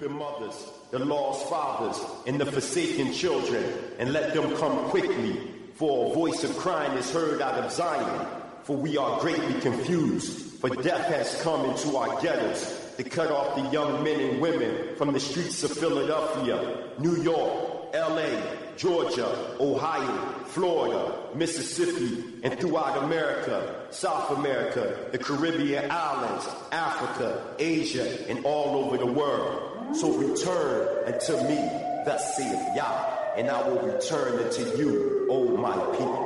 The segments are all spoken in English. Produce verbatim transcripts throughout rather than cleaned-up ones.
weeping mothers, the lost fathers, and the forsaken children, and let them come quickly, for a voice of crying is heard out of Zion. For we are greatly confused, for death has come into our ghettos to cut off the young men and women from the streets of Philadelphia, New York, L A, Georgia, Ohio, Florida, Mississippi, and throughout America, South America, the Caribbean islands, Africa, Asia, and all over the world. So return unto me, thus saith Yah, and I will return unto you, O my people.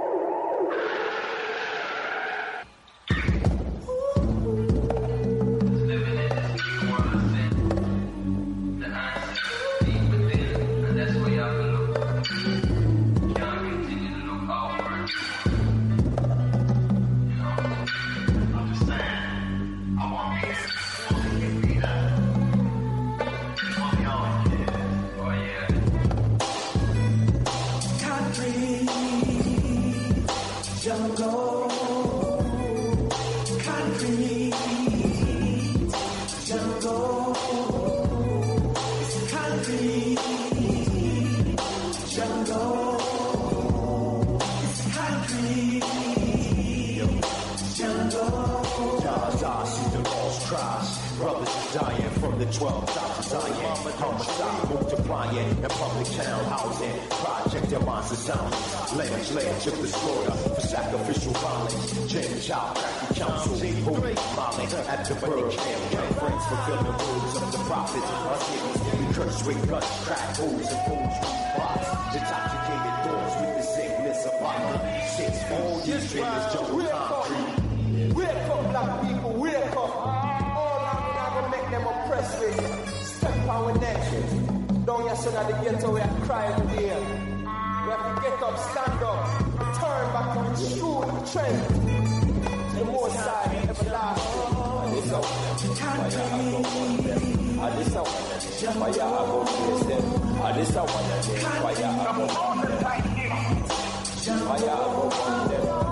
twelve thousand Zion, homicide multiplying in public townhousing, project and monster sounds, legislature of the slaughter for sacrificial violence, change out, cracky council, holy smiling at the bird camp, friends fulfill the words of the prophets, our cities, we curse with guns, crack holes and fools, box, intoxicated doors with the sickness of violence, six, all these figures jump concrete. Wake up, black people, wake up. Them oppressed with step our neck. Don't you say that the ghetto we are crying here. We have to get up, stand up, turn back to the true trend. The most side, everlasting. And this out, fire above them. And this out, fire above them. And this out, fire above them. Fire above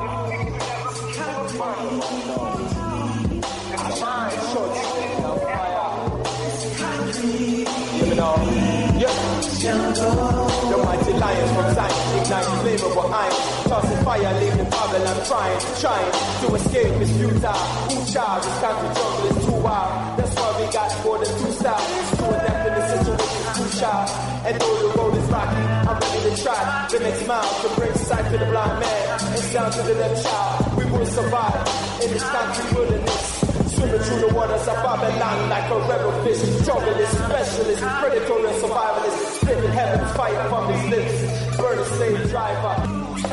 them. Fire above them. You know, yeah. The mighty lions from Zion ignite flammable iron, tossing fire, leaving Babylon trying, trying to escape is futile. Who child? This country jungle is too wild. That's why we got more than two styles to adapt in the situation too shy. And though the road is rocky, I'm ready to try the next mile to bring sight to the blind man and sound to the deaf child. We will survive in this country wilderness. Swimming through the waters of Babylon like a rebel fish. Junglist, specialist, predatory and survivalist. Spitting heaven's fire from his lips. Burn a slave driver.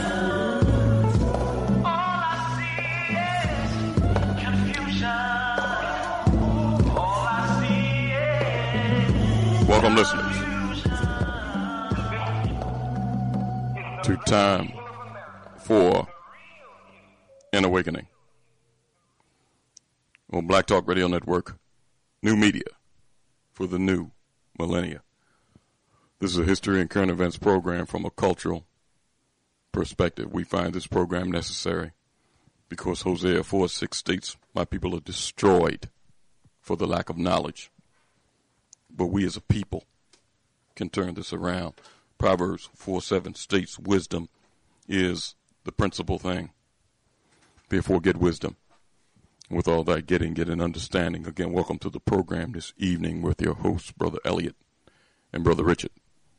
All I see is confusion. All I see is... Welcome, listeners, to Time for an Awakening on Black Talk Radio Network, new media for the new millennia. This is a history and current events program from a cultural perspective. We find this program necessary because Hosea four six states, my people are destroyed for the lack of knowledge. But we as a people can turn this around. Proverbs four seven states, wisdom is the principal thing. Therefore, get wisdom. With all that getting, get an understanding. Again, welcome to the program this evening with your hosts, Brother Elliot and Brother Richard.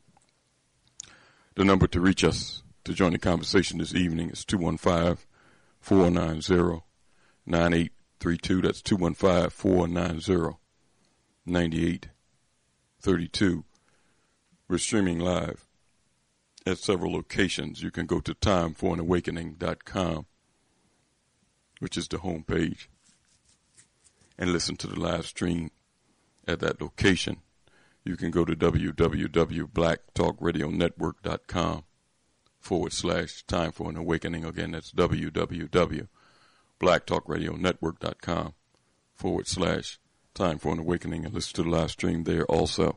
The number to reach us to join the conversation this evening is two one five, four nine zero, nine eight three two. That's two one five, four nine zero, nine eight three two. We're streaming live at several locations. You can go to time for an awakening dot com, which is the homepage, and listen to the live stream at that location. You can go to w w w dot black talk radio network dot com forward slash time for an awakening. Again, that's w w w dot black talk radio network dot com forward slash time for an awakening, and listen to the live stream there also.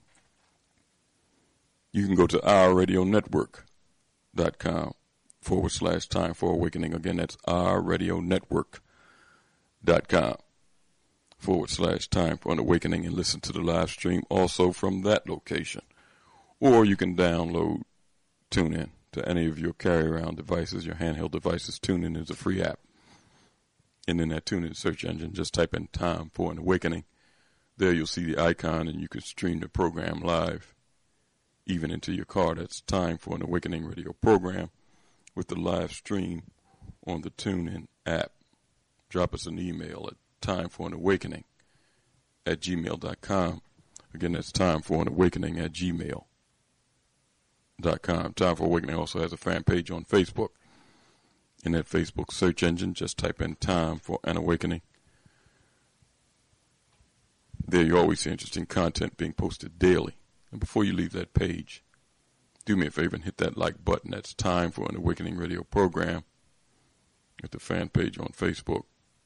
You can go to our radio network dot com forward slash time for awakening. Again, that's our radio network dot com forward slash Time for an Awakening and listen to the live stream also from that location. Or you can download TuneIn to any of your carry-around devices, your handheld devices. TuneIn is a free app. And in that TuneIn search engine, just type in Time for an Awakening. There you'll see the icon and you can stream the program live, even into your car. That's Time for an Awakening radio program with the live stream on the TuneIn app. Drop us an email at time for an awakening at gmail dot com. Again, that's time for an awakening at gmail dot com. Time for Awakening also has a fan page on Facebook. In that Facebook search engine, just type in Time for an Awakening. There you always see interesting content being posted daily. And before you leave that page, do me a favor and hit that like button. That's Time for an Awakening radio program at the fan page on Facebook.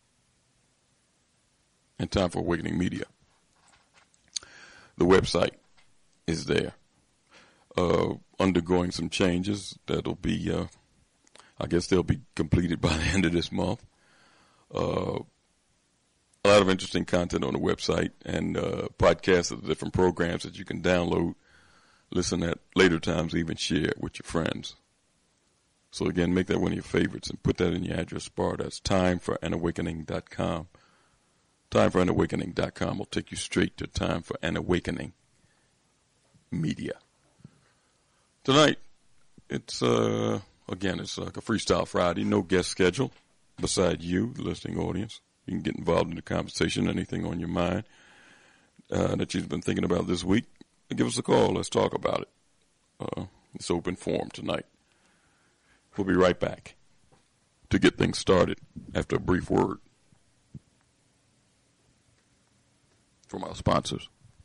And Time for Awakening Media. The website is there. Uh, undergoing some changes that'll be, uh, I guess they'll be completed by the end of this month. Uh, a lot of interesting content on the website and uh, podcasts of the different programs that you can download, listen at later times, even share it with your friends. So again, make that one of your favorites and put that in your address bar. That's time for an awakening dot com. time for an awakening dot com will take you straight to Time for an Awakening Media. Tonight, it's, uh, again, it's like a Freestyle Friday. No guest schedule beside you, the listening audience. You can get involved in the conversation, anything on your mind uh, that you've been thinking about this week. Give us a call. Let's talk about it. Uh, it's open forum tonight. We'll be right back to get things started after a brief word from our sponsors.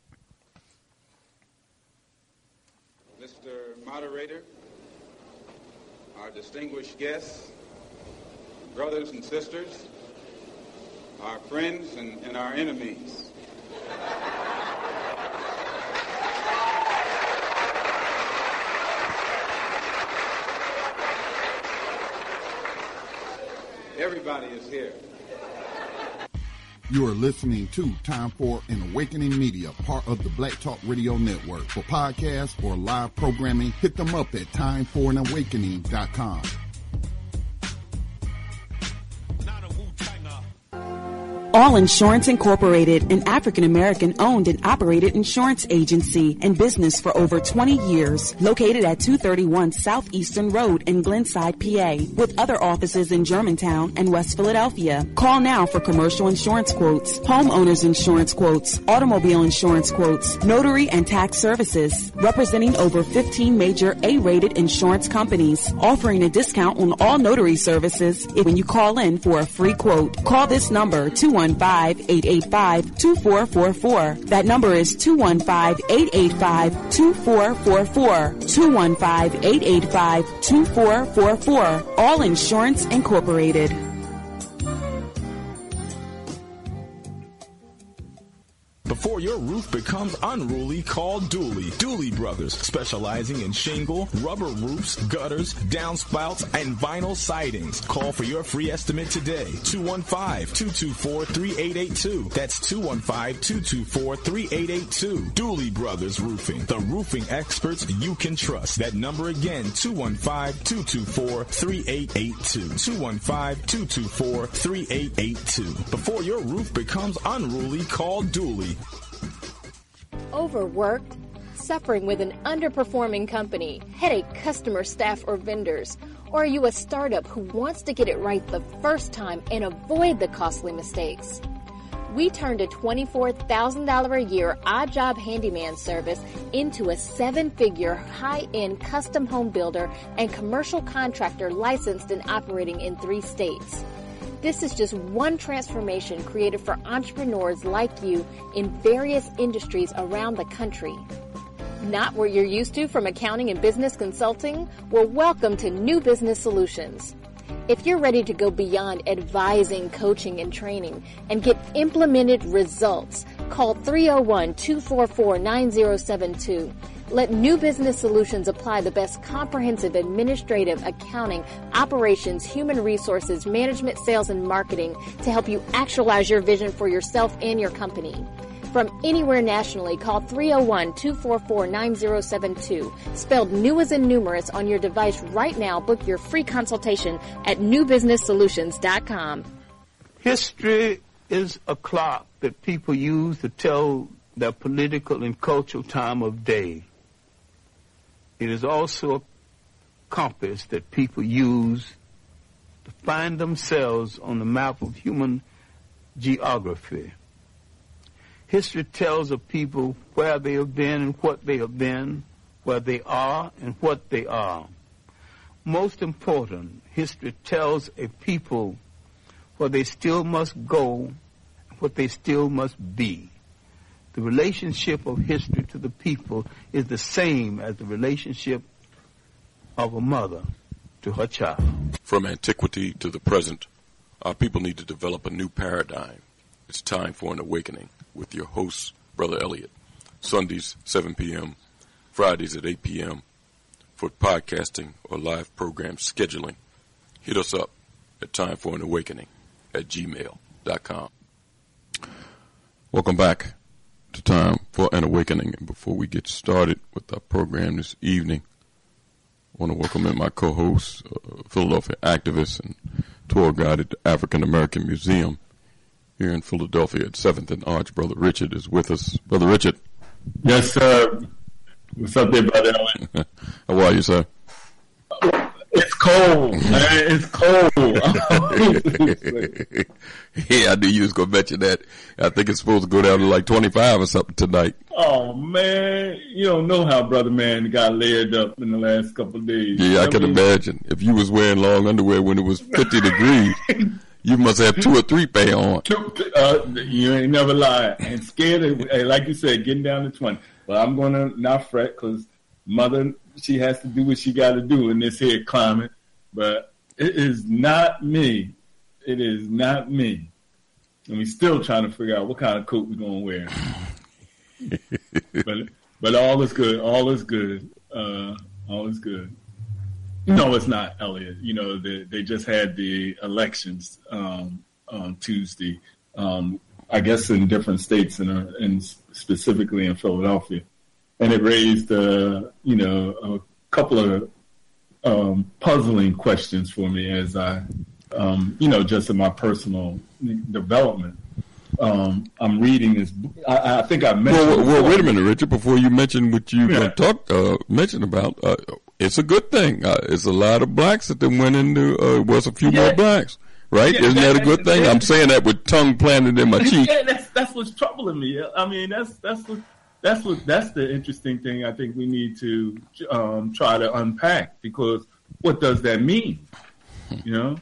Mister Moderator, our distinguished guests, brothers and sisters, our friends and, and our enemies. Everybody is here. You are listening to Time for an Awakening Media, part of the Black Talk Radio Network. For podcasts or live programming, hit them up at time for an awakening dot com. All Insurance Incorporated, an African-American owned and operated insurance agency in business for over twenty years, located at two thirty-one Southeastern Road in Glenside, P A, with other offices in Germantown and West Philadelphia. Call now for commercial insurance quotes, homeowners insurance quotes, automobile insurance quotes, notary and tax services, representing over fifteen major A-rated insurance companies, offering a discount on all notary services when you call in for a free quote. Call this number, two one five, eight eight five, two four four four. That number is two one five, eight eight five, two four four four. two one five, eight eight five, two four four four. All Insurance Incorporated. Before your roof becomes unruly, call Dooley. Dooley Brothers, specializing in shingle, rubber roofs, gutters, downspouts, and vinyl sidings. Call for your free estimate today. two one five, two two four, three eight eight two. That's two one five, two two four, three eight eight two. Dooley Brothers Roofing, the roofing experts you can trust. That number again, two one five, two two four, three eight eight two. two one five, two two four, three eight eight two. Before your roof becomes unruly, call Dooley. Overworked? Suffering with an underperforming company, headache customer, staff, or vendors? Or are you a startup who wants to get it right the first time and avoid the costly mistakes? We turned a twenty-four thousand dollars a year odd job handyman service into a seven-figure high-end custom home builder and commercial contractor licensed and operating in three states. This is just one transformation created for entrepreneurs like you in various industries around the country. Not what you're used to from accounting and business consulting? Well, welcome to New Business Solutions. If you're ready to go beyond advising, coaching, and training and get implemented results, Call three oh one, two four four, nine oh seven two. Let New Business Solutions apply the best comprehensive administrative, accounting, operations, human resources, management, sales, and marketing to help you actualize your vision for yourself and your company. From anywhere nationally, call three oh one, two four four, nine oh seven two. Spelled new as in numerous on your device right now. Book your free consultation at new business solutions dot com. History is a clock that people use to tell their political and cultural time of day. It is also a compass that people use to find themselves on the map of human geography. History tells of people where they have been and what they have been, where they are and what they are. Most important, history tells a people where they still must go, what they still must be. The relationship of history to the people is the same as the relationship of a mother to her child. From antiquity to the present, our people need to develop a new paradigm. It's time for an awakening with your host, Brother Elliot. Sundays, seven p.m., Fridays at eight p.m. For podcasting or live program scheduling, hit us up at time for an awakening at gmail dot com. Welcome back to Time for an Awakening. And before we get started with our program this evening, I want to welcome in my co-host, uh, Philadelphia activist and tour guide at the African American Museum here in Philadelphia at seventh and Arch. Brother Richard is with us. Brother Richard. Yes, sir. What's up there, Brother Ellen? How are you, sir? It's cold, man. It's cold. Yeah, I knew you was going to mention that. I think it's supposed to go down to like twenty-five or something tonight. Oh, man. You don't know how Brother Man got layered up in the last couple of days. Yeah, I, I can mean, imagine. If you was wearing long underwear when it was fifty degrees, you must have two or three pair on. Two, uh, you ain't never lied. And scared of, like you said, getting down to twenty. But I'm going to not fret because Mother, she has to do what she got to do in this here climate. But it is not me. It is not me. And we still trying to figure out what kind of coat we're going to wear. but but all is good. All is good. Uh, all is good. No, it's not, Elliot. You know, they, they just had the elections um, on Tuesday, um, I guess in different states and, uh, and specifically in Philadelphia. And it raised, uh, you know, a couple of um, puzzling questions for me as I, um, you know, just in my personal development. Um, I'm reading this. I, I think I mentioned. Well, well, wait a minute, Richard. Before you mention what you yeah. talk, uh, mention about, uh, it's a good thing. Uh, it's a lot of blacks that then went into. Uh, was a few yeah. more blacks, right? Yeah, Isn't that, that a good thing? I'm saying that with tongue planted in my cheek. Yeah, that's that's what's troubling me. I mean, that's that's what. That's what. That's the interesting thing. I think we need to um, try to unpack, because what does that mean? You know,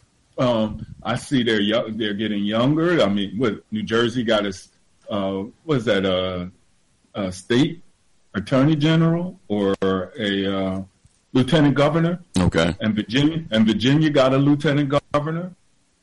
um, I see they're young, they're getting younger. I mean, what New Jersey got a uh, what is that a, a state attorney general or a uh, lieutenant governor? Okay. And Virginia and Virginia got a lieutenant governor.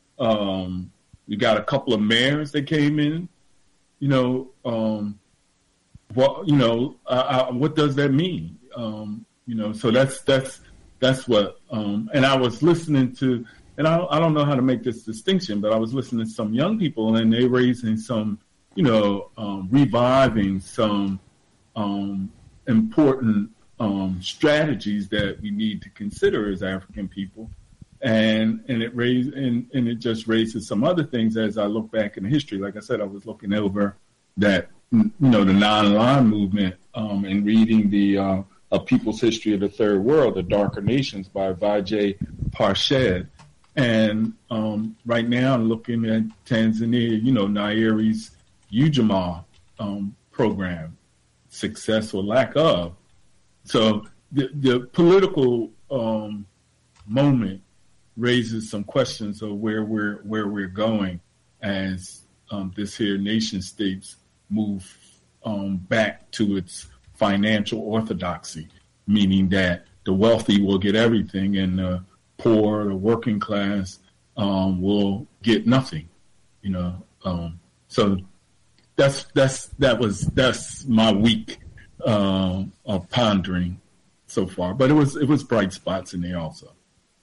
Um, you got a couple of mayors that came in. You know. Um, Well, you know, uh, uh, what does that mean? Um, you know, so that's that's that's what. Um, and I was listening to, and I, I don't know how to make this distinction, but I was listening to some young people, and they raising some, you know, um, reviving some um, important um, strategies that we need to consider as African people, and and it raised and, and it just raises some other things as I look back in history. Like I said, I was looking over that. You know, the non-aligned movement um, and reading the uh, A People's History of the Third World, The Darker Nations by Vijay Parshed. And um, right now I'm looking at Tanzania, you know, Nyeri's Ujamaa um, program, success or lack of. So the, the political um, moment raises some questions of where we're, where we're going as um, this here nation states move um, back to its financial orthodoxy, meaning that the wealthy will get everything and the poor, the working class, um, will get nothing. You know, um, so that's that's that was that's my week uh, of pondering so far. But it was it was bright spots in there also.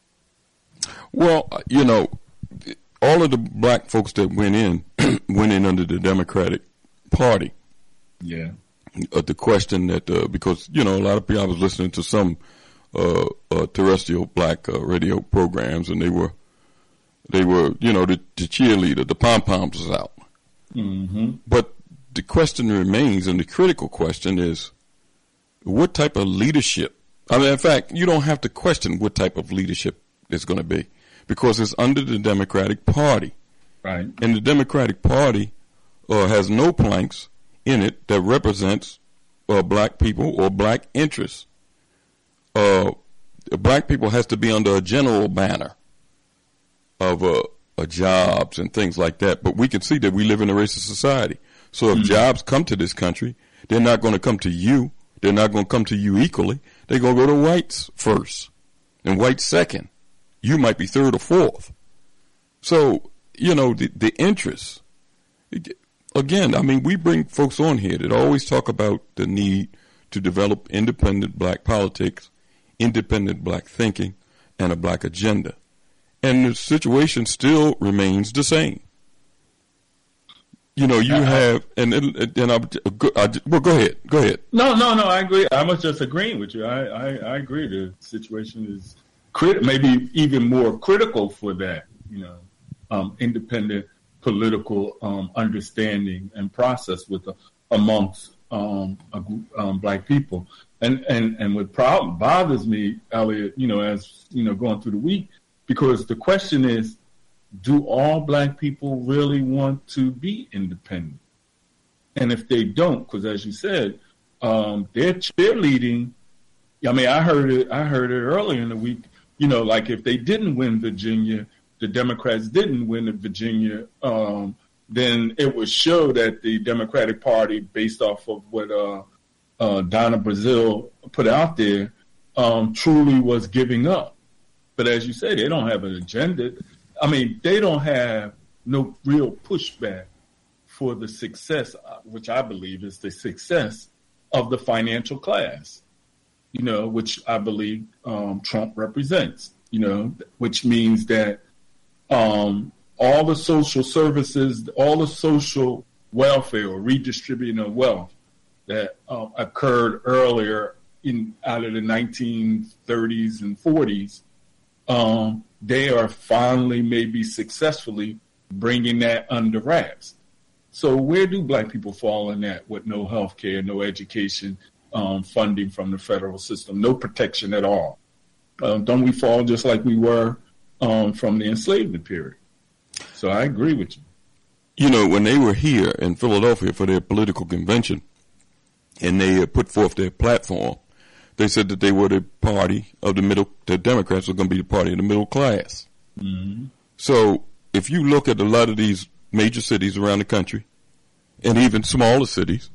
Well, you know, all of the black folks that went in went in under the Democratic Party. Yeah. Uh, the question that uh, because you know a lot of people, I was listening to some uh, uh, terrestrial black uh, radio programs, and they were they were you know the, the cheerleader, the pom poms was out. Mm-hmm. But the question remains, and the critical question is, what type of leadership? I mean, in fact, you don't have to question what type of leadership it's going to be, because it's under the Democratic Party. Right. And the Democratic Party uh, has no planks in it that represents uh, black people or black interests. Uh, black people has to be under a general banner of uh, uh, jobs and things like that. But we can see that we live in a racist society. So if mm-hmm. jobs come to this country, they're not going to come to you. They're not going to come to you equally. They're going to go to whites first and whites second. You might be third or fourth. So, you know, the, the interests. Again, I mean, we bring folks on here that always talk about the need to develop independent black politics, independent black thinking, and a black agenda. And the situation still remains the same. You know, you uh, have, and and, and I, I, well, go ahead, go ahead. No, no, no, I agree. I was just agreeing with you. I, I, I agree. The situation is crit- maybe even more critical for that, you know, um, independent political um, understanding and process with the, amongst um, a, um, black people. And, and, and what problem bothers me, Elliot, you know, as, you know, going through the week, because the question is, do all black people really want to be independent? And if they don't, because as you said, um, they're cheerleading. I mean, I heard it, I heard it earlier in the week, you know, like if they didn't win Virginia, the Democrats didn't win in Virginia, um, then it would show that the Democratic Party, based off of what uh, uh, Donna Brazile put out there, um, truly was giving up. But as you say, they don't have an agenda. I mean, they don't have no real pushback for the success, which I believe is the success of the financial class, you know, which I believe um, Trump represents, you know, which means that um, all the social services, all the social welfare or redistributing of wealth that um, occurred earlier in out of the nineteen thirties and forties, um, they are finally, maybe successfully, bringing that under wraps. So where do black people fall in that with no health care, no education, um, funding from the federal system, no protection at all? Um, don't we fall just like we were um, from the enslavement period? So I agree with you. You know, when they were here in Philadelphia for their political convention and they put forth their platform, they said that they were the party of the middle, the Democrats were going to be the party of the middle class. Mm-hmm. So if you look at a lot of these major cities around the country, and even smaller cities,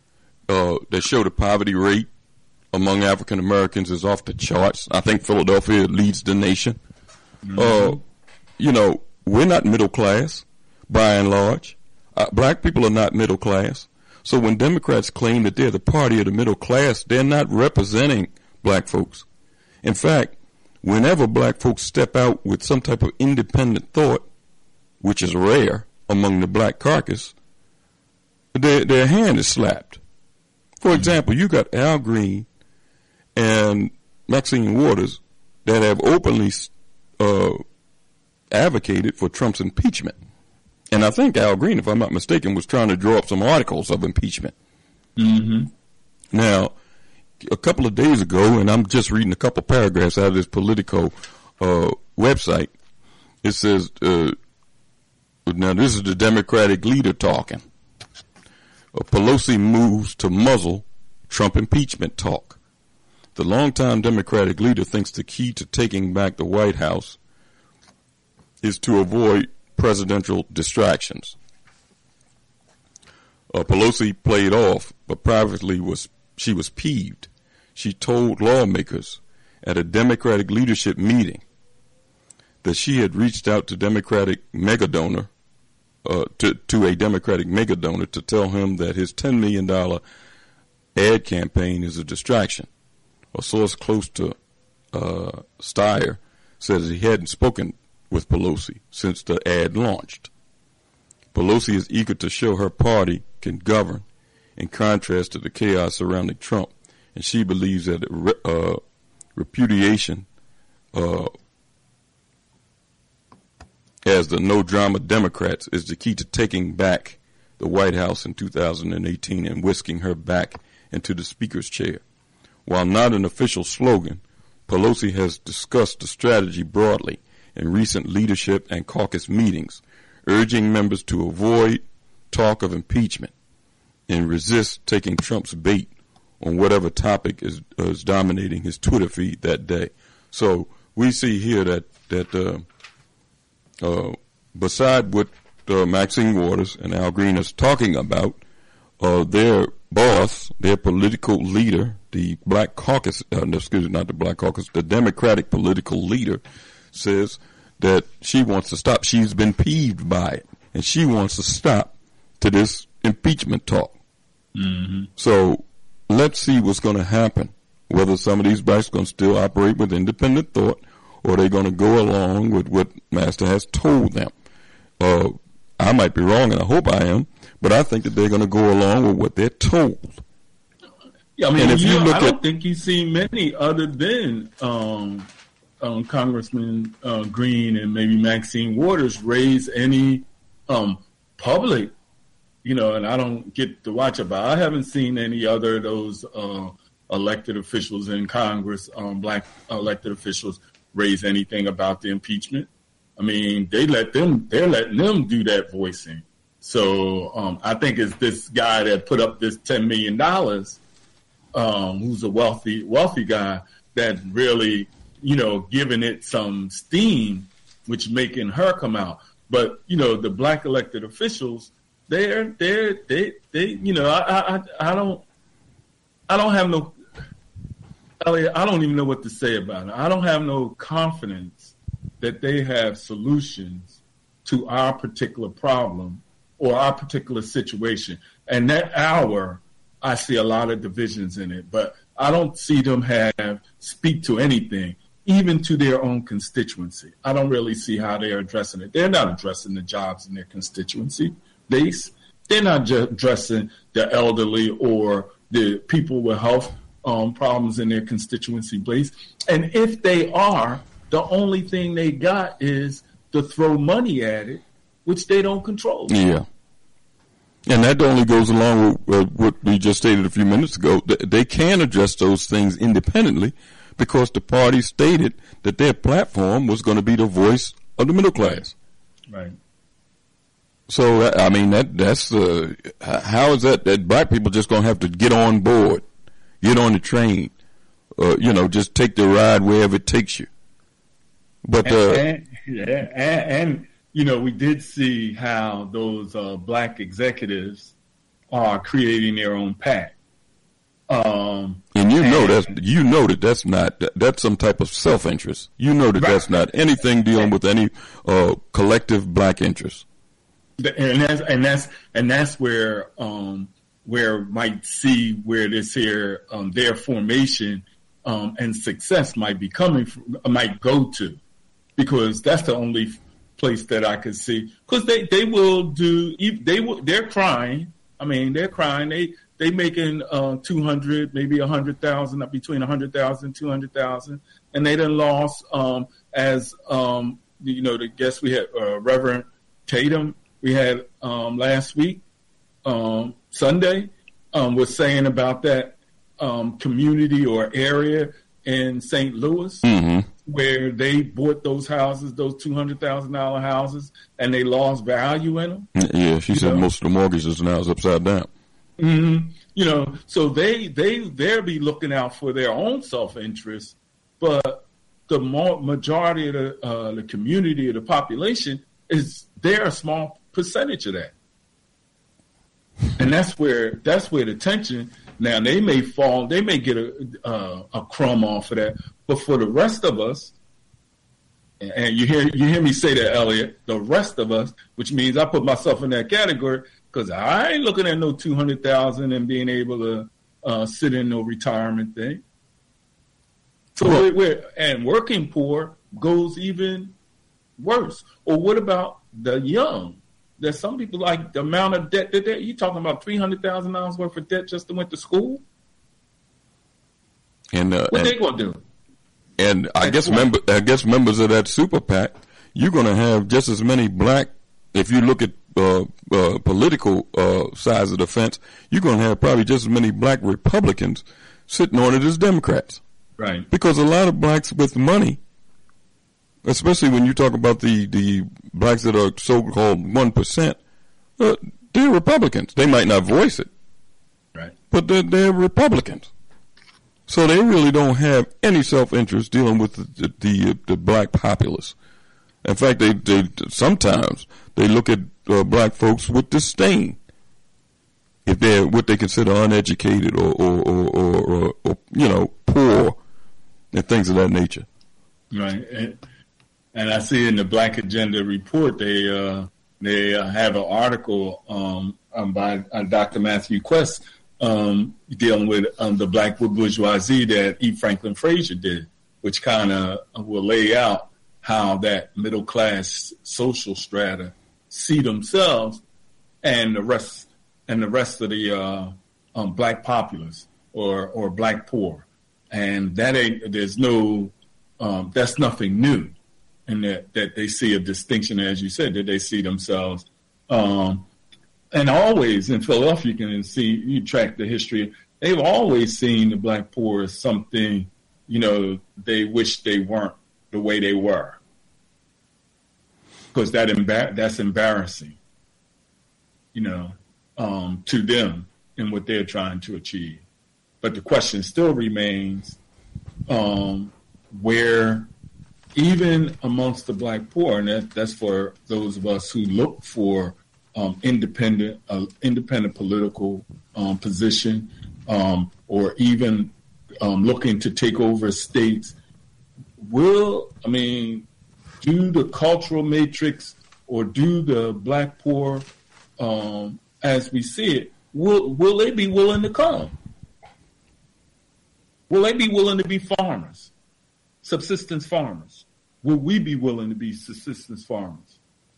uh, that show the poverty rate among African Americans is off the charts. I think Philadelphia leads the nation. Mm-hmm. Uh, you know, we're not middle class by and large. Uh, black people are not middle class. So when Democrats claim that they're the party of the middle class, they're not representing black folks. In fact, whenever black folks step out with some type of independent thought, which is rare among the black caucus, their, their hand is slapped. For example, you got Al Green and Maxine Waters that have openly uh, advocated for Trump's impeachment. And I think Al Green, if I'm not mistaken, was trying to draw up some articles of impeachment. Mm-hmm. Now, a couple of days ago, and I'm just reading a couple paragraphs out of this Politico uh, website, it says, uh, now this is the Democratic leader talking. Uh, Pelosi moves to muzzle Trump impeachment talk. The longtime Democratic leader thinks the key to taking back the White House is to avoid presidential distractions. Uh, Pelosi played off, but privately was she was peeved. She told lawmakers at a Democratic leadership meeting that she had reached out to Democratic mega donor uh, to, to a Democratic mega donor to tell him that his ten million dollars ad campaign is a distraction. A source close to uh, Steyer says he hadn't spoken with Pelosi since the ad launched. Pelosi is eager to show her party can govern, in contrast to the chaos surrounding Trump, and she believes that uh, repudiation uh, as the no-drama Democrats is the key to taking back the White House in two thousand eighteen and whisking her back into the Speaker's chair. While not an official slogan, Pelosi has discussed the strategy broadly in recent leadership and caucus meetings, urging members to avoid talk of impeachment and resist taking Trump's bait on whatever topic is, is dominating his Twitter feed that day. So we see here that, that uh, uh, beside what uh, Maxine Waters and Al Green is talking about, uh, their boss, their political leader, the Black Caucus, uh, excuse me, not the Black Caucus, the Democratic political leader says that she wants to stop. She's been peeved by it, and she wants to stop to this impeachment talk. Mm-hmm. So let's see what's going to happen, whether some of these blacks are going to still operate with independent thought or they're going to go along with what Master has told them. Uh, I might be wrong, and I hope I am, but I think that they're going to go along with what they're told. Yeah, I mean, and if you you know, look I don't at, think you've seen many other than um, um, Congressman uh, Green and maybe Maxine Waters raise any um, public, you know, and I don't get to watch it, but I haven't seen any other of those uh, elected officials in Congress, um, black elected officials, raise anything about the impeachment. I mean, they let them, they're letting them do that voicing. So um, I think it's this guy that put up this ten million dollars, um, who's a wealthy, wealthy guy that really, you know, giving it some steam, which making her come out. But, you know, the black elected officials, they're, they're, they, they, you know, I, I, I don't, I don't have no, Elliot, I don't even know what to say about it. I don't have no confidence that they have solutions to our particular problem or our particular situation. And that hour, I see a lot of divisions in it, but I don't see them have speak to anything, even to their own constituency. I don't really see how they're addressing it. They're not addressing the jobs in their constituency base. They're not just addressing the elderly or the people with health um, problems in their constituency base. And if they are, the only thing they got is to throw money at it, which they don't control. Yeah. And that only goes along with uh, what we just stated a few minutes ago. They can address those things independently because the party stated that their platform was going to be the voice of the middle class. Right. right. So, I mean, that that's uh, how is that that black people just going to have to get on board, get on the train, uh, you know, just take the ride wherever it takes you. But uh, and, and, yeah, and, and you know, we did see how those uh, black executives are creating their own PAC. Um, and you know that's you know that that's not that, that's some type of self interest. You know that right. that's not anything dealing with any uh, collective black interest. And that's and that's and that's where um, where might see where this here um, their formation um, and success might be coming from, might go to, because that's the only place that I could see. Because they, they will do they will they're crying. I mean they're crying. They they making uh, two hundred maybe a hundred thousand up between a hundred thousand two hundred thousand, and they done lost um, as um, you know the guest we had uh, Reverend Tatum. We had um, last week, um, Sunday, um, was saying about that um, community or area in Saint Louis mm-hmm. where they bought those houses, those two hundred thousand dollars houses, and they lost value in them. Yeah, she you said know? most of the mortgages now is upside down. Mm-hmm. You know, so they, they, they'll be looking out for their own self-interest, but the more majority of the, uh, the community of the population is, they're a small percentage of that. And that's where that's where the tension. Now they may fall, they may get a uh, a crumb off of that, but for the rest of us, And you hear you hear me say that, Elliot. The rest of us, which means I put myself in that category, because I ain't looking at no two hundred thousand and being able to uh, sit in no retirement thing. So we're, we're and working poor goes even worse. Or what about the young? There's some people like the amount of debt that they, you talking about three hundred thousand dollars worth of debt just to went to school. And uh, what and, they gonna do? And I guess member, I guess members of that super PAC, you're going to have just as many black. If you look at uh, uh, political uh, sides of the fence, you're going to have probably just as many black Republicans sitting on it as Democrats. Right. Because a lot of blacks with money, especially when you talk about the the blacks that are so-called one percent, uh, they're Republicans. They might not voice it, right? But they're, they're Republicans. So they really don't have any self-interest dealing with the the, the, the black populace. In fact, they, they sometimes they look at uh, black folks with disdain if they're what they consider uneducated or or, or, or, or, or you know poor and things of that nature. Right, and, and I see in the Black Agenda report they uh, they uh, have an article um, um, by uh, Doctor Matthew Quest. Um, dealing with um, the black bourgeoisie that E. Franklin Frazier did, which kind of will lay out how that middle class social strata see themselves and the rest and the rest of the uh, um, black populace or or black poor, and that ain't there's no um, that's nothing new, and that that they see a distinction, as you said, that they see themselves. Um, And always in Philadelphia, you can see, you track the history, they've always seen the black poor as something, you know, they wish they weren't the way they were. Because that embar- that's embarrassing, you know, um, to them and what they're trying to achieve. But the question still remains um, where even amongst the black poor, and that, that's for those of us who look for Um, independent, uh, independent political um, position, um, or even um, looking to take over states. Will I mean, do the cultural matrix or do the black poor, um, as we see it, will will they be willing to come? Will they be willing to be farmers, subsistence farmers? Will we be willing to be subsistence farmers?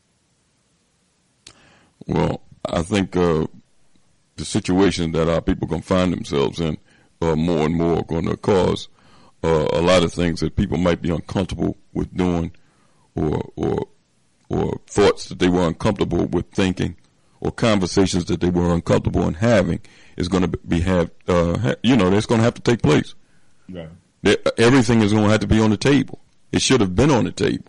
Well, I think uh, the situation that our people are going to find themselves in uh, more and more are going to cause uh, a lot of things that people might be uncomfortable with doing or or or thoughts that they were uncomfortable with thinking or conversations that they were uncomfortable in having is going to be have, uh, ha- you know, that's going to have to take place. Right. They, everything is going to have to be on the table. It should have been on the table.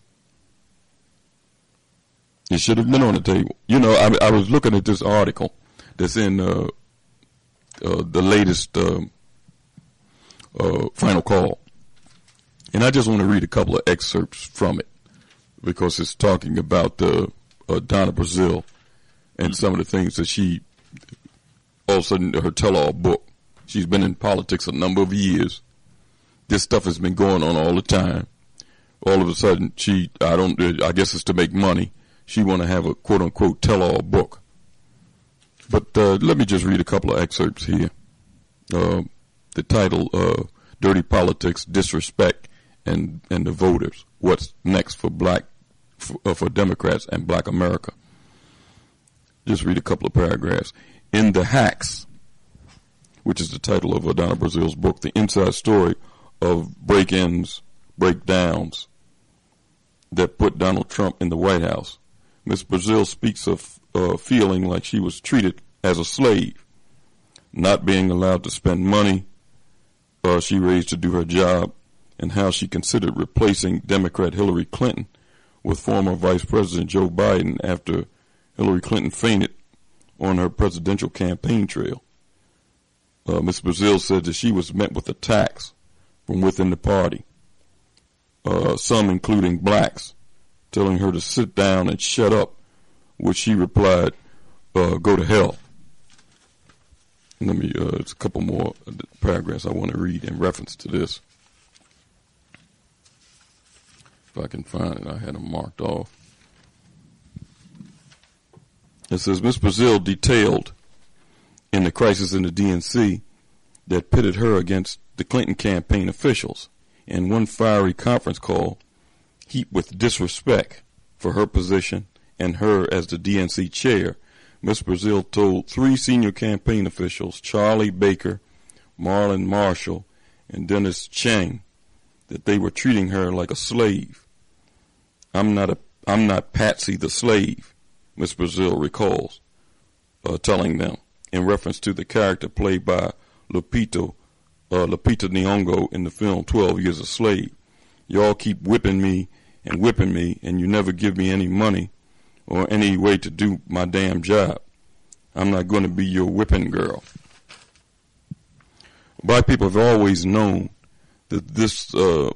It should have been on the table. You know, I, I was looking at this article that's in uh, uh, the latest uh, uh, Final Call, and I just want to read a couple of excerpts from it because it's talking about uh, uh, Donna Brazile and some of the things that she, all of a sudden, her tell-all book. She's been in politics a number of years. This stuff has been going on all the time. All of a sudden, she, I don't, I guess it's to make money. She want to have a quote-unquote tell-all book. But uh, let me just read a couple of excerpts here. Uh, the title, uh, Dirty Politics, Disrespect, and, and the Voters. What's next for black, for, uh, for Democrats and black America? Just read a couple of paragraphs. In The Hacks, which is the title of Donna Brazile's book, the inside story of break-ins, breakdowns that put Donald Trump in the White House. Miz Brazile speaks of uh, feeling like she was treated as a slave, not being allowed to spend money uh, she raised to do her job, and how she considered replacing Democrat Hillary Clinton with former Vice President Joe Biden after Hillary Clinton fainted on her presidential campaign trail. Uh, Miz Brazile said that she was met with attacks from within the party, uh, some including blacks, telling her to sit down and shut up, which she replied, uh, go to hell. Let me, uh, it's a couple more paragraphs I want to read in reference to this. if I can find it. I had them marked off. It says, Miz Brazile detailed in the crisis in the D N C that pitted her against the Clinton campaign officials in one fiery conference call heaped with disrespect for her position and her as the D N C chair. Miz Brazile told three senior campaign officials, Charlie Baker, Marlon Marshall, and Dennis Chang, that they were treating her like a slave. I'm not a, I'm not Patsy the slave, Miz Brazile recalls, uh, telling them in reference to the character played by Lupita, uh, Lupita Nyong'o in the film twelve Years a Slave. Y'all keep whipping me and whipping me, and you never give me any money or any way to do my damn job. I'm not going to be your whipping girl. Black people have always known that this, uh,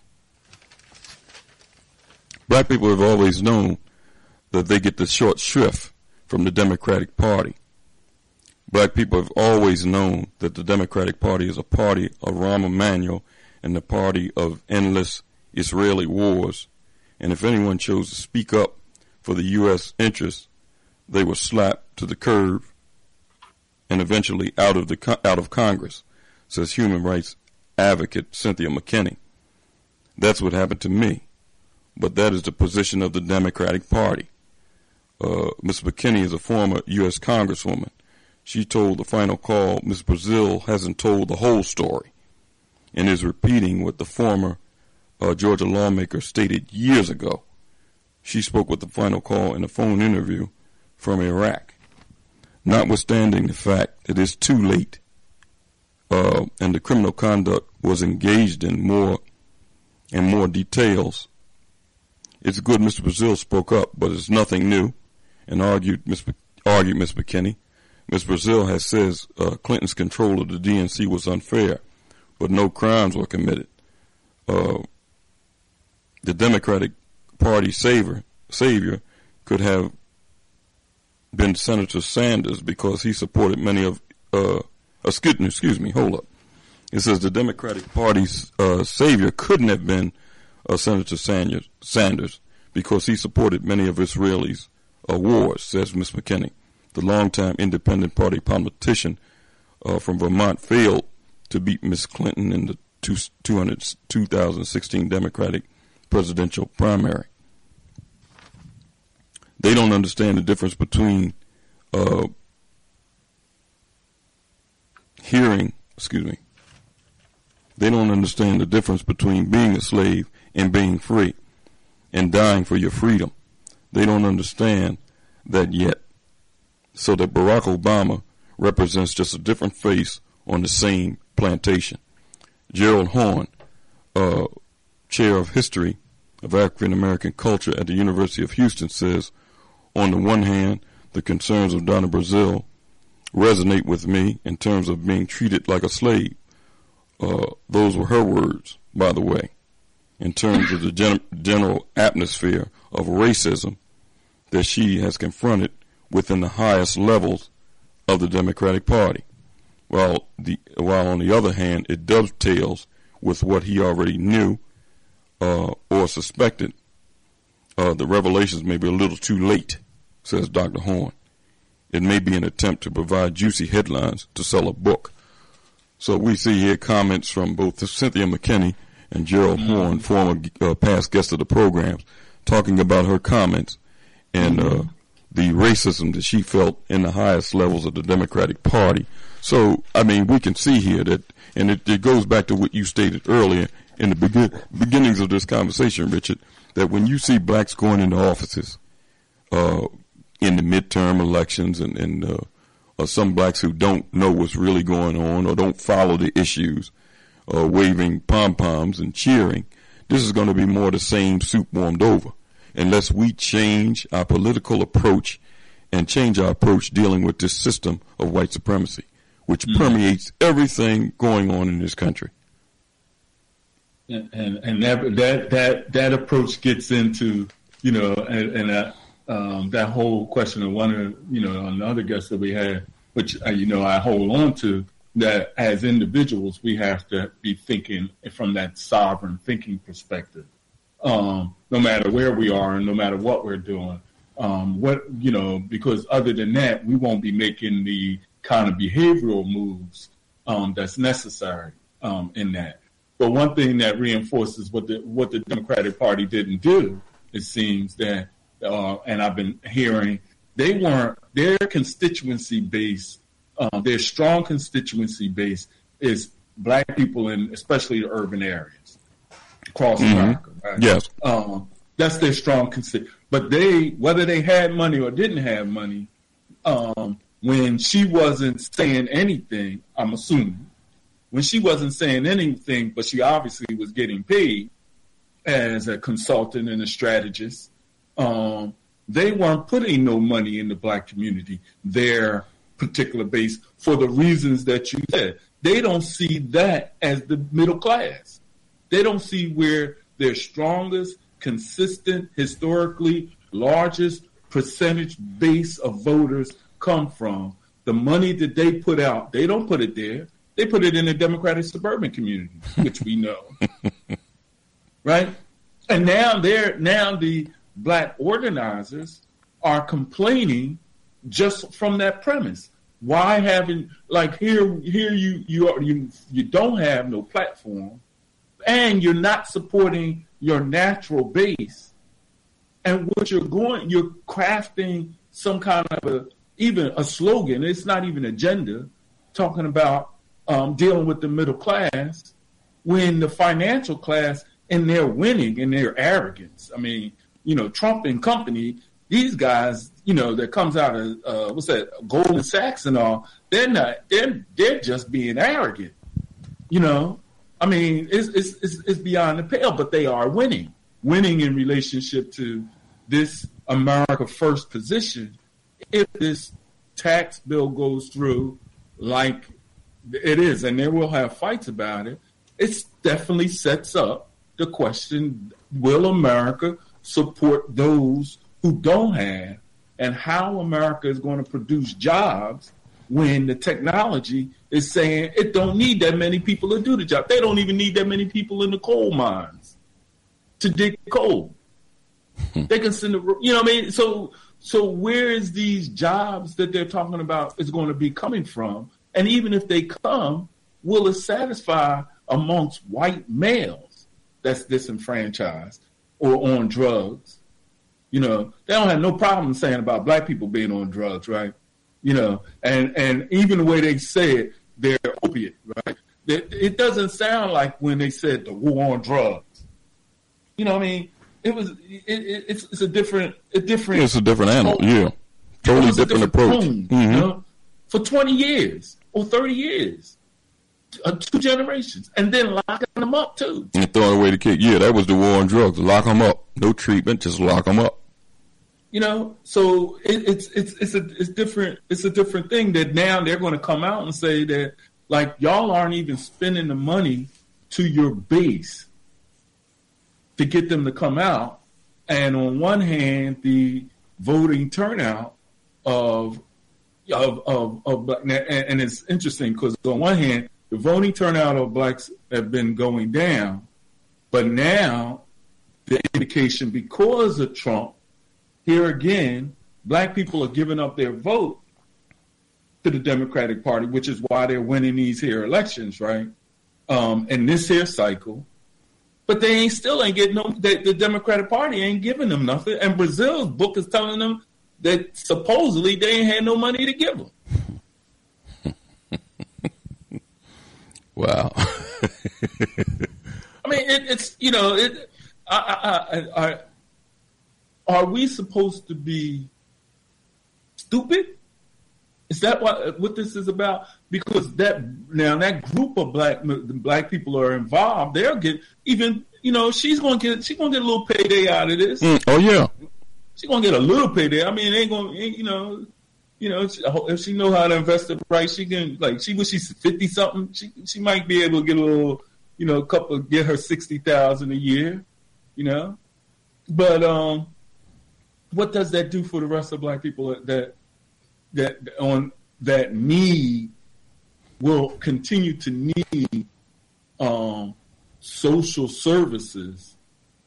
black people have always known that they get the short shrift from the Democratic Party. Black people have always known that the Democratic Party is a party of Rahm Emanuel and the party of endless Israeli wars. And if anyone chose to speak up for the U S interests, they were slapped to the curb and eventually out of the out of Congress, says human rights advocate Cynthia McKinney. That's what happened to me, but that is the position of the Democratic Party. Uh, Miz McKinney is a former U S Congresswoman. She told the Final Call Miz Brazile hasn't told the whole story and is repeating what the former uh, Georgia lawmaker stated years ago. She spoke with the Final Call in a phone interview from Iraq. Notwithstanding the fact that it's too late uh, and the criminal conduct was engaged in more and more details, it's good Mister Brazile spoke up, but it's nothing new, and argued Miz argued Miz McKinney. Miz Brazile has says uh, Clinton's control of the D N C was unfair, but no crimes were committed. Uh, the Democratic Party savior, savior could have been Senator Sanders because he supported many of, uh, excuse me, excuse me, hold up. It says the Democratic Party's uh, savior couldn't have been uh, Senator Sanders, Sanders because he supported many of Israelis' uh, wars, says Miz McKinney. The longtime independent party politician uh, from Vermont failed to beat Miz Clinton in the two thousand sixteen Democratic presidential primary. They don't understand the difference between uh, hearing, excuse me, they don't understand the difference between being a slave and being free and dying for your freedom. They don't understand that yet. So that Barack Obama represents just a different face on the same plantation. Gerald Horne, uh, chair of history of African American culture at the University of Houston, says, on the one hand, the concerns of Donna Brazile resonate with me in terms of being treated like a slave. Uh, those were her words, by the way, in terms of the gen- general atmosphere of racism that she has confronted within the highest levels of the Democratic Party. While the while on the other hand, it dovetails with what he already knew uh, or suspected. Uh, the revelations may be a little too late, says Doctor Horne. It may be an attempt to provide juicy headlines to sell a book. So we see here comments from both Cynthia McKinney and Gerald mm-hmm. Horne, former uh, past guests of the programs, talking about her comments and uh, the racism that she felt in the highest levels of the Democratic Party. So, I mean, we can see here that, and it, it goes back to what you stated earlier in the begin, beginnings of this conversation, Richard, that when you see blacks going into offices uh, in the midterm elections and, and uh, or some blacks who don't know what's really going on or don't follow the issues, uh, waving pom-poms and cheering, this is going to be more the same soup warmed over, unless we change our political approach and change our approach dealing with this system of white supremacy, which mm-hmm. permeates everything going on in this country. And and, and that, that that that approach gets into, you know, and, and uh, um, that whole question of one of, you know, another guest that we had, which, uh, you know, I hold on to, that as individuals, we have to be thinking from that sovereign thinking perspective. um, no matter where we are and no matter what we're doing. Um, what you know, because other than that, we won't be making the kind of behavioral moves um, that's necessary um, in that. But one thing that reinforces what the what the Democratic Party didn't do, it seems that, uh, and I've been hearing, they weren't their constituency base, uh, their strong constituency base is Black people in especially the urban areas across mm-hmm. America. Right? Yes, um, that's their strong constituency. But they, whether they had money or didn't have money, um, when she wasn't saying anything, I'm assuming, when she wasn't saying anything, but she obviously was getting paid as a consultant and a strategist, um, they weren't putting no money in the Black community, their particular base, for the reasons that you said. They don't see that as the middle class. They don't see where their strongest, consistent, historically largest percentage base of voters come from. The money that they put out, they don't put it there. They put it in the Democratic suburban community, which we know, right? And now they're now the Black organizers are complaining just from that premise. Why haven't like here here you you are, you you don't have no platform, and you're not supporting your natural base, and what you're going, you're crafting some kind of a, even a slogan. It's not even agenda, talking about um, dealing with the middle class, when the financial class and they're winning and their arrogance. I mean, you know, Trump and company, these guys, you know, that comes out of uh, what's that, Goldman Sachs and all. They're not. They're they're just being arrogant, you know. I mean, it's, it's it's it's beyond the pale, but they are winning, winning in relationship to this America First position. If this tax bill goes through like it is, and they will have fights about it, it definitely sets up the question, will America support those who don't have, and how America is going to produce jobs when the technology is saying it don't need that many people to do the job. They don't even need that many people in the coal mines to dig coal. They can send the, you know what I mean? So, so where is these jobs that they're talking about is going to be coming from? And even if they come, will it satisfy amongst white males that's disenfranchised or on drugs? You know, they don't have no problem saying about Black people being on drugs, right? You know, and, and even the way they say it, they're opiate, right? It, it doesn't sound like when they said the war on drugs. You know what I mean? It was, it, it, it's, it's a different, a different. It's a different animal, tone. Yeah. Totally different, different approach. Tone, mm-hmm. You know? For twenty years or thirty years, uh, two generations, and then locking them up too. And throwing away the kid. Yeah, that was the war on drugs. Lock them up. No treatment, just lock them up. You know, so it, it's it's it's a it's different. It's a different thing that now they're going to come out and say that like y'all aren't even spending the money to your base to get them to come out. And on one hand, the voting turnout of of of, of black, and, and it's interesting because on one hand, the voting turnout of blacks have been going down, but now the indication because of Trump. Here again, Black people are giving up their vote to the Democratic Party, which is why they're winning these here elections, right? Um, in this here cycle. But they ain't still ain't getting no, they, the Democratic Party ain't giving them nothing. And Brazil's book is telling them that supposedly they ain't had no money to give them. Wow. I mean, it, it's, you know, it, I, I, I, I are we supposed to be stupid? Is that what what this is about? Because that now that group of black black people are involved. They'll get even you know she's gonna get she's gonna get a little payday out of this. Mm, oh yeah, she's gonna get a little payday. I mean, it ain't gonna ain't, you know you know if she know how to invest it right, she can like she when she's fifty something, she she might be able to get a little you know a couple get her sixty thousand a year, you know, but um. What does that do for the rest of black people that that on that need will continue to need um, social services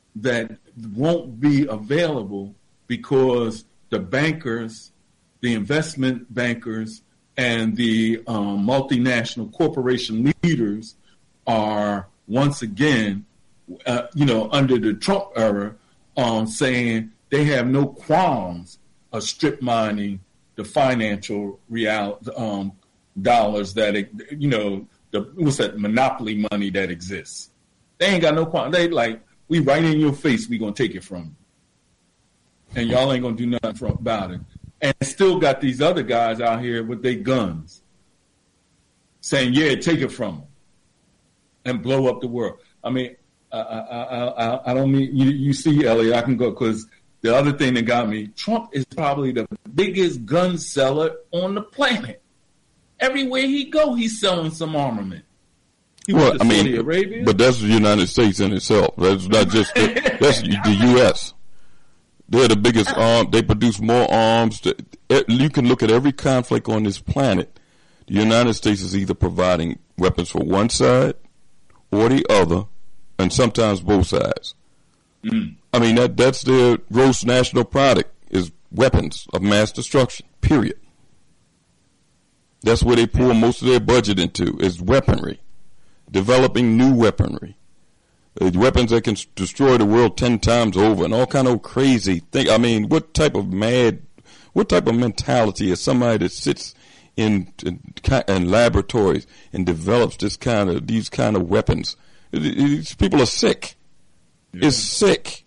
that won't be available because the bankers, the investment bankers, and the um, multinational corporation leaders are once again, uh, you know, under the Trump era, um, saying they have no qualms of strip mining the financial real um, dollars that, it, you know, the what's that monopoly money that exists. They ain't got no qualms. They like, we right in your face, we gonna take it from you. And y'all ain't gonna do nothing for, about it. And still got these other guys out here with their guns saying, yeah, take it from them and blow up the world. I mean, I, I, I, I don't mean, you, you see, Elliot, I can go, because the other thing that got me, Trump is probably the biggest gun seller on the planet. Everywhere he go, he's selling some armament. He well, went to I Saudi mean, Arabia. But that's the United States in itself. That's not just the, that's the U S They're the biggest arm. They produce more arms. You can look at every conflict on this planet. The United States is either providing weapons for one side or the other, and sometimes both sides. Mm. I mean, that that's their gross national product is weapons of mass destruction, period. That's where they pour most of their budget into, is weaponry, developing new weaponry. Uh, weapons that can s- destroy the world ten times over and all kind of crazy thing. I mean, what type of mad, what type of mentality is somebody that sits in, in, in laboratories and develops this kind of, these kind of weapons? It, it, these people are sick. Yeah. It's sick.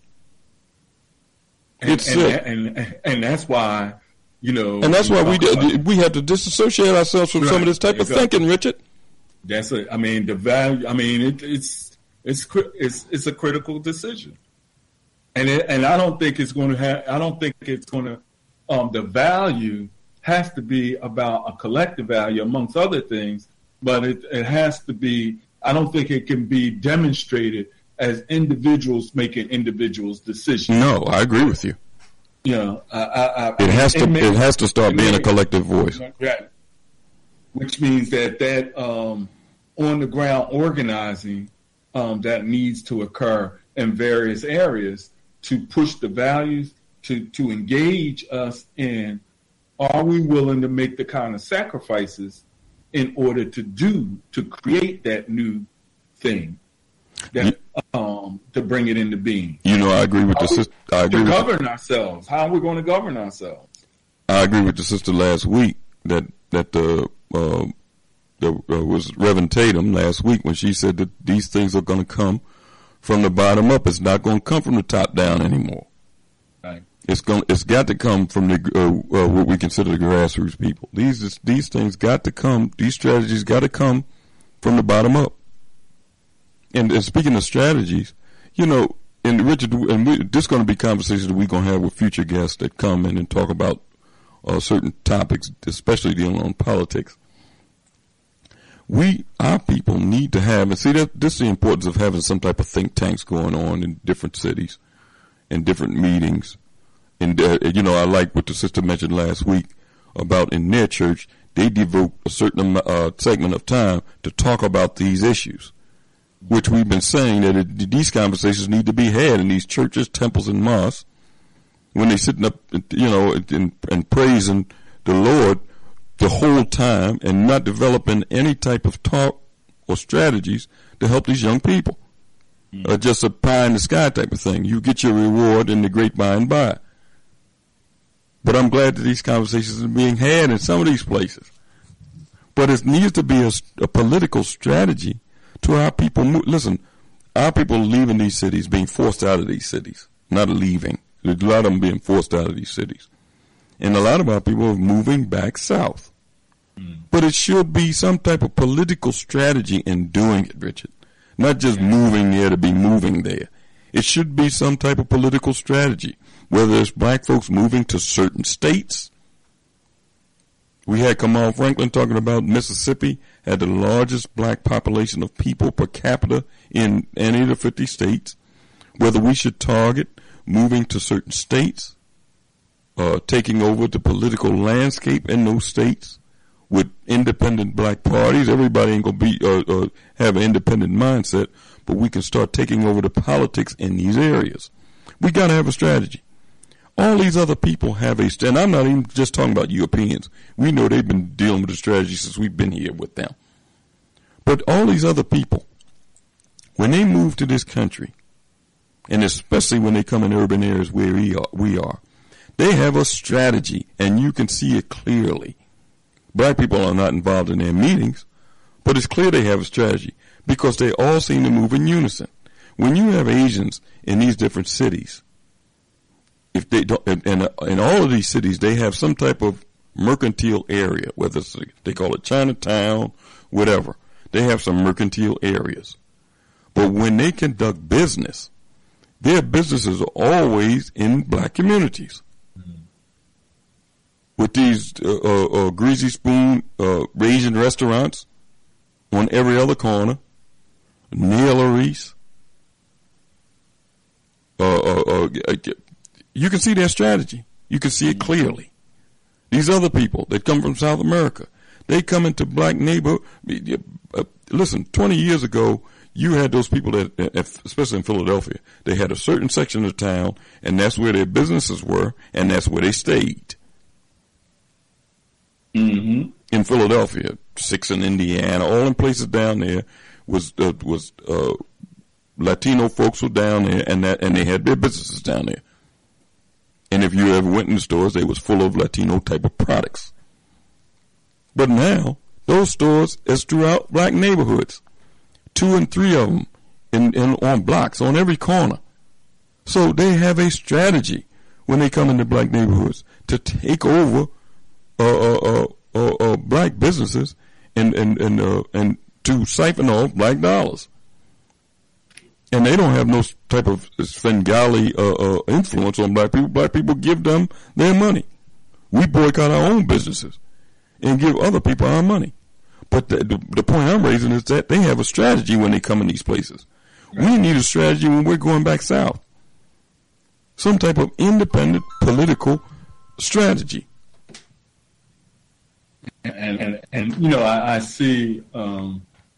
And, it's and, sick. And, and, and that's why, you know. And that's why we did, we have to disassociate ourselves from right. some of this type of thinking, Richard. That's it. I mean, the value, I mean, it, it's, It's it's it's a critical decision, and it, and I don't think it's going to have. I don't think it's going to. Um, the value has to be about a collective value amongst other things, but it it has to be. I don't think it can be demonstrated as individuals making individuals decisions. No, I agree with you. You know, I, I, I, it has it to. may, it has to start being may, a collective voice. Right. Which means that that um, on the ground organizing. Um, that needs to occur in various areas to push the values, to, to engage us in, are we willing to make the kind of sacrifices in order to do, to create that new thing, that um, to bring it into being? You know, I agree with are the sister. I agree to with govern the, ourselves. How are we going to govern ourselves? I agree with the sister last week that, that the, uh, There uh, was Reverend Tatum last week when she said that these things are going to come from the bottom up. It's not going to come from the top down anymore. Right. It's going. It's got to come from the uh, uh, what we consider the grassroots people. These these things got to come. These strategies got to come from the bottom up. And, and speaking of strategies, you know, and Richard, and we, this is going to be conversations that we're going to have with future guests that come in and talk about uh, certain topics, especially dealing on politics. We, our people, need to have, and see, that this is the importance of having some type of think tanks going on in different cities, in different meetings. And, uh, you know, I like what the sister mentioned last week about in their church, they devote a certain uh, segment of time to talk about these issues, which we've been saying that it, these conversations need to be had in these churches, temples, and mosques when they're sitting up, you know, and, and praising the Lord the whole time and not developing any type of talk or strategies to help these young people. Mm. Uh, just a pie in the sky type of thing. You get your reward in the great by and by. But I'm glad that these conversations are being had in some of these places. But it needs to be a, a political strategy to our people. Move. Listen, our people leaving these cities, being forced out of these cities, not leaving. There's a lot of them being forced out of these cities. And a lot of our people are moving back south. Mm. But it should be some type of political strategy in doing it, Richard. Not just moving there to be moving there. It should be some type of political strategy, whether it's black folks moving to certain states. We had Kamal Franklin talking about Mississippi had the largest black population of people per capita in any of the fifty states, whether we should target moving to certain states, Uh, taking over the political landscape in those states, with independent black parties. Everybody ain't going to be uh, uh, have an independent mindset, but we can start taking over the politics in these areas. We got to have a strategy. All these other people have a, and I'm not even just talking about Europeans. We know they've been dealing with the strategy since we've been here with them. But all these other people, when they move to this country, and especially when they come in urban areas where we are, we are, they have a strategy, and you can see it clearly. Black people are not involved in their meetings, but it's clear they have a strategy because they all seem to move in unison. When you have Asians in these different cities, if they don't, and, and uh, in all of these cities, they have some type of mercantile area, whether it's, they call it Chinatown, whatever. They have some mercantile areas. But when they conduct business, their businesses are always in black communities. Mm-hmm. With these uh, uh, uh, greasy spoon uh, Asian restaurants on every other corner, naileries, uh, uh, uh, you can see their strategy. You can see it clearly. These other people that come from South America, they come into black neighborhood. Uh, listen, twenty years ago, you had those people that, especially in Philadelphia, they had a certain section of town, and that's where their businesses were, and that's where they stayed. Mm-hmm. In Philadelphia, six in Indiana, all in places down there was uh, was uh, Latino folks were down there, and that and they had their businesses down there. And if you ever went in the stores, they was full of Latino type of products. But now, those stores is throughout black neighborhoods. Two and three of them in, in, on blocks, on every corner. So they have a strategy when they come into black neighborhoods to take over uh, uh, uh, uh, uh, black businesses and, and, and, uh, and to siphon off black dollars. And they don't have no type of Svengali uh, uh, influence on black people. Black people give them their money. We boycott our own businesses and give other people our money. But the, the, the point I'm raising is that they have a strategy when they come in these places. Right. We need a strategy when we're going back south. Some type of independent political strategy. And, and, and you know, I, I see... Um,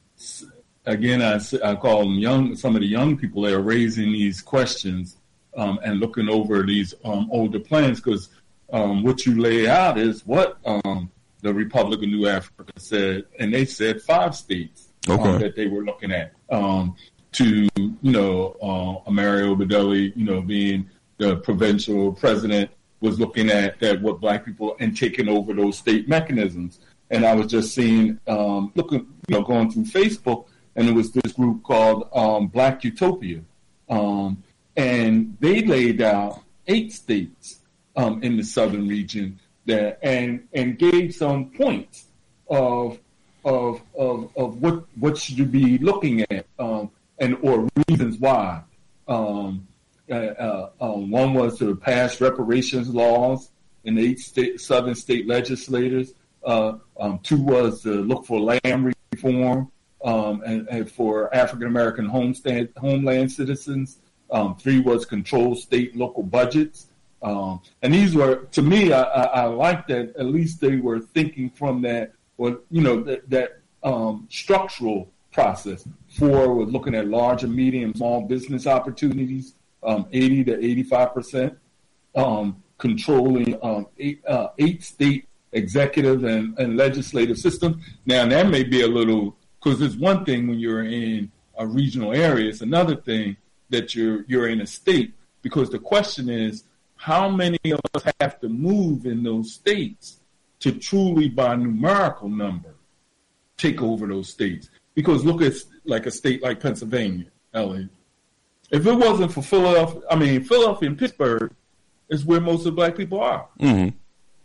Again, I, I call them young. Some of the young people that are raising these questions um, and looking over these um, older plans, because um, what you lay out is what um, the Republic of New Africa said, and they said five states okay. um, that they were looking at. Um, to you know, uh, Mario Bedelli, you know, being the provincial president, was looking at that what black people and taking over those state mechanisms. And I was just seeing, um, looking, you know, going through Facebook. And it was this group called um, Black Utopia. Um, and they laid out eight states um, in the southern region that, and and gave some points of of of, of what, what should you be looking at um, and or reasons why. Um, uh, uh, um, one was to pass reparations laws in the eight state, southern state legislators. Uh, um, two was to look for land reform. Um, and, and for African-American homestand, homeland citizens. Um, three was control state local budgets. Um, and these were, to me, I, I, I like that at least they were thinking from that, or, you know, that, that um, structural process. Four was looking at large and medium small business opportunities, um, eighty to eighty-five percent, um, controlling um, eight, uh, eight state executive and, and legislative systems. Now, that may be a little... Because it's one thing when you're in a regional area, it's another thing that you're you're in a state. Because the question is, how many of us have to move in those states to truly, by numerical number, take over those states? Because look at like a state like Pennsylvania, Elliot. If it wasn't for Philadelphia, I mean Philadelphia and Pittsburgh is where most of the black people are. Mm-hmm.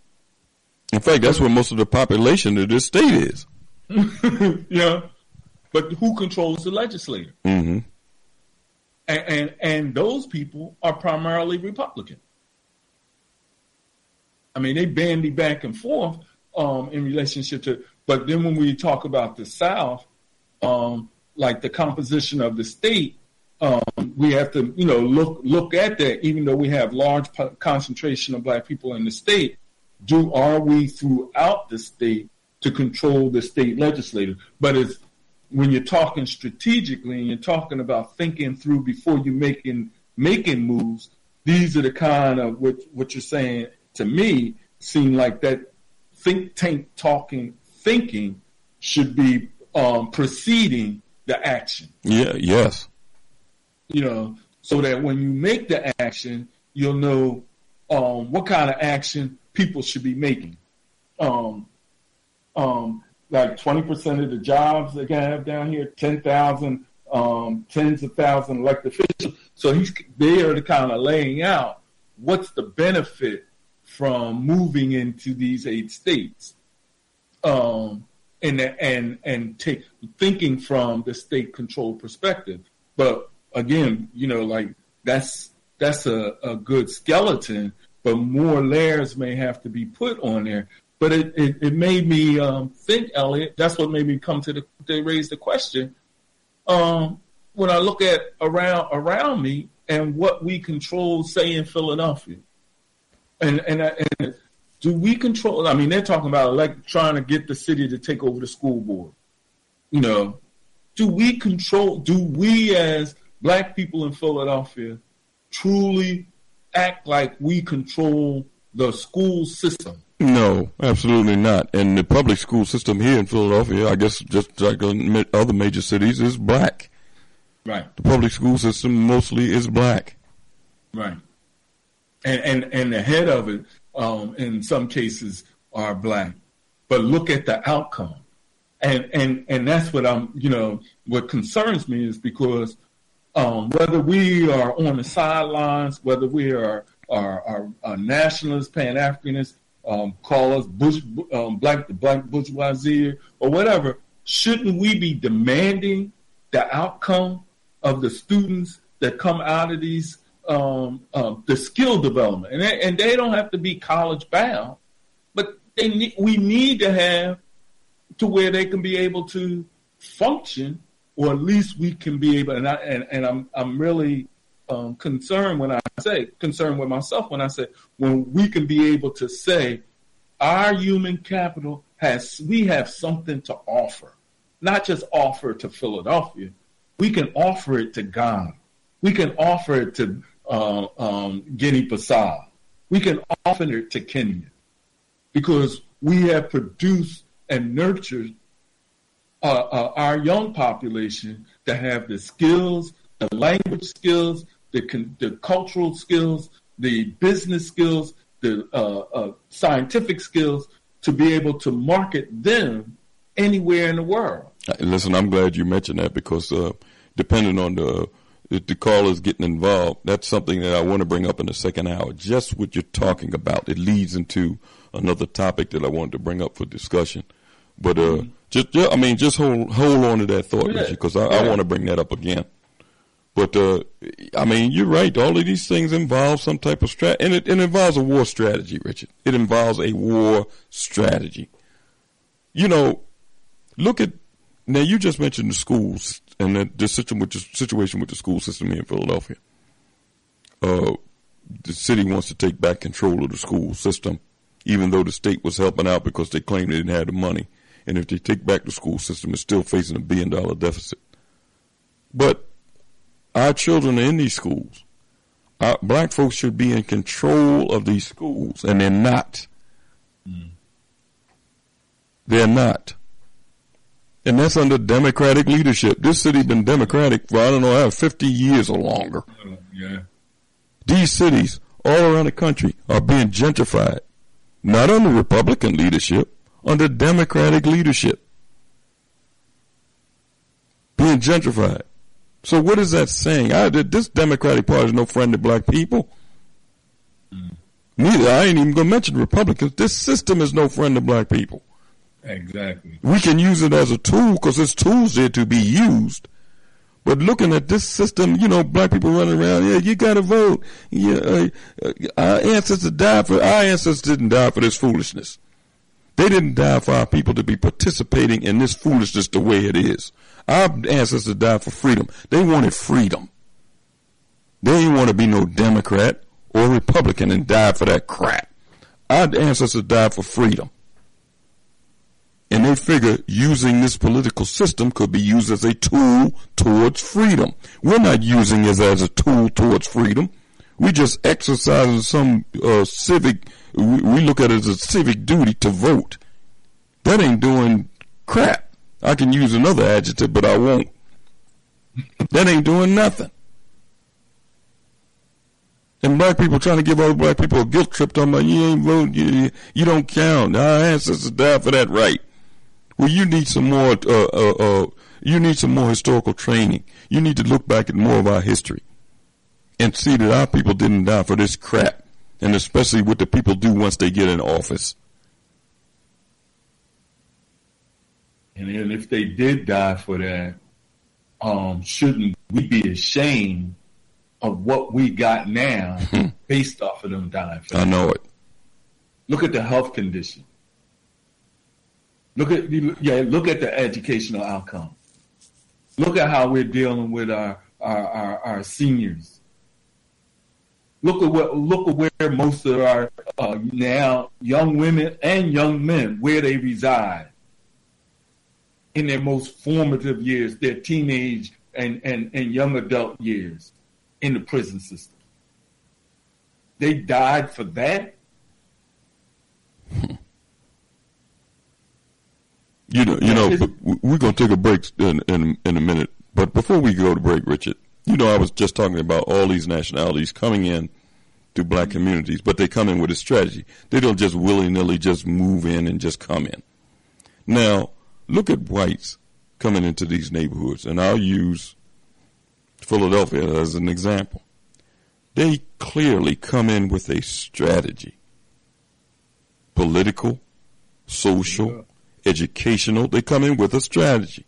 In fact, that's where most of the population of this state is. Yeah, but who controls the legislature? Mm-hmm. And, and and those people are primarily Republican. I mean, they bandy back and forth um, in relationship to. But then when we talk about the South, um, like the composition of the state, um, we have to you know look look at that. Even though we have large po- concentration of black people in the state, do are we throughout the state to control the state legislature. But it's when you're talking strategically and you're talking about thinking through before you making making moves, these are the kind of what what you're saying to me seem like that think tank talking thinking should be um, preceding the action. Yeah. Yes. You know, so that when you make the action, you'll know um, what kind of action people should be making. Um, um, like twenty percent of the jobs they can have down here, ten thousand, um, tens of thousands elected officials. So he's, they are the kind of laying out what's the benefit from moving into these eight states. Um, and and and take thinking from the state control perspective. But again, you know, like that's that's a, a good skeleton, but more layers may have to be put on there. But it, it, it made me um, think, Elliot, that's what made me come to the, they raise the question. Um, when I look at around around me and what we control, say in Philadelphia, and and, and do we control? I mean, they're talking about like trying to get the city to take over the school board. You know, do we control? Do we as Black people in Philadelphia truly act like we control the school system? No, absolutely not. And the public school system here in Philadelphia, I guess just like other major cities, is black. Right. The public school system mostly is black. Right. And and, and the head of it, um, in some cases, are black. But look at the outcome. And and and that's what I'm, you know, what concerns me is because um, whether we are on the sidelines, whether we are are, are, are nationalists, Pan-Africanists, Um, call us bush, um, black, the black bourgeoisie or whatever, shouldn't we be demanding the outcome of the students that come out of these, um, um, the skill development? And they, and they don't have to be college bound, but they ne- we need to have to where they can be able to function, or at least we can be able, and, I, and, and I'm, I'm really Um, concerned when I say, concerned with myself when I say, when we can be able to say, our human capital has, we have something to offer, not just offer to Philadelphia. We can offer it to Ghana. We can offer it to uh, um, Guinea-Bissau. We can offer it to Kenya because we have produced and nurtured uh, uh, our young population to have the skills, the language skills, the, the cultural skills, the business skills, the uh, uh, scientific skills to be able to market them anywhere in the world. Listen, I'm glad you mentioned that because uh, depending on the the callers getting involved, that's something that I want to bring up in the second hour. Just what you're talking about, it leads into another topic that I wanted to bring up for discussion. But uh, mm-hmm. just, just, I mean, just hold hold on to that thought, yeah. because I, yeah. I want to bring that up again. But, uh, I mean, you're right. All of these things involve some type of strategy. And it, it involves a war strategy, Richard. It involves a war strategy. You know, look at, now you just mentioned the schools and the, the situation with the school system here in Philadelphia. Uh, the city wants to take back control of the school system, even though the state was helping out because they claimed they didn't have the money. And if they take back the school system, it's still facing a billion dollar deficit. But our children are in these schools. Our black folks should be in control of these schools, and they're not. Mm. They're not. And that's under Democratic leadership. This city's been Democratic for, I don't know, fifty years or longer. Uh, yeah. These cities all around the country are being gentrified, not under Republican leadership, under Democratic leadership. Being gentrified. So what is that saying? I, this Democratic Party is no friend to black people. Mm. Neither. I ain't even going to mention Republicans. This system is no friend to black people. Exactly. We can use it as a tool because there's tools there to be used. But looking at this system, you know, black people running around, yeah, you got to vote. Yeah, uh, uh, our ancestors died for, our ancestors didn't die for this foolishness. They didn't die for our people to be participating in this foolishness the way it is. Our ancestors died for freedom. They wanted freedom. They didn't want to be no Democrat or Republican and die for that crap. Our ancestors died for freedom. And they figure using this political system could be used as a tool towards freedom. We're not using it as a tool towards freedom. We just exercising some uh, civic, we, we look at it as a civic duty to vote. That ain't doing crap. I can use another adjective, but I won't. That ain't doing nothing. And black people trying to give other black people a guilt trip, talking about you ain't voting, you, you don't count. Our ancestors died for that right. Well, you need some more. Uh, uh, uh, you need some more historical training. You need to look back at more of our history and see that our people didn't die for this crap, and especially what the people do once they get in office. And then if they did die for that, um, shouldn't we be ashamed of what we got now based off of them dying for that? I know it. Look at the health condition. Look at yeah. Look at the educational outcome. Look at how we're dealing with our our, our, our seniors. Look at what look at where most of our uh, now young women and young men where they reside in their most formative years, their teenage and, and, and young adult years in the prison system. They died for that. You know, you know, we're going to take a break in, in, in a minute. But before we go to break, Richard, you know, I was just talking about all these nationalities coming in to black communities, but they come in with a strategy. They don't just willy-nilly just move in and just come in. Now, look at whites coming into these neighborhoods, and I'll use Philadelphia as an example. They clearly come in with a strategy. Political, social, educational, they come in with a strategy.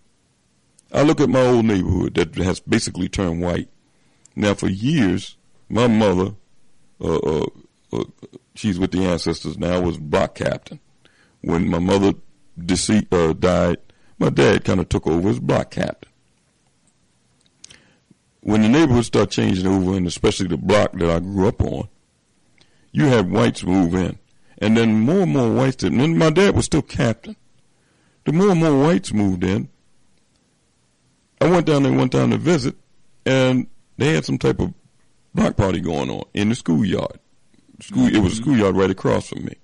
I look at my old neighborhood that has basically turned white. Now, for years, my mother, uh, uh, uh, she's with the ancestors now, was block captain. When my mother dece- uh, died, my dad kind of took over as block captain. When the neighborhood started changing over, and especially the block that I grew up on, you had whites move in. And then more and more whites did. And then my dad was still captain. The more and more whites moved in, I went down there one time to visit, and they had some type of block party going on in the schoolyard. School, mm-hmm. It was a schoolyard right across from me.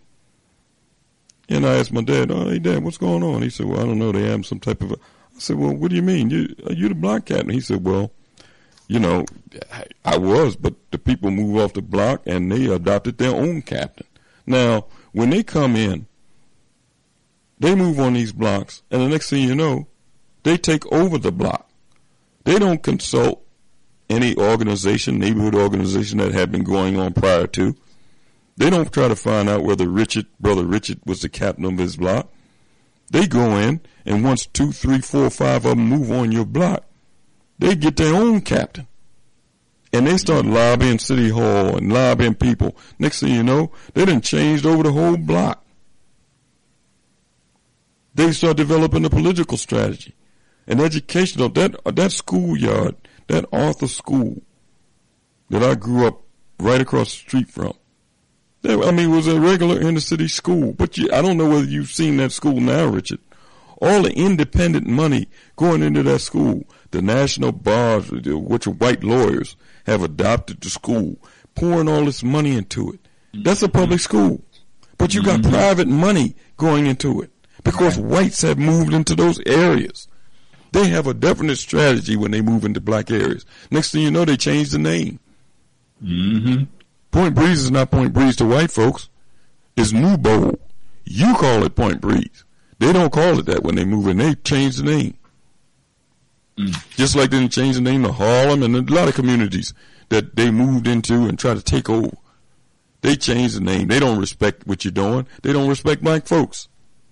And I asked my dad, oh, hey, Dad, what's going on? He said, well, I don't know. They have some type of a... I said, well, what do you mean? You, are you the block captain? He said, well, you know, I, I was, but the people moved off the block, and they adopted their own captain. Now, when they come in, they move on these blocks, and the next thing you know, they take over the block. They don't consult any organization, neighborhood organization that had been going on prior to. They don't try to find out whether Richard, Brother Richard, was the captain of his block. They go in, and once two, three, four, five of them move on your block, they get their own captain. And they start lobbying City Hall and lobbying people. Next thing you know, they done changed over the whole block. They start developing a political strategy. And educational, that, that schoolyard, that Arthur School that I grew up right across the street from, that, I mean, it was a regular inner city school. But you, I don't know whether you've seen that school now, Richard. All the independent money going into that school, the national bars, which are white lawyers, have adopted the school, pouring all this money into it. That's a public school. But you got mm-hmm. private money going into it because right. whites have moved into those areas. They have a definite strategy when they move into black areas. Next thing you know, they change the name. Mm-hmm. Point Breeze is not Point Breeze to white folks. It's New Bowl. You call it Point Breeze. They don't call it that when they move in. They change the name. Mm. Just like they changed the name to Harlem and a lot of communities that they moved into and try to take over. They changed the name. They don't respect what you're doing. They don't respect black folks.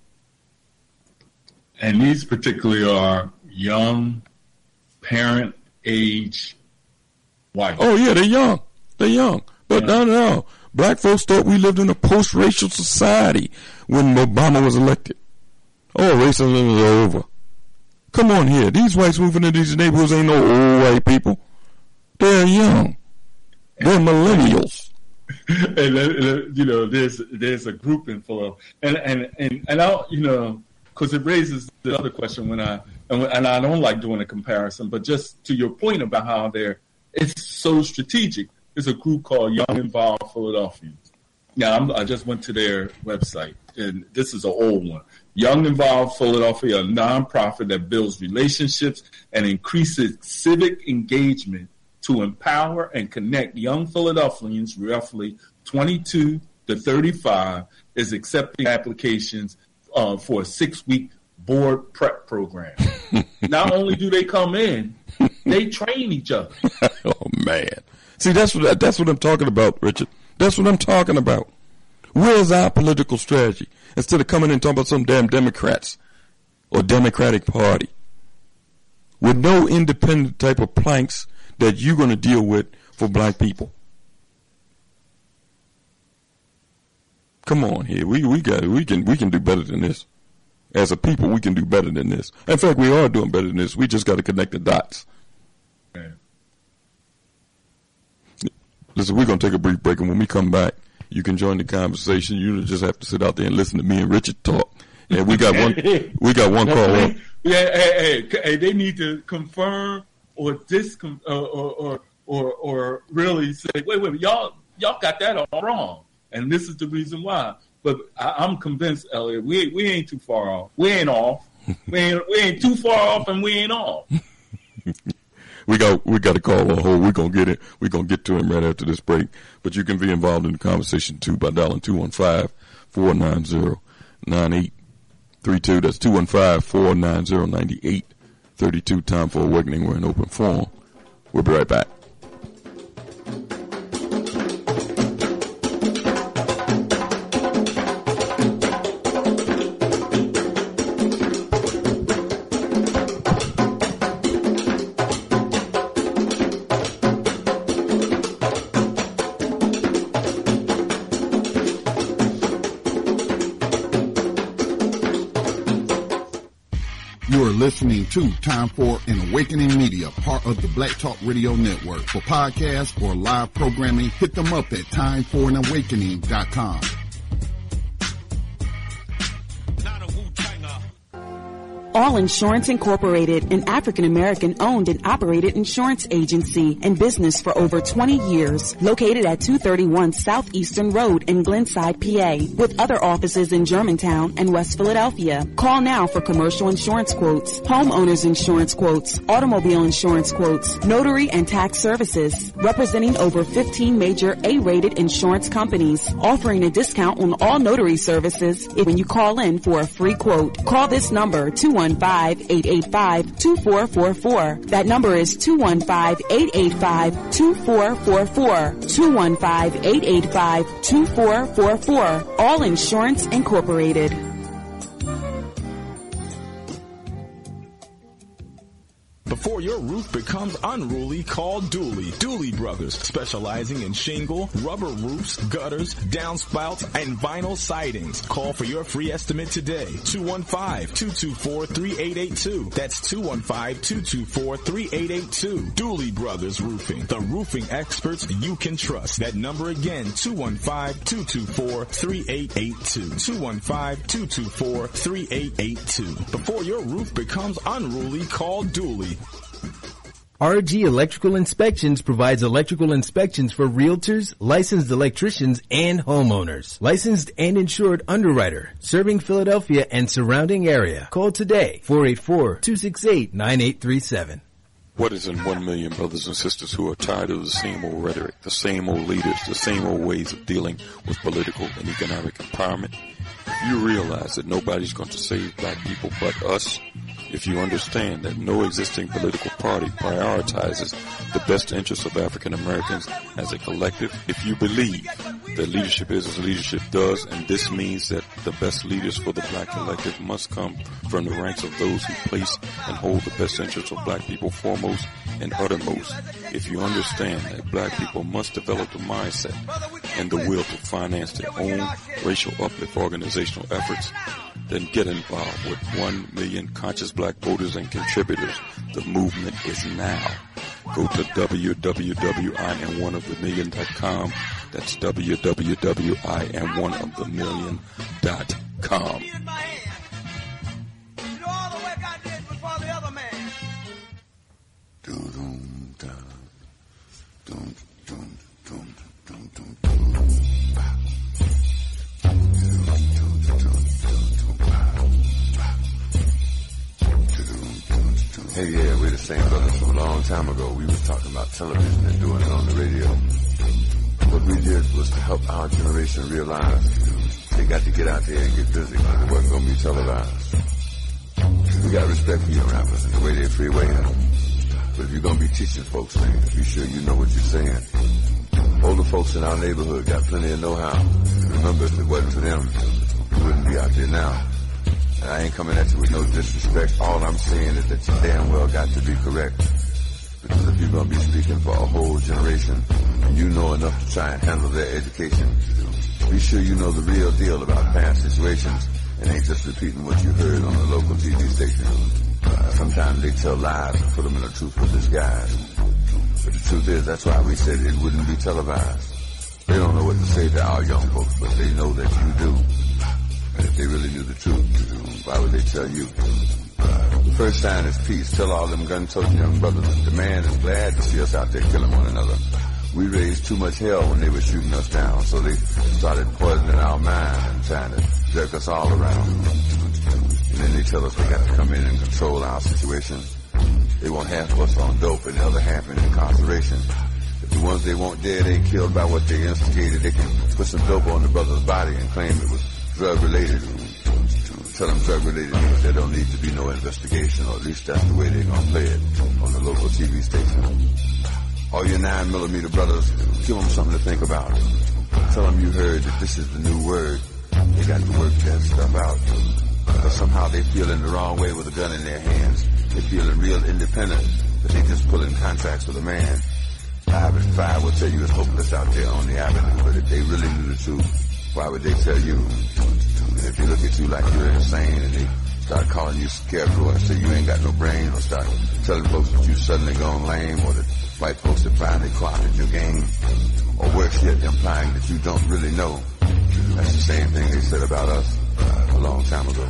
And these particularly are young, parent-age whites. Oh, yeah, they're young. They're young. But yeah. no, no, no. Black folks thought we lived in a post-racial society when Obama was elected. Oh, racism is over. Come on here. These whites moving into these neighborhoods ain't no old white people. They're young. They're millennials. And, uh, you know, there's there's a group in Philadelphia. And, and, and, and I, you know, because it raises the other question when I, and, and I don't like doing a comparison, but just to your point about how they're, it's so strategic. There's a group called Young Involved Philadelphians. Now, I'm, I just went to their website, and this is an old one. Young Involved Philadelphia, a nonprofit that builds relationships and increases civic engagement to empower and connect young Philadelphians, roughly twenty-two to thirty-five, is accepting applications uh, for a six-week board prep program. Not only do they come in, they train each other. Oh, man. See, that's what that's what I'm talking about, Richard. That's what I'm talking about. Where's our political strategy? Instead of coming in and talking about some damn Democrats or Democratic Party with no independent type of planks that you're going to deal with for black people. Come on here. We we got we can we can do better than this. As a people, we can do better than this. In fact, we are doing better than this. We just got to connect the dots. Okay. Listen, we're going to take a brief break, and when we come back, you can join the conversation. You just have to sit out there and listen to me and Richard talk. And we got one we got one call. Yeah, hey, hey, hey, they need to confirm or discon uh, or, or or or really say, wait, wait, y'all y'all got that all wrong. And this is the reason why. But I, I'm convinced, Elliot, we we ain't too far off. We ain't off. We ain't we ain't too far off, and we ain't off. we got we got a call on hold. We're gonna get it. We're gonna get to him right after this break. But you can be involved in the conversation too by dialing two one five, four nine zero, nine eight three two. That's two one five, four nine zero, nine eight three two. Time for Awakening. We're in open forum. We'll be right back. Listening to Time for an Awakening Media, part of the Black Talk Radio Network. For podcasts or live programming, hit them up at time for an awakening dot com. All Insurance Incorporated, an African-American owned and operated insurance agency in business for over twenty years, located at two thirty-one Southeastern Road in Glenside, P A, with other offices in Germantown and West Philadelphia. Call now for commercial insurance quotes, homeowners insurance quotes, automobile insurance quotes, notary and tax services, representing over fifteen major A-rated insurance companies, offering a discount on all notary services when you call in for a free quote. Call this number, two one five, eight eight five, two four four four. That number is two one five, eight eight five, two four four four. two one five, eight eight five, two four four four. All Insurance Incorporated. Before your roof becomes unruly, call Dooley. Dooley Brothers, specializing in shingle, rubber roofs, gutters, downspouts, and vinyl sidings. Call for your free estimate today. two one five, two two four, three eight eight two. That's two one five, two two four, three eight eight two. Dooley Brothers Roofing, the roofing experts you can trust. That number again, two one five, two two four, three eight eight two. two one five, two two four, three eight eight two. Before your roof becomes unruly, call Dooley. R G Electrical Inspections provides electrical inspections for realtors, licensed electricians, and homeowners. Licensed and insured underwriter, serving Philadelphia and surrounding area. Call today, four eight four, two six eight, nine eight three seven. What is in one million brothers and sisters who are tired of the same old rhetoric, the same old leaders, the same old ways of dealing with political and economic empowerment? If you realize that nobody's going to save black people but us, if you understand that no existing political party prioritizes the best interests of African Americans as a collective, if you believe that leadership is as leadership does, and this means that the best leaders for the black collective must come from the ranks of those who place and hold the best interests of black people foremost and uttermost, if you understand that black people must develop the mindset and the will to finance their own racial uplift organizational efforts, then get involved with one million conscious black voters and contributors. The movement is now. Go to w w w dot i am one of the million dot com. That's w w w dot i am one of the million dot com. Hey, yeah, we're the same brothers from a long time ago. We was talking about television and doing it on the radio. What we did was to help our generation realize they got to get out there and get busy because it wasn't going to be televised. We got respect for young rappers and the way they freeway them. But if you're going to be teaching folks things, be sure you know what you're saying. Older folks in our neighborhood got plenty of know-how. Remember, if it wasn't for them, we wouldn't be out there now. And I ain't coming at you with no disrespect. All I'm saying is that you damn well got to be correct. Because if you're going to be speaking for a whole generation, and you know enough to try and handle their education, be sure you know the real deal about past situations and ain't just repeating what you heard on the local T V station. Uh, sometimes they tell lies and put them in a truthful disguise. But the truth is, that's why we said it wouldn't be televised. They don't know what to say to our young folks, but they know that you do. And if they really knew the truth, why would they tell you? Uh, the first sign is peace. Tell all them gun-toting young brothers that the man is glad to see us out there killing one another. We raised too much hell when they were shooting us down, so they started poisoning our mind and trying to jerk us all around. And then they tell us they got to come in and control our situation. They want half of us on dope and the other half in incarceration. If the ones they want dead ain't killed by what they instigated, they can put some dope on the brother's body and claim it was drug-related. Tell them drug-related means there don't need to be no investigation, or at least that's the way they're going to play it on the local T V station. All your nine millimeter brothers, give them something to think about. Tell them you heard that this is the new word. They got to work that stuff out. But somehow they feeling the wrong way with a gun in their hands. They feeling real independent, but they just pulling contracts with a man. Five and five will tell you it's hopeless out there on the avenue, but if they really knew the truth, why would they tell you? And if they look at you like you're insane and they start calling you scarecrow and say you ain't got no brain, or start telling folks that you suddenly gone lame, or that white folks have finally co-opted your game, or worse yet, implying that you don't really know. That's the same thing they said about us uh, a long time ago.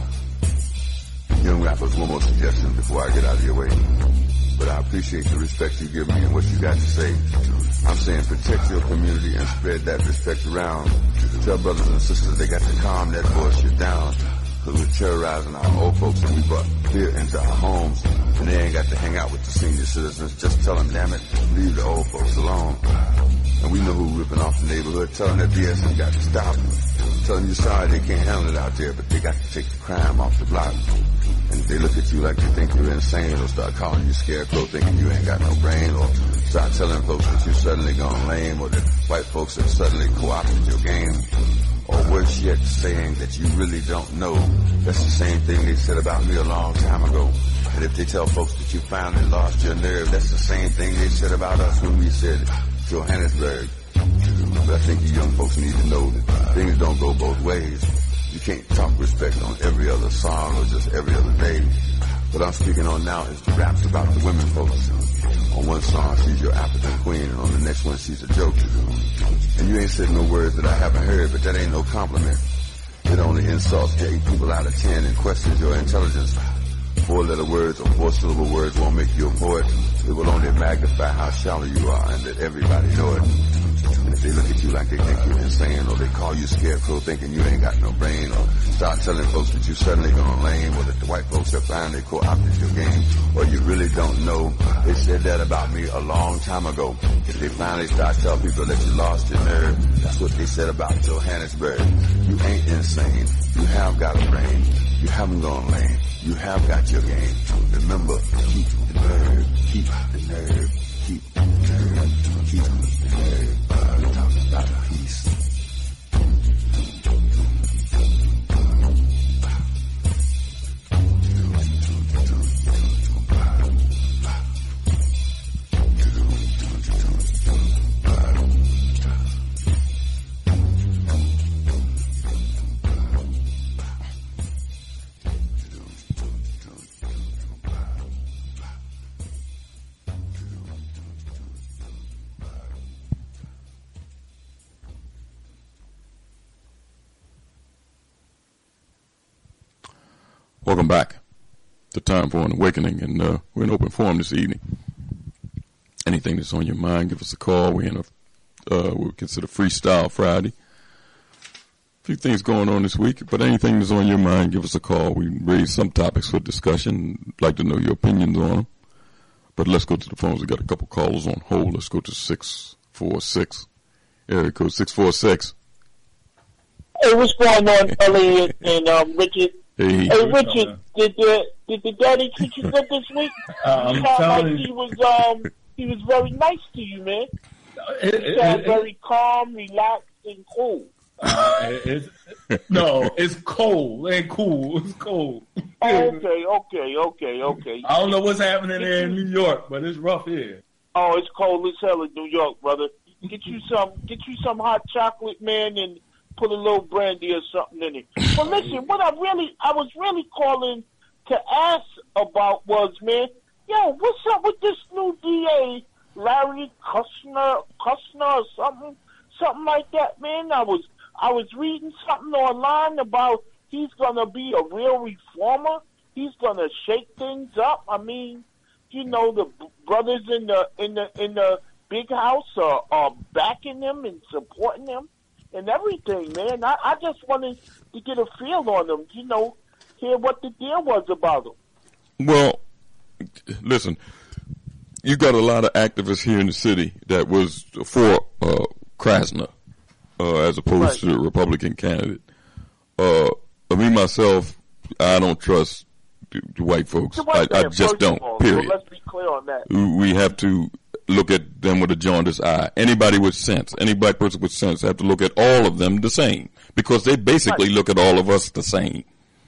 Young rappers, one more suggestion before I get out of your way. But I appreciate the respect you give me and what you got to say. I'm saying protect your community and spread that respect around. Tell brothers and sisters they got to calm that bullshit down. Because we're terrorizing our old folks and we brought fear into our homes. And they ain't got to hang out with the senior citizens. Just tell them, damn it, leave the old folks alone. And we know who ripping off the neighborhood. Tell them that B S has got to stop. Tell them you're sorry they can't handle it out there, but they got to take the crime off the block. And if they look at you like they think you're insane, or start calling you scarecrow thinking you ain't got no brain, or start telling folks that you suddenly gone lame, or that white folks have suddenly co-opted your game, or worse yet, saying that you really don't know. That's the same thing they said about me a long time ago. And if they tell folks that you finally lost your nerve, that's the same thing they said about us when we said Johannesburg. But I think you young folks need to know that things don't go both ways. You can't talk respect on every other song or just every other day. What I'm speaking on now is the raps about the women folks. On one song, she's your African queen, and on the next one, she's a joke. And you ain't said no words that I haven't heard, but that ain't no compliment. It only insults eight people out of ten and questions your intelligence. Four-letter words or four-syllable words won't make you a poet. It will only magnify how shallow you are and let everybody know it. And if they look at you like they think you're insane, or they call you scarecrow thinking you ain't got no brain, or start telling folks that you suddenly gone lame, or that the white folks have finally co-opted your game, or you really don't know, they said that about me a long time ago. If they finally start telling people that you lost your nerve, that's what they said about Johannesburg. You ain't insane. You have got a brain. You haven't gone lame. You have got your game. Remember, keep the nerve, keep the nerve, keep the nerve, keep the nerve. We're talking about peace. Welcome back to Time for an Awakening, and uh, we're in open forum this evening. And anything that's on your mind, give us a call. We're in a, uh, we'll consider Freestyle Friday. A few things going on this week, but anything that's on your mind, give us a call. We raise some topics for discussion. Like to know your opinions on them. But let's go to the phones. We got a couple callers on hold. Let's go to six four six. Area code six four six. Hey, what's going on, Elliot and um, Richard? Hey, hey Richard, did the did the daddy treat you good this week? Uh, you I'm sound telling like you. he was um he was very nice to you, man. It, You it, sound it, very calm, relaxed, and cool. uh, it, it's, no, it's cold. It ain't cool. It's cold. Oh, okay, okay, okay, okay. I don't know what's happening there in New York, but it's rough here. Oh, it's cold as hell in New York, brother. Get you some, get you some hot chocolate, man, and put a little brandy or something in it. But listen, what I really, I was really calling to ask about was, man, yo, what's up with this new D A, Larry Kushner, Kushner or something, something like that, man? I was, I was reading something online about he's gonna be a real reformer. He's gonna shake things up. I mean, you know, the brothers in the in the in the big house are, are backing him and supporting him and everything, man. I, I just wanted to get a feel on them, you know, hear what the deal was about him. Well, listen, you got a lot of activists here in the city that was for uh, Krasner uh, as opposed Right. to the Republican candidate. Uh, me, myself, I don't trust the, the white folks. The white I, I man, just first don't, of all, period. So let's be clear on that. We have to look at them with a jaundiced eye. Anybody with sense, any black person with sense, have to look at all of them the same because they basically Right. look at all of us the same.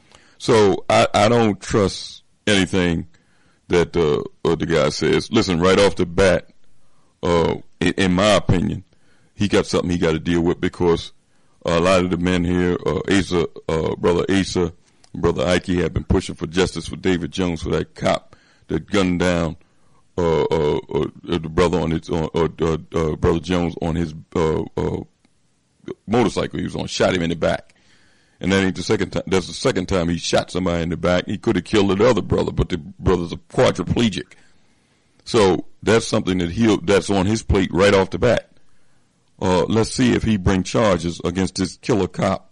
So I, I don't trust anything that uh, uh, the guy says. Listen, right off the bat, uh, in, in my opinion, he got something he got to deal with because a lot of the men here, uh, Asa, uh, brother Asa, brother Ike, have been pushing for justice for David Jones, for that cop that gunned down uh, uh, uh, the brother on his, uh, uh, uh, brother Jones on his uh, uh, motorcycle. He was on, shot him in the back. And that ain't the second time. That's the second time he shot somebody in the back. He could have killed the other brother, but the brother's a quadriplegic. So that's something that he that's on his plate right off the bat. Uh, let's see if he brings charges against this killer cop.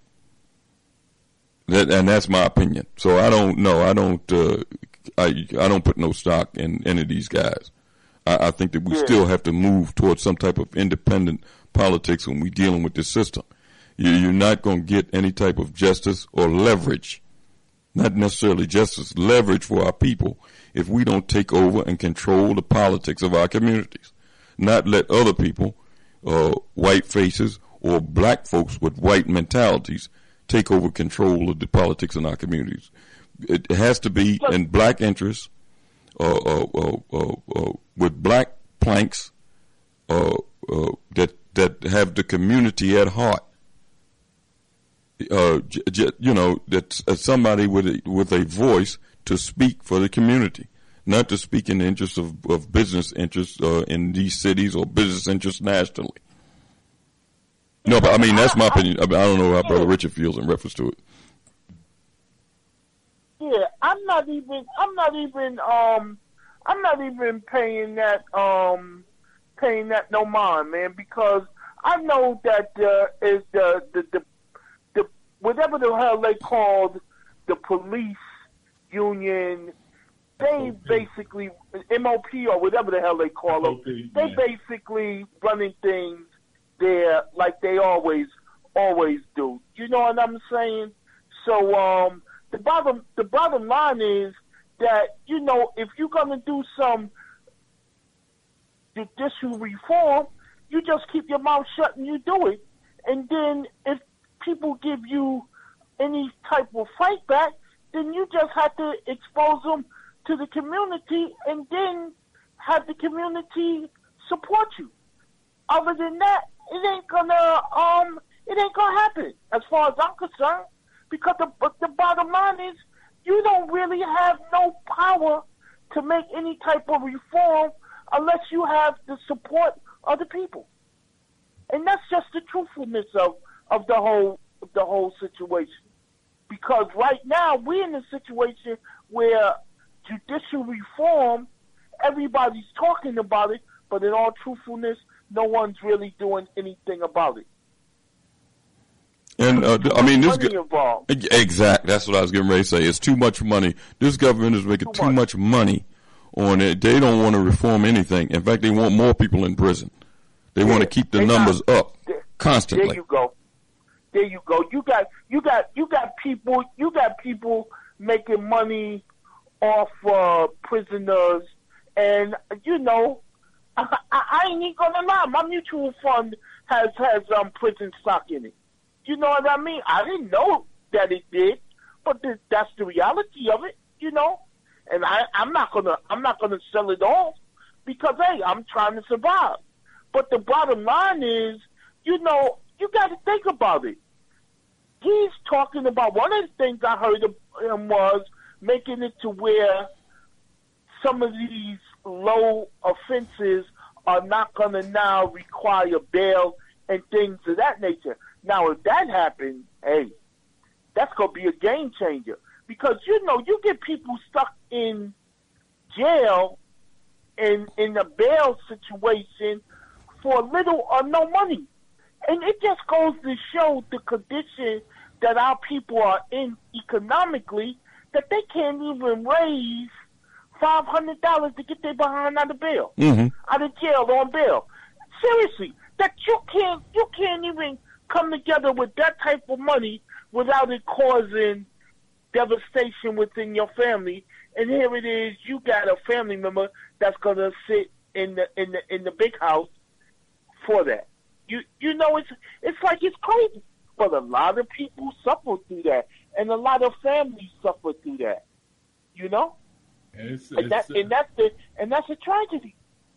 That, and that's my opinion. So I don't know. I don't. Uh, I I don't put no stock in any of these guys. I, I think that we Yeah. still have to move towards some type of independent politics when we're dealing with this system. You, you're not going to get any type of justice or leverage, not necessarily justice, leverage for our people if we don't take over and control the politics of our communities. Not let other people, uh, white faces or black folks with white mentalities, take over control of the politics in our communities. It has to be in black interests, uh, uh, uh, uh, uh, with black planks uh, uh, that that have the community at heart. Uh, j- j- you know, that uh, somebody with a, with a voice to speak for the community, not to speak in the interest of, of business interests uh, in these cities or business interests nationally. No, but I mean, that's my opinion. I, mean, I don't know how Brother Richard feels in reference to it. Yeah, I'm not even. I'm not even. Um, I'm not even paying that. Um, paying that no mind, man, because I know that uh, is the the the the whatever the hell they called the police union. They basically M O P or whatever the hell they call them. They basically running things there like they always always do. You know what I'm saying? So um. The bottom, the bottom line is that, you know, if you're going to do some judicial reform, you just keep your mouth shut and you do it. And then if people give you any type of fight back, then you just have to expose them to the community and then have the community support you. Other than that, it ain't gonna, um, it ain't gonna happen as far as I'm concerned. Because the, but the bottom line is, you don't really have no power to make any type of reform unless you have the support of the people. And that's just the truthfulness of, of the whole of the whole situation. Because right now we're in a situation where judicial reform, everybody's talking about it, But in all truthfulness, no one's really doing anything about it. And uh, I mean, this money involved. Exact. That's what I was getting ready to say. It's too much money. This government is making too, too much. much money on it. They don't want to reform anything. In fact, they want more people in prison. They yeah, want to keep the numbers not, up there, constantly. There you go. There you go. You got you got you got people you got people making money off uh, prisoners, and you know, I, I, I ain't even gonna lie. My mutual fund has has um prison stock in it. You know what I mean? I didn't know that it did, but th- that's the reality of it. You know, and I I'm not gonna I'm not gonna sell it off because hey, I'm trying to survive. But the bottom line is, you know, you got to think about it. He's talking about, one of the things I heard of him was making it to where some of these low offenses are not going to now require bail and things of that nature. Now, if that happens, hey, that's going to be a game changer. Because, you know, you get people stuck in jail in, in a bail situation for little or no money. And it just goes to show the condition that our people are in economically, that they can't even raise five hundred dollars to get their behind out of bail, mm-hmm. out of jail on bail. Seriously, that you can't, you can't even come together with that type of money without it causing devastation within your family. And here it is, you got a family member that's going to sit in the in the in the big house for that. You you know, it's it's like it's crazy. But a lot of people suffer through that, and a lot of families suffer through that. You know, it's, and, that, it's, and that's the and that's a tragedy.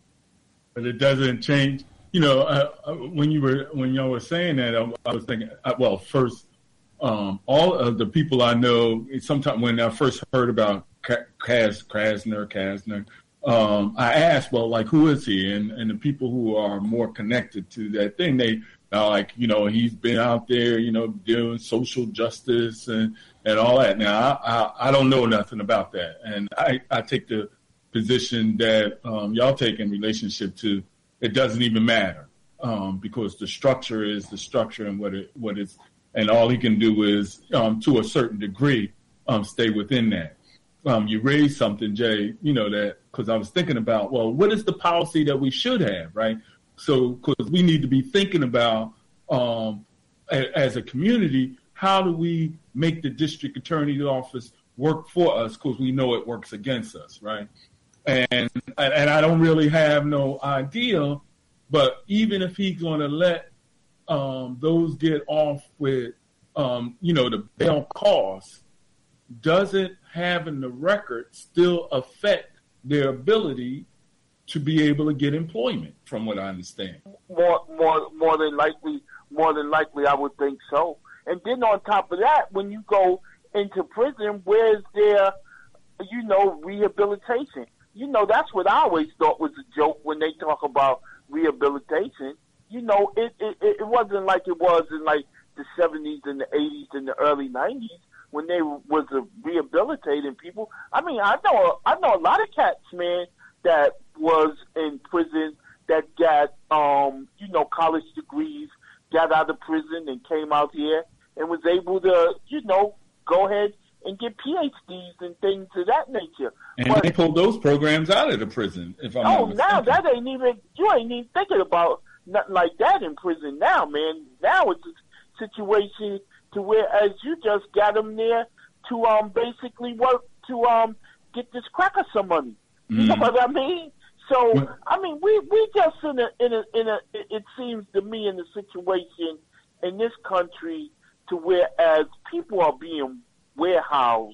But it doesn't change. You know, uh, when you were when y'all were saying that, I, I was thinking. Uh, well, first, um, all of the people I know, sometimes when I first heard about Kaz, Krasner, Krasner. Um, I asked, well, like, who is he? And, and the people who are more connected to that thing, they are like, you know, he's been out there, you know, doing social justice and, and all that. Now, I, I, I don't know nothing about that. And I, I take the position that um, y'all take in relationship to it doesn't even matter um, because the structure is the structure and what it what it's and all he can do is, um, to a certain degree, um, stay within that. Um, you raised something, Jay, you know, that because I was thinking about, well, what is the policy that we should have, right? So because we need to be thinking about, um, a, as a community, how do we make the district attorney's office work for us because we know it works against us, right? And and I don't really have no idea, but even if he's going to let um, those get off with, um, you know, the bail costs, doesn't having the record still affect their ability to be able to get employment, from what I understand? More, more, more than likely, more than likely, I would think so. And then on top of that, when you go into prison, where's their, you know, rehabilitation? You know, that's what I always thought was a joke when they talk about rehabilitation. You know, it, it, it wasn't like it was in like the seventies and the eighties and the early nineties. When they was uh, rehabilitating people. I mean, I know I know a lot of cats, man, that was in prison that got, um, you know, college degrees, got out of prison and came out here and was able to, you know, go ahead and get P H Ds and things of that nature. And but, they pulled those programs out of the prison, if I'm oh, not now that ain't even, you ain't even thinking about nothing like that in prison now, man. Now it's a situation to where, as you just got them there to um basically work to um get this cracker some money. You mm. know what I mean? So I mean, we we just in a in a in a it seems to me in a situation in this country to where as people are being warehoused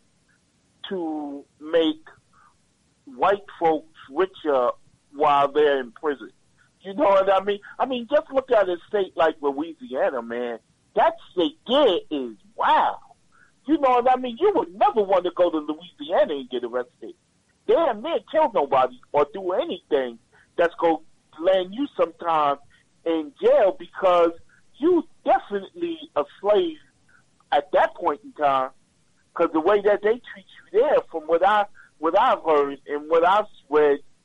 to make white folks richer while they're in prison. You know what I mean? I mean, just look at a state like Louisiana, man. That state there is wow. You know what I mean? You would never want to go to Louisiana and get arrested. Damn near kill nobody or do anything that's going to land you sometime in jail because you definitely a slave at that point in time. Because the way that they treat you there, from what I what I've heard and what I've read and what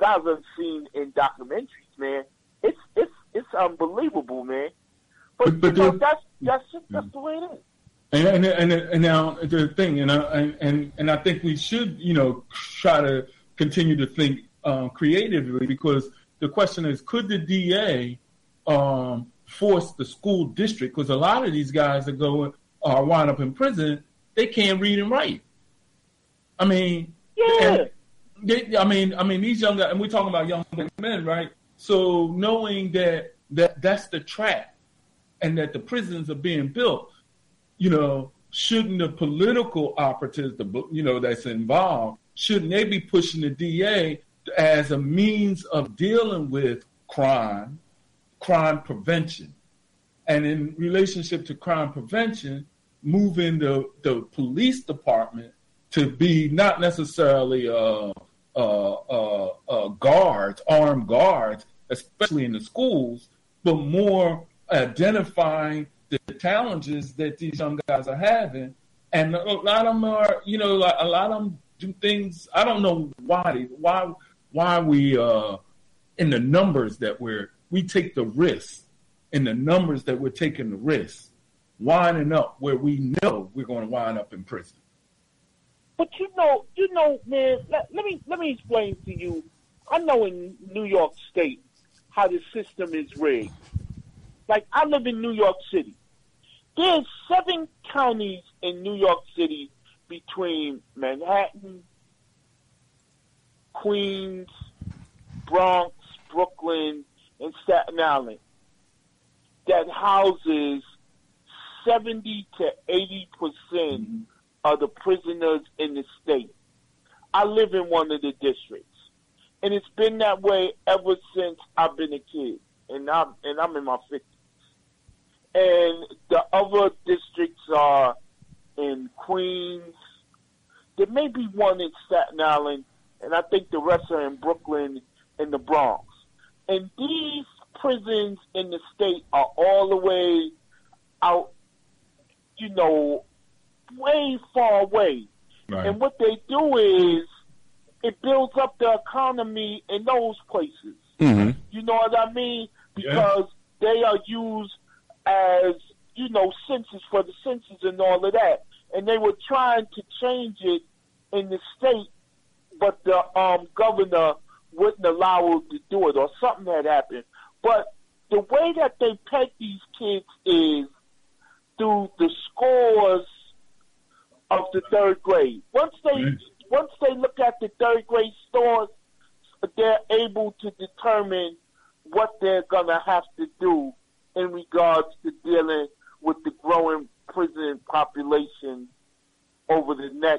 guys have seen in documentaries, man. It's it's it's unbelievable, man. But, but, but you know, that's that's that's the way it is. And and and, and now the thing, and, I, and and I think we should, you know, try to continue to think um, creatively, because the question is, could the D A um, force the school district? Because a lot of these guys that go are wind up in prison, they can't read and write. I mean, yeah. They, I mean, I mean, these young guys, and we're talking about young men, right? So knowing that that that's the trap, and that the prisons are being built, you know, shouldn't the political operatives, the you know, that's involved, shouldn't they be pushing the D A as a means of dealing with crime, crime prevention, and in relationship to crime prevention, moving the the police department to be not necessarily uh, uh, uh, uh, guards, armed guards, especially in the schools, but more identifying the challenges that these young guys are having. And a lot of them are, you know, a lot of them do things. I don't know why, why, why we, uh, in the numbers that we're, we take the risks, in the numbers that we're taking the risks, winding up where we know we're going to wind up in prison. But you know, you know, man, let, let me let me explain to you. I know in New York State how the system is rigged. Like, I live in New York City. There's seven counties in New York City between Manhattan, Queens, Bronx, Brooklyn, and Staten Island that houses seventy to eighty percent of the prisoners in the state. I live in one of the districts, and it's been that way ever since I've been a kid, and I'm and I'm in my fifties. And the other districts are in Queens. There may be one in Staten Island, and I think the rest are in Brooklyn and the Bronx. And these prisons in the state are all the way out, you know, way far away. Right. And what they do is it builds up the economy in those places. Mm-hmm. You know what I mean? Because yeah. they are used as, you know, census for the census and all of that. And they were trying to change it in the state, but the um, governor wouldn't allow them to do it, or something had happened. But the way that they peg these kids is through the scores of the third grade. Once they mm. once they look at the third grade scores, they're able to determine what they're gonna have to do in regards to dealing with the growing prison population over the next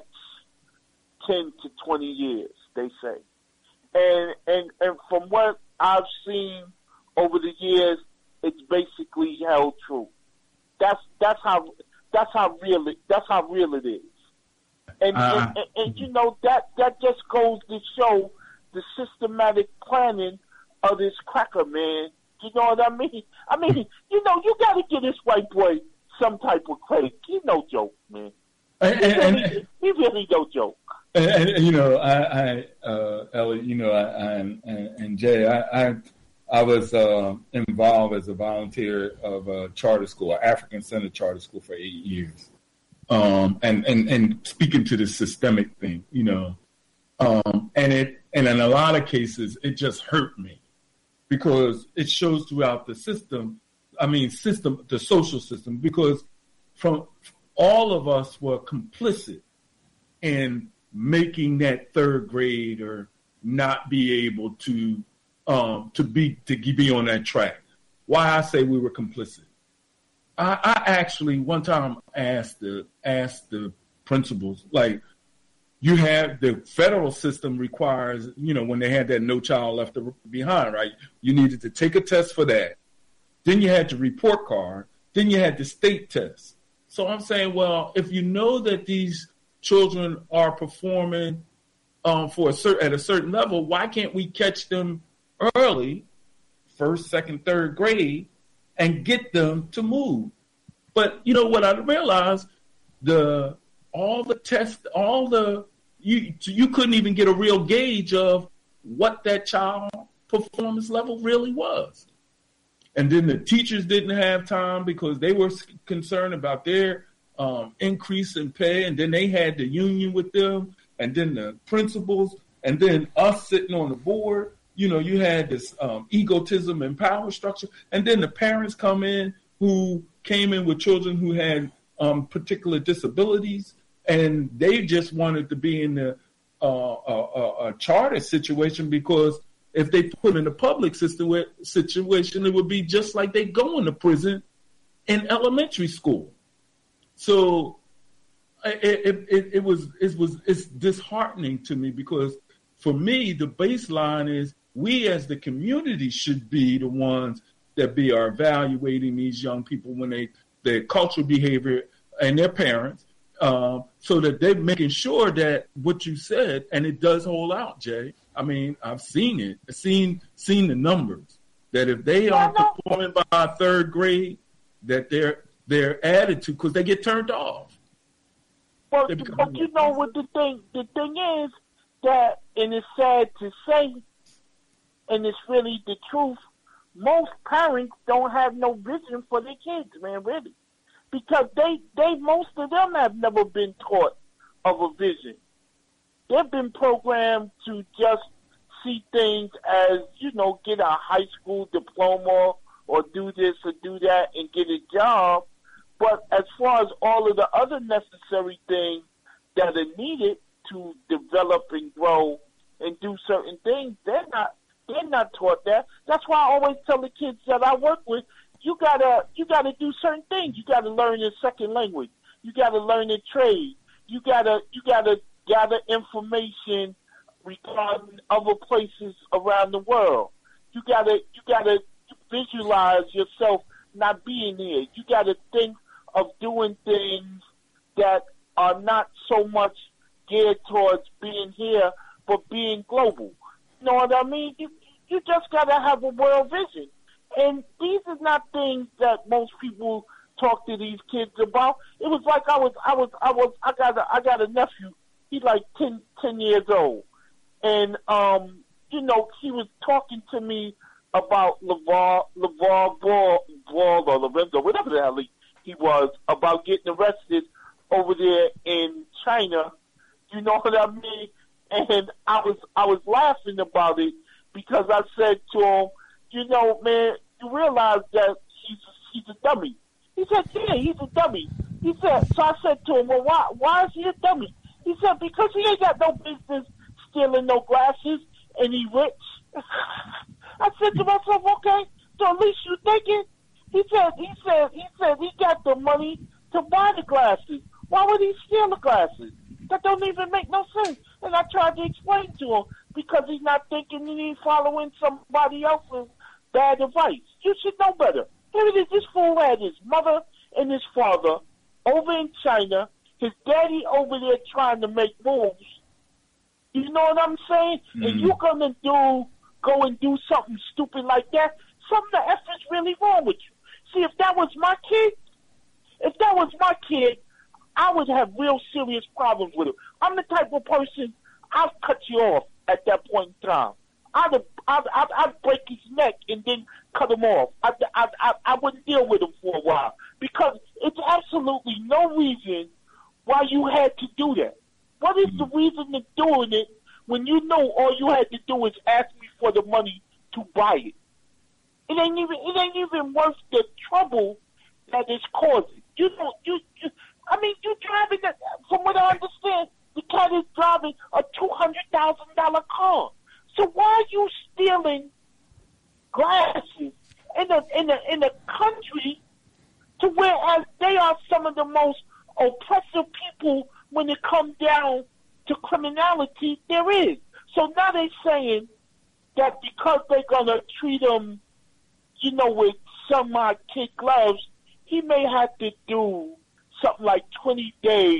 ten to twenty years, they say. And and and from what I've seen over the years, it's basically held true. That's that's how that's how real it that's how real it is. And, uh, and, and, and you know that that just goes to show the systematic planning of this cracker, man. You know what I mean? I mean, you know, you got to give this white boy some type of credit. He no joke, man. And, he, really, and, he really no joke. And, and you know, I, I uh, Ellie, you know, I, I and, and Jay, I, I, I was uh, involved as a volunteer of a charter school, an African Center charter school, for eight years. Um, and, and, and speaking to the systemic thing, you know, um, and it, and in a lot of cases, it just hurt me because it shows throughout the system. I mean, system, the social system, because from all of us were complicit in making that third grader not be able to, um, to be, to be on that track. Why I say we were complicit. I, I actually one time asked the asked the principals, like, you have the federal system requires, you know, when they had that No Child Left Behind, right? You needed to take a test for that. Then you had the report card. Then you had the state test. So I'm saying, well, if you know that these children are performing um, for a certain at a certain level, why can't we catch them early, first, second, third grade, and get them to move? But you know what I realized, the all the tests, all the you you couldn't even get a real gauge of what that child performance level really was. And then the teachers didn't have time because they were concerned about their um, increase in pay. And then they had the union with them, and then the principals, and then us sitting on the board. You know, you had this um, egotism and power structure. And then the parents come in who came in with children who had um, particular disabilities, and they just wanted to be in the uh, a, a charter situation, because if they put in a public system situation, it would be just like they go into prison in elementary school. So it, it, it was it was it's disheartening to me, because for me the baseline is we as the community should be the ones that be are evaluating these young people when they their cultural behavior and their parents, um, so that they're making sure that what you said, and it does hold out, Jay. I mean, I've seen it. I've seen seen the numbers that if they are performing by third grade, that their their attitude, because they get turned off. Well, but you know what the thing the thing is that, and it's sad to say, and it's really the truth. Most parents don't have no vision for their kids, man, really, because they they most of them have never been taught of a vision. They've been programmed to just see things as, you know, get a high school diploma or do this or do that and get a job. But as far as all of the other necessary things that are needed to develop and grow and do certain things, they're not they're not taught that. That's why I always tell the kids that I work with, you gotta you gotta do certain things. You gotta learn a second language. You gotta learn a trade. You gotta you gotta gather information regarding other places around the world. You gotta you gotta visualize yourself not being here. You gotta think of doing things that are not so much geared towards being here, but being global. You know what I mean? You you just gotta have a world vision. And these are not things that most people talk to these kids about. It was like I was I was I was I got a I got a nephew. He's like ten, ten years old. And, um, you know, he was talking to me about LeVar, LeVar Ball, Ball or Lorenzo, whatever the hell he, he was, about getting arrested over there in China. You know what I mean? And I was I was laughing about it because I said to him, you know, man, you realize that he's he's a dummy. He said, yeah, he's a dummy. He said, so I said to him, well, why why is he a dummy? He said, because he ain't got no business stealing no glasses, and he rich. I said to myself, okay, so at least you thinking. He said, he said, he said he got the money to buy the glasses. Why would he steal the glasses? That don't even make no sense. And I tried to explain to him, because he's not thinking and he's following somebody else's bad advice. You should know better. Here it is, this fool had his mother and his father over in China, his daddy over there trying to make moves. You know what I'm saying? Mm-hmm. And you're going to do, go and do something stupid like that, something the F is really wrong with you. See, if that was my kid, if that was my kid, I would have real serious problems with him. I'm the type of person, I'd cut you off at that point in time. I'd, I'd, I'd, I'd break his neck and then cut him off. I, I, I, I wouldn't deal with him for a while, because it's absolutely no reason why you had to do that. What is the reason of doing it when you know all you had to do is ask me for the money to buy it? It ain't even it ain't even worth the trouble that it's causing. You know, you, you I mean, you driving the, from what I understand, the cat is driving a two hundred thousand dollar car. So why are you stealing glasses in a in a in a country to whereas they are some of the most oppressive people when it comes down to criminality there is. So now they're saying that because they're going to treat him, you know, with some uh, kid gloves, he may have to do something like twenty days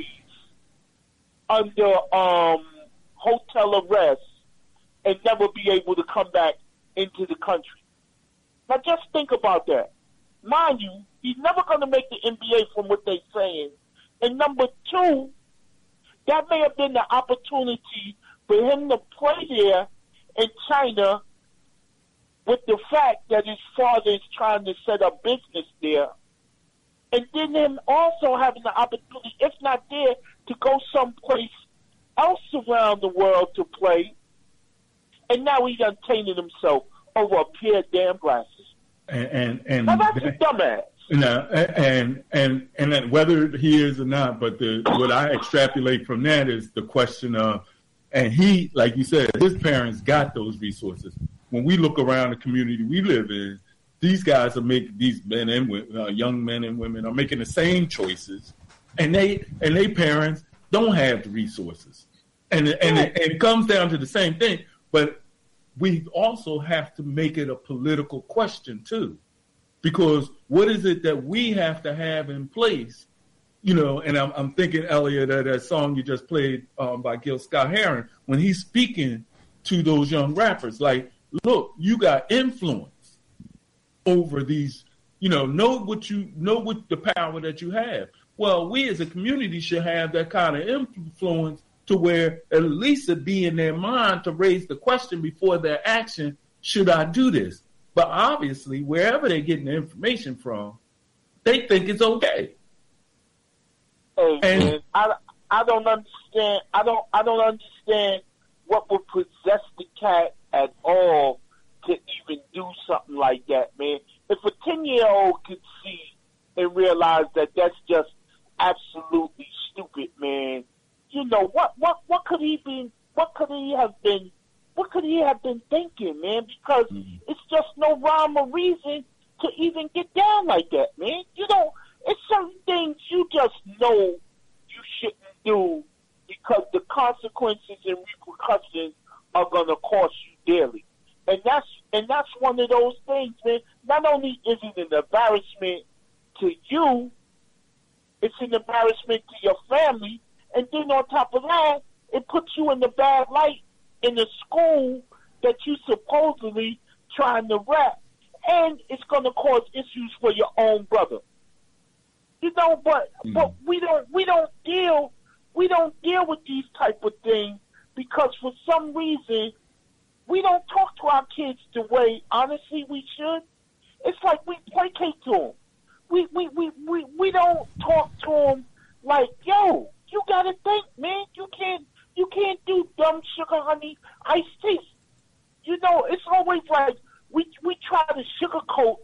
under um, hotel arrest and never be able to come back into the country. Now just think about that. Mind you, he's never going to make the N B A from what they're saying. And number two, that may have been the opportunity for him to play there in China with the fact that his father is trying to set up business there, and then him also having the opportunity, if not there, to go someplace else around the world to play, and now he's untainted himself over a pair of damn glasses. And and, and now that's a dumbass. No, and and and that whether he is or not, but the what I extrapolate from that is the question of, and he, like you said, his parents got those resources. When we look around the community we live in, these guys are making, these men and women, uh, young men and women are making the same choices, and they and their parents don't have the resources, and and it, and it comes down to the same thing. But we also have to make it a political question too. Because what is it that we have to have in place, you know, and I'm, I'm thinking, Elliot, of that song you just played um, by Gil Scott-Heron, when he's speaking to those young rappers, like, look, you got influence over these, you know, know what you, know what the power that you have. Well, we as a community should have that kind of influence to where at least it be in their mind to raise the question before their action, should I do this? But obviously, wherever they're getting the information from, they think it's okay. Hey, and man, I, I don't understand. I don't. I don't understand what would possess the cat at all to even do something like that, man. If a ten-year-old could see and realize that that's just absolutely stupid, man, you know what? What? What could he be? What could he have been? What could he have been thinking, man? Because mm-hmm. it's just no rhyme or reason to even get down like that, man. You know, it's certain things you just know you shouldn't do because the consequences and repercussions are going to cost you dearly. And that's and that's one of those things, man. Not only is it an embarrassment to you, it's an embarrassment to your family, and then on top of that, it puts you in the bad light in the school that you supposedly trying to rap, and it's going to cause issues for your own brother. You know, but mm-hmm. but we don't we don't deal we don't deal with these type of things because for some reason we don't talk to our kids the way honestly we should. It's like we placate to them. We we we we, we don't talk to them like, yo, you got to think, man. You can't. You can't do dumb sugar, honey, iced tea. You know, it's always like we we try to sugarcoat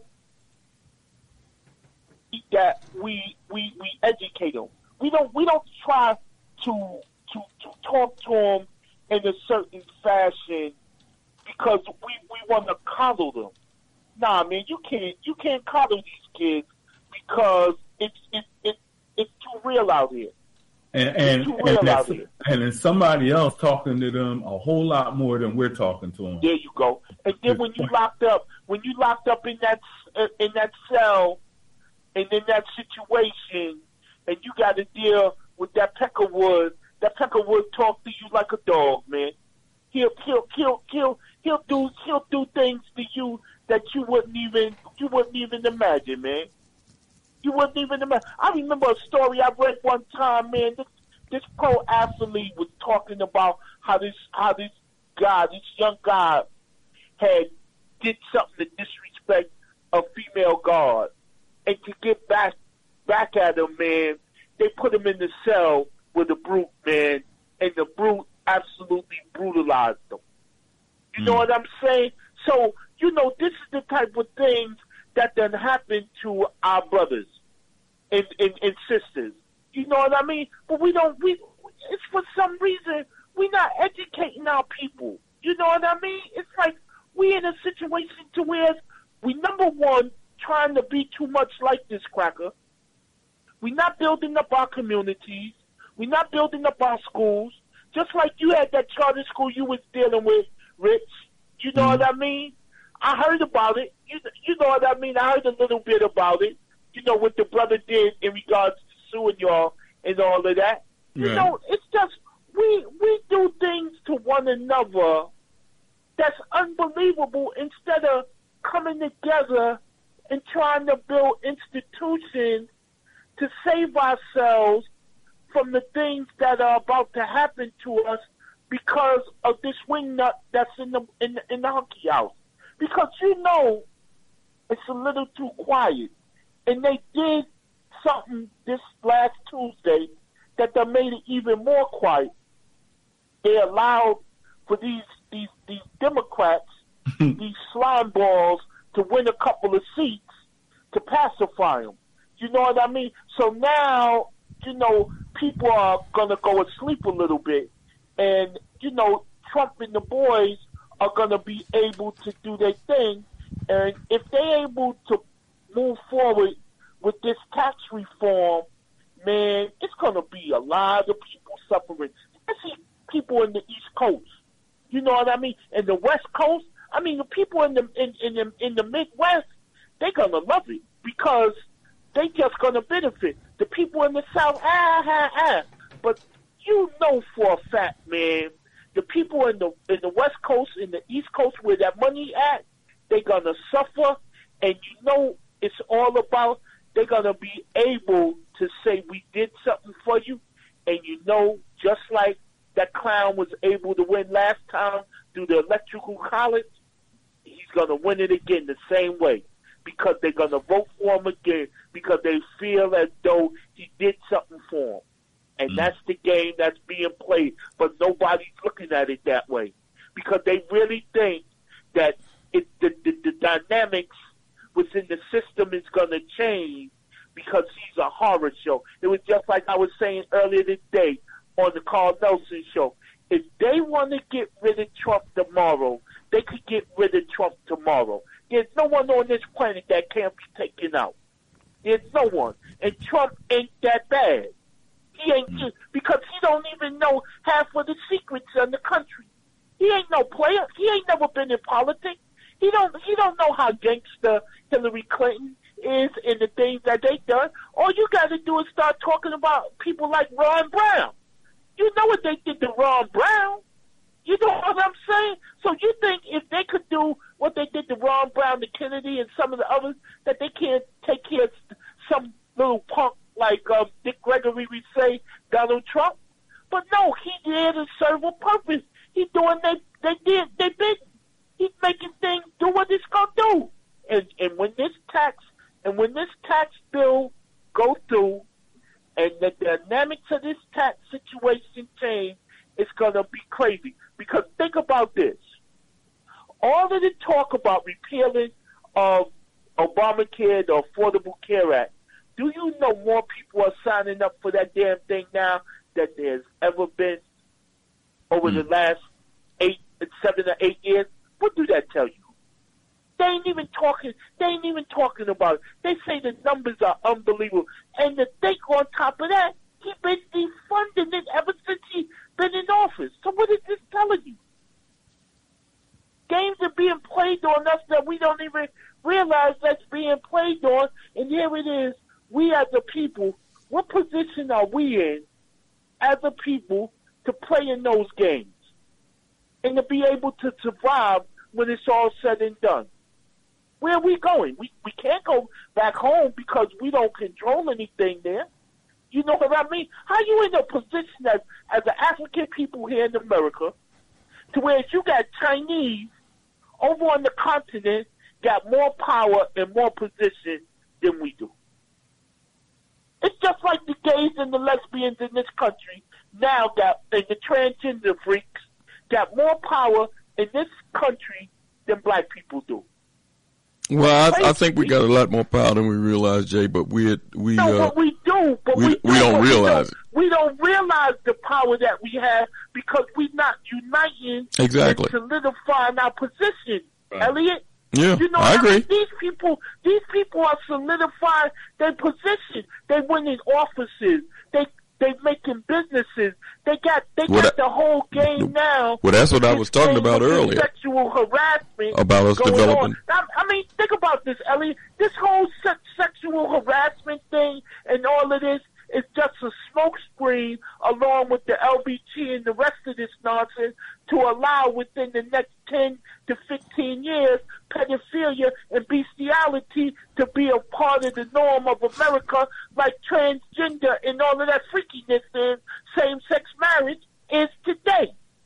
that we we we educate them. We don't we don't try to to to talk to them in a certain fashion because we, we want to coddle them. Nah, man, you can't you can't coddle these kids because it's it's it's it's too real out here. And and and, that's, and then somebody else talking to them a whole lot more than we're talking to them. There you go. And then when you locked up, when you locked up in that in that cell, and in that situation, and you got to deal with that Peckerwood, that Peckerwood talk to you like a dog, man. He'll he'll he'll he'll he'll do he'll do things to you that you wouldn't even you wouldn't even imagine, man. You wouldn't even imagine. I remember a story I read one time, man. This, this pro athlete was talking about how this how this guy, this young guy, had did something to disrespect a female guard, and to get back back at him, man, they put him in the cell with a brute, man, and the brute absolutely brutalized him. You mm. know what I'm saying? So, you know, this is the type of things that done happen to our brothers and, and, and sisters. You know what I mean? But we don't, we, it's for some reason, we're not educating our people. You know what I mean? It's like we in a situation to where we, number one, trying to be too much like this cracker. We're not building up our communities. We're not building up our schools. Just like you had that charter school you was dealing with, Rich. You know mm-hmm. what I mean? I heard about it. You, you know what I mean? I heard a little bit about it. You know, what the brother did in regards to suing y'all and all of that. You right. know, it's just, we we do things to one another that's unbelievable instead of coming together and trying to build institutions to save ourselves from the things that are about to happen to us because of this wing nut that's in the in the, in the hunky house. Because you know it's a little too quiet. And they did something this last Tuesday that they made it even more quiet. They allowed for these these these Democrats, these slime balls, to win a couple of seats to pacify them. You know what I mean? So now, you know, people are going to go asleep a little bit. And, you know, Trump and the boys are going to be able to do their thing. And if they're able to move forward with this tax reform, man, it's going to be a lot of people suffering. Especially people in the East Coast. You know what I mean? And the West Coast, I mean, the people in the in, in the in the Midwest, they're gonna love it because they just gonna benefit. The people in the South, ah, ah, ah. But you know for a fact, man, the people in the in the West Coast, in the East Coast, where that money at, they're gonna suffer. And you know, it's all about they're gonna be able to say we did something for you, and you know, just like that clown was able to win last time through the electoral college, he's going to win it again the same way because they're going to vote for him again because they feel as though he did something for them. And mm. that's the game that's being played. But nobody's looking at it that way because they really think that it, the, the, the dynamics within the system is going to change because he's a horror show. It was just like I was saying earlier today on the Carl Nelson show. If they want to get rid of Trump tomorrow, they could get rid of Trump tomorrow. There's no one on this planet that can't be taken out. There's no one. And Trump ain't that bad. He ain't just, because he don't even know half of the secrets in the country. He ain't no player. He ain't never been in politics. He don't he don't know how gangster Hillary Clinton is and the things that they done. All you got to do is start talking about people like Ron Brown. You know what they did to Ron Brown. You know what I'm saying? So you think if they could do what they did to Ron Brown, to Kennedy, and some of the others, that they can't take care of some little punk like uh, Dick Gregory, we say, Donald Trump? But no, he did to serve a purpose. He's doing they they did they did. He's making things do what it's gonna do. And and when this tax and when this tax bill go through, and the dynamics of this tax situation change, it's going to be crazy. Because think about this. All of the talk about repealing of Obamacare, the Affordable Care Act, do you know more people are signing up for that damn thing now than there's ever been over mm. the last eight, seven or eight years? What do that tell you? They ain't even talking. They ain't even talking about it. They say the numbers are unbelievable. And to think on top of that, he's been defunding it ever since he's been in office. So what is this telling you? Games are being played on us that we don't even realize that's being played on. And here it is. We as a people, what position are we in as a people to play in those games and to be able to survive when it's all said and done? Where are we going? We we can't go back home because we don't control anything there. You know what I mean? How you in a position as, as an African people here in America to where you got Chinese over on the continent got more power and more position than we do? It's just like the gays and the lesbians in this country now got, and the transgender freaks got more power in this country than black people do. Well, I, I think we got a lot more power than we realize, Jay. But we we no, uh, but we do, but we, we, do, we don't realize it. We don't realize the power that we have because we're not uniting exactly, and solidifying our position, right. Elliot. Yeah, you know, I agree. I mean? These people, these people are solidifying their position. They win in offices. They they making businesses. They got they well, got the whole game now. Well, that's what I was talking about earlier. Sexual harassment about us developing. I, I mean, think about this, Ellie. This whole se- sexual harassment thing and all of this is just a smokescreen, along with the L B G and the rest of this nonsense, to allow within the next ten to fifteen years pedophilia and bestiality to be a part of the norm of America, like transgender and all of that freakiness is, same-sex marriage is today.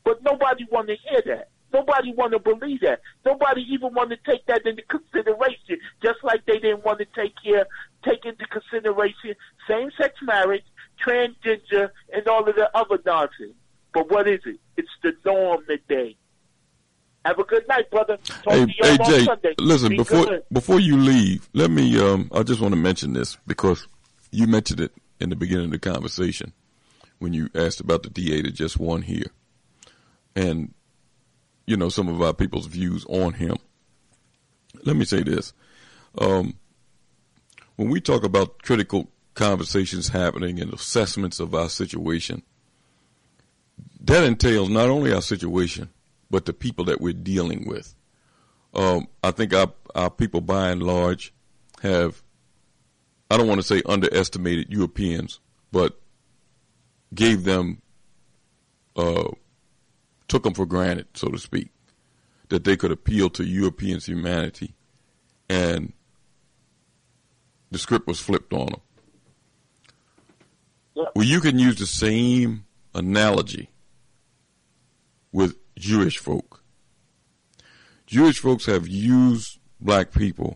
But nobody want to hear that. Nobody want to believe that. Nobody even want to take that into consideration, just like they didn't want to take care, take into consideration same-sex marriage, transgender, and all of the other nonsense. But what is it? It's the norm today. Have a good night, brother. Talk Hey, to y'all hey Jay, on Sunday. listen, Be before good. before you leave, let me, um, I just want to mention this because you mentioned it in the beginning of the conversation when you asked about the D A that just won here. And, you know, some of our people's views on him. Let me say this. Um, when we talk about critical conversations happening and assessments of our situation, that entails not only our situation, but the people that we're dealing with. Um, I think our, our people, by and large, have, I don't want to say underestimated Europeans, but gave them, uh, took them for granted, so to speak, that they could appeal to Europeans' humanity, and the script was flipped on them. Yeah. Well, you can use the same analogy with Jewish folk. Jewish folks have used black people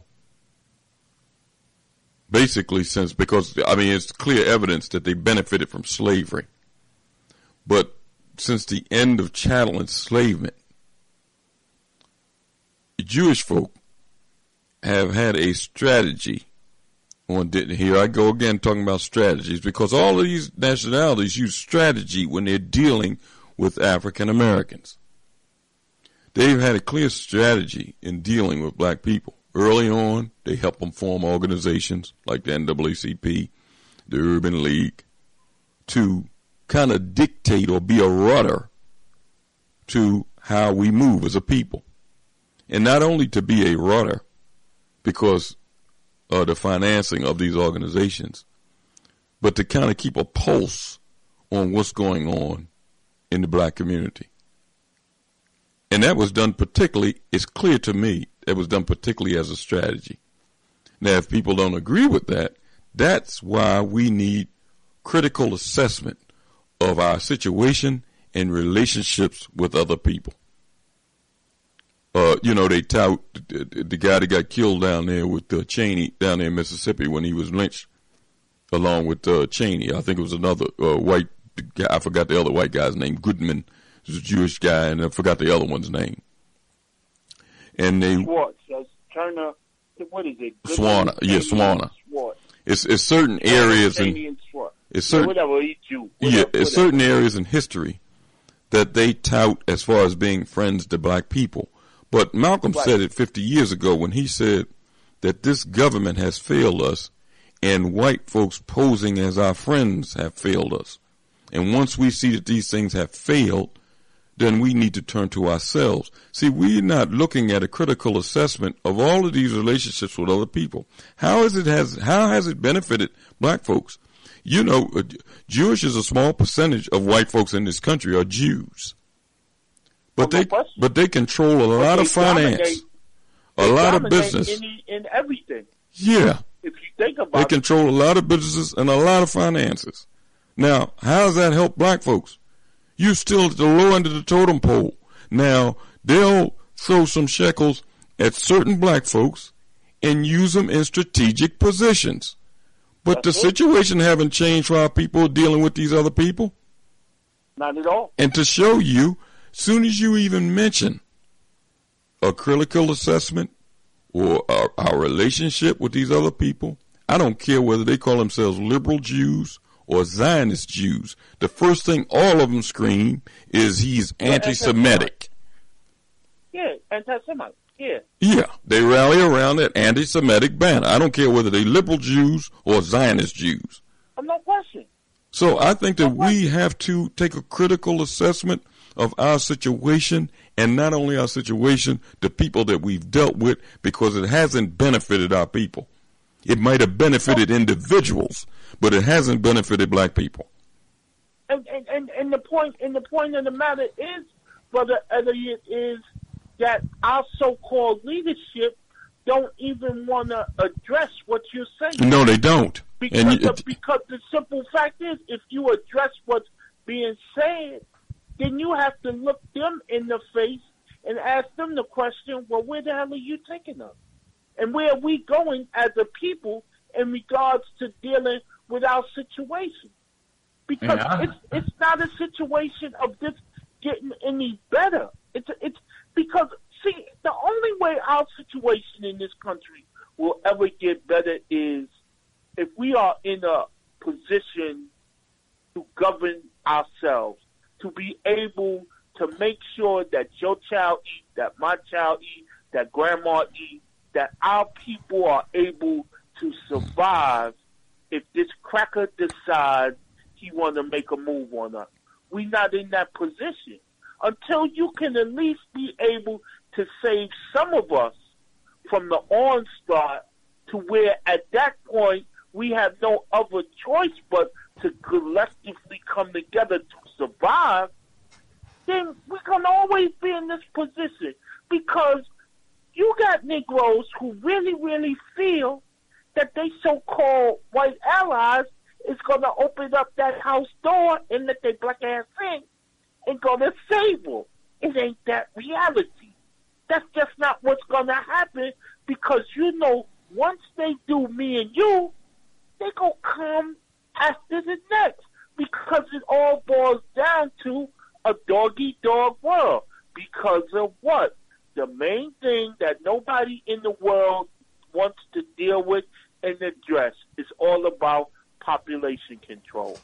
basically since, because, I mean, it's clear evidence that they benefited from slavery. But since the end of chattel enslavement, Jewish folk have had a strategy on, here I go again talking about strategies, because all of these nationalities use strategy when they're dealing with African Americans. They've had a clear strategy in dealing with black people. Early on, they helped them form organizations like the N double A C P, the Urban League, to kind of dictate or be a rudder to how we move as a people. And not only to be a rudder because of the financing of these organizations, but to kind of keep a pulse on what's going on in the black community. And that was done particularly, it's clear to me, it was done particularly as a strategy. Now, if people don't agree with that, that's why we need critical assessment of our situation and relationships with other people. Uh, you know, they tout the, the guy that got killed down there with uh, Cheney down there in Mississippi when he was lynched along with uh, Cheney. I think it was another uh, white guy. I forgot the other white guy's name, Goodman. He was a Jewish guy, and I forgot the other one's name. And they Schwartz, uh, Turner, what is it? Swana, yeah, Swana. Schwartz. It's it's certain areas in it's certain whatever, he Jew. yeah, Whatever, it's certain areas in history that they tout as far as being friends to black people. But Malcolm Right. said it fifty years ago when he said that this government has failed us, and white folks posing as our friends have failed us. And once we see that these things have failed, then we need to turn to ourselves. See, we're not looking at a critical assessment of all of these relationships with other people. How is it has how has it benefited black folks? You know, uh, Jewish is a small percentage of white folks in this country are Jews, but they but they control a lot of finance, a lot of business. In, in everything. Yeah, If you think about they it, control a lot of businesses and a lot of finances. Now, how does that help black folks? You're still at the low end of the totem pole. Now, they'll throw some shekels at certain black folks and use them in strategic positions. But the situation haven't changed for our people dealing with these other people. not at all. And to show you, soon as you even mention a critical assessment or our, our relationship with these other people, I don't care whether they call themselves liberal Jews or Zionist Jews, the first thing all of them scream is he's anti-Semitic. Yeah, anti-Semite. Yeah. Yeah, they rally around that anti-Semitic banner. I don't care whether they liberal Jews or Zionist Jews. I'm not questioning. So I think that we have to take a critical assessment of our situation, and not only our situation, the people that we've dealt with, because it hasn't benefited our people. It might have benefited individuals, but it hasn't benefited black people. And and, and, and the point and the point of the matter is, Brother Elliott, is that our so-called leadership don't even want to address what you're saying. No, they don't. Because, And you, the, because the simple fact is, if you address what's being said, then you have to look them in the face and ask them the question, well, where the hell are you taking us? And where are we going as a people in regards to dealing with our situation? Because Yeah. it's it's not a situation of this getting any better. It's it's because, see, the only way our situation in this country will ever get better is if we are in a position to govern ourselves, to be able to make sure that your child eat, that my child eat, that grandma eat, that our people are able to survive if this cracker decides he want to make a move on us. We're not in that position. Until you can at least be able to save some of us from the onslaught to where at that point we have no other choice but to collectively come together to survive, then we can always be in this position because you got Negroes who really, really feel that they so-called white allies is going to open up that house door and let their black ass in and going to save them. It ain't that reality. That's just not what's going to happen because, you know, once they do me and you, they going to come after the next because it all boils down to a dog-eat-dog world. Because of what? The main thing that nobody in the world wants to deal with and address is all about population control.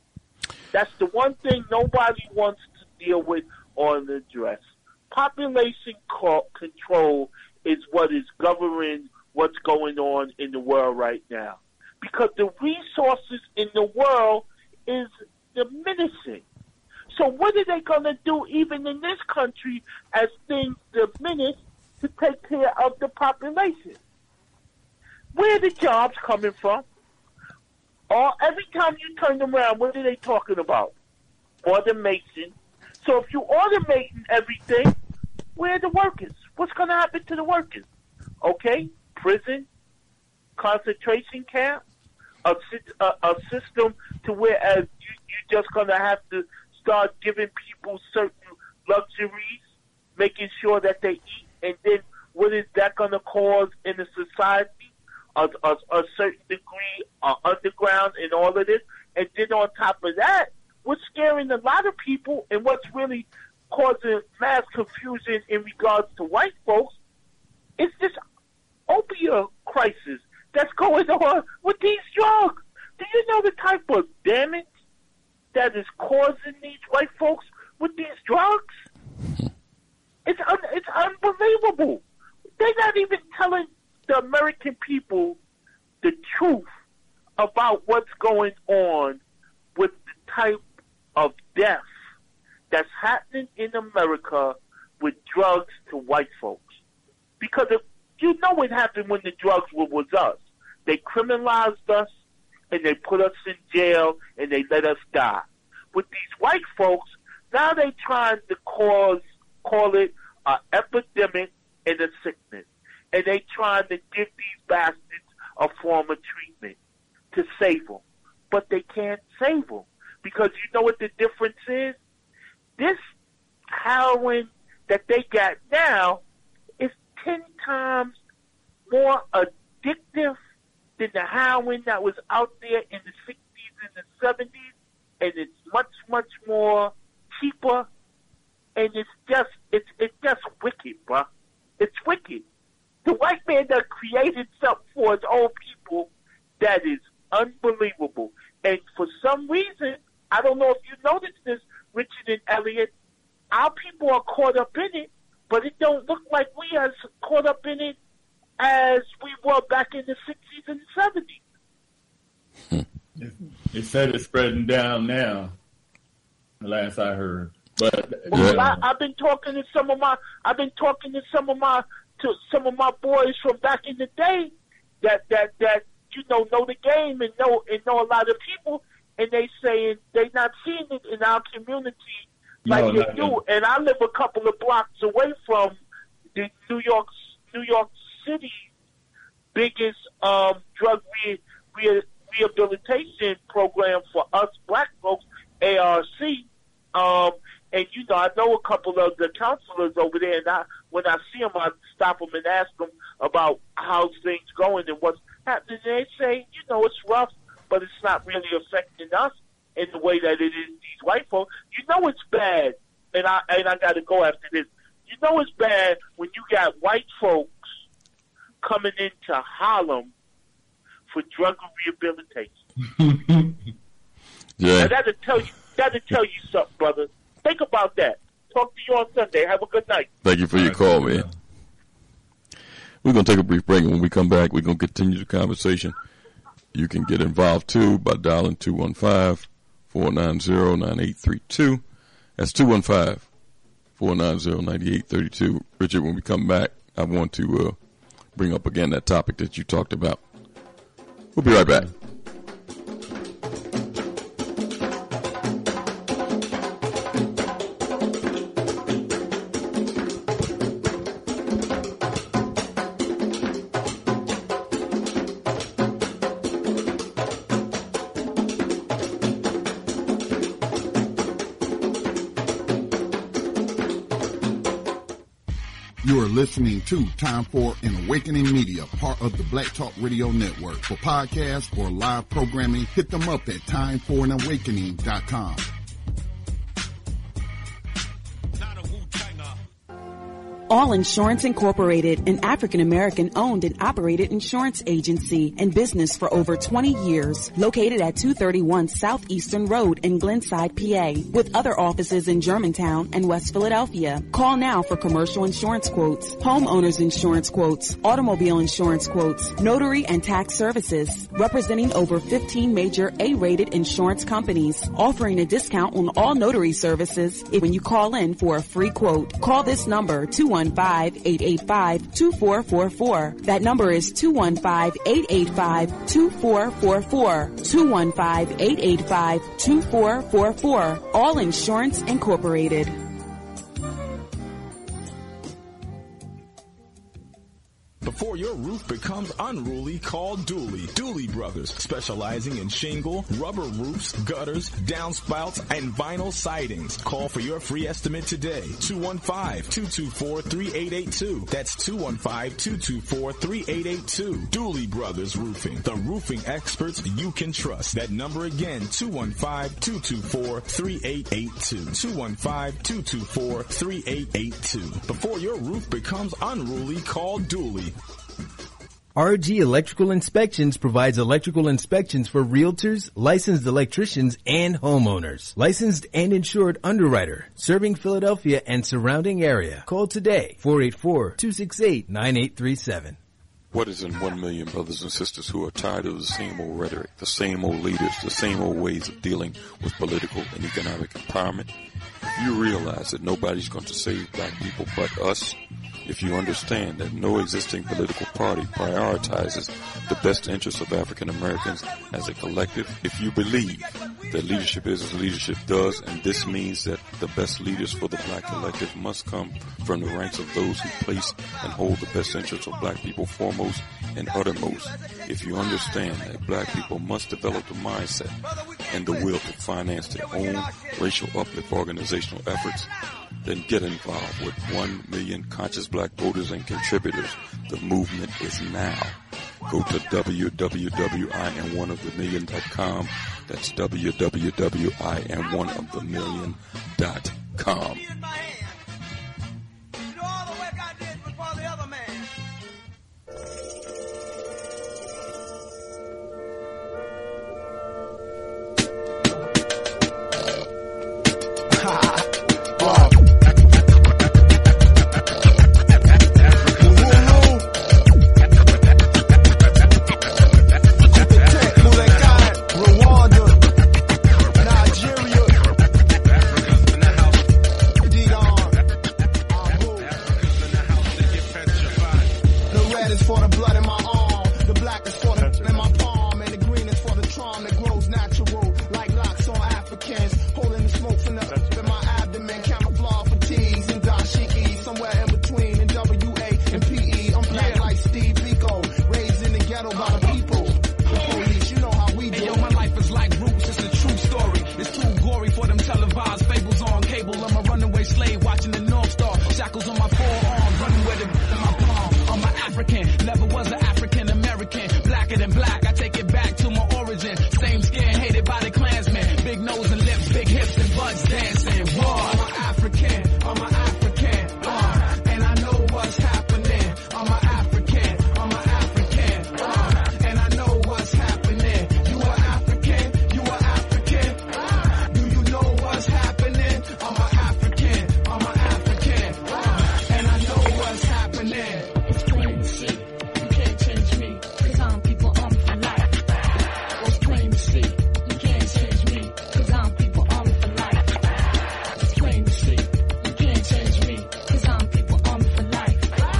That's the one thing nobody wants to deal with or address. Population co- control is what is governing what's going on in the world right now. Because the resources in the world is diminishing. So what are they going to do even in this country as things diminish to take care of the population? Where are the jobs coming from? Or every time you turn around, what are they talking about? Automation. So if you're automating everything, where are the workers? What's going to happen to the workers? Okay, prison, concentration camp, a, a, a system to whereas you, you're just going to have to start giving people certain luxuries, making sure that they eat, and then what is that going to cause in the society? A, a, a certain degree uh, underground and all of this. And then on top of that, what's scaring a lot of people and what's really causing mass confusion in regards to white folks is this opioid crisis that's going on with these drugs. Do you know the type of damage that is causing these white folks with these drugs? It's un- it's unbelievable. They're not even telling the American people the truth about what's going on with the type of death that's happening in America with drugs to white folks. Because if, you know what happened when the drugs were with us. They criminalized us and they put us in jail and they let us die. With these white folks, now they trying to cause, call it an epidemic and a sickness. And they trying to give these bastards a form of treatment to save them. But they can't save them. Because you know what the difference is? This heroin that they got now is ten times more addictive than the heroin that was out there in the sixties and the seventies. And it's much, much more cheaper. And it's just, it's, it's just wicked, bruh. It's wicked. The white man that created something for his own people that is unbelievable. And for some reason, I don't know if you noticed this, Richard and Elliot, our people are caught up in it, but it don't look like we are caught up in it as we were back in the sixties and seventies. It said it's spreading down now, the last I heard. But well, yeah. I, I've been talking to some of my, I've been talking to some of my, to some of my boys from back in the day that that that you know know the game and know and know a lot of people, and they saying they not seeing it in our community like No, they not do. no. And I live a couple of blocks away from the New York New York City biggest um, drug re- re- rehabilitation program for us black folks, A R C. Um, And, you know, I know a couple of the counselors over there, and I, when I see them, I stop them and ask them about how things going and what's happening. And they say, you know, it's rough, but it's not really affecting us in the way that it is these white folks. You know it's bad, and I and I got to go after this. You know it's bad when you got white folks coming into Harlem for drug rehabilitation. Yeah. Now, that'll tell you, that'll tell you something, brother. Think about that. Talk to you on Sunday. Have a good night. Thank you for your call, man. We're going to take a brief break, and when we come back, we're going to continue the conversation. You can get involved, too, by dialing two one five, four nine zero, nine eight three two. That's two one five, four nine zero, nine eight three two. Richard, when we come back, I want to uh, bring up again that topic that you talked about. We'll be right back. You are listening to Time for an Awakening Media, part of the Black Talk Radio Network. For podcasts or live programming, hit them up at time for an awakening dot com. All Insurance Incorporated, an African-American owned and operated insurance agency in business for over twenty years, located at two thirty-one Southeastern Road in Glenside, P A, with other offices in Germantown and West Philadelphia. Call now for commercial insurance quotes, homeowners insurance quotes, automobile insurance quotes, notary and tax services, representing over fifteen major A-rated insurance companies, offering a discount on all notary services when you call in for a free quote. Call this number, two one five, eight eight five, two four four four. That number is two one five, eight eight five, two four four four. two one five, eight eight five, two four four four. All Insurance Incorporated. Before your roof becomes unruly, call Dooley. Dooley Brothers, specializing in shingle, rubber roofs, gutters, downspouts, and vinyl sidings. Call for your free estimate today. two one five, two two four, three eight eight two. That's two one five, two two four, three eight eight two. Dooley Brothers Roofing, the roofing experts you can trust. That number again, two one five, two two four, three eight eight two. two one five, two two four, three eight eight two. Before your roof becomes unruly, call Dooley. R G Electrical Inspections provides electrical inspections for realtors, licensed electricians, and homeowners. Licensed and insured underwriter, serving Philadelphia and surrounding area. Call today, four eight four, two six eight, nine eight three seven. What is in one million brothers and sisters who are tired of the same old rhetoric, the same old leaders, the same old ways of dealing with political and economic empowerment? If you realize that nobody's going to save black people but us, if you understand that no existing political party prioritizes the best interests of African Americans as a collective, if you believe that leadership is as leadership does, and this means that the best leaders for the black collective must come from the ranks of those who place and hold the best interests of black people foremost and uttermost, if you understand that black people must develop the mindset and the will to finance their own racial uplift organizational efforts, then get involved with one million conscious black voters and contributors. The movement is now. Go to w w w dot i am one of the million dot com. That's w w w dot i am one of the million dot com. Televised fables on cable, I'm a African. Never was an African American. Blacker than black, I take it back to my origin. Same skin, hated by the Klansmen. Big nose and lips, big hips and butts dancing. Whoa, I'm an African, I'm an African. Uh, and I know what's happening. I'm an African, I'm an African. Uh, and I know what's happening. You are African, you are African. Uh, do you know what's happening? I'm an African, I'm an African. Uh, and I know what's happening. It's plain to see, you can't change me, cause I'm people on for life. It's plain to see, you can't change me, cause I'm people on for life. It's plain to see, you can't change me, cause I'm people on for life.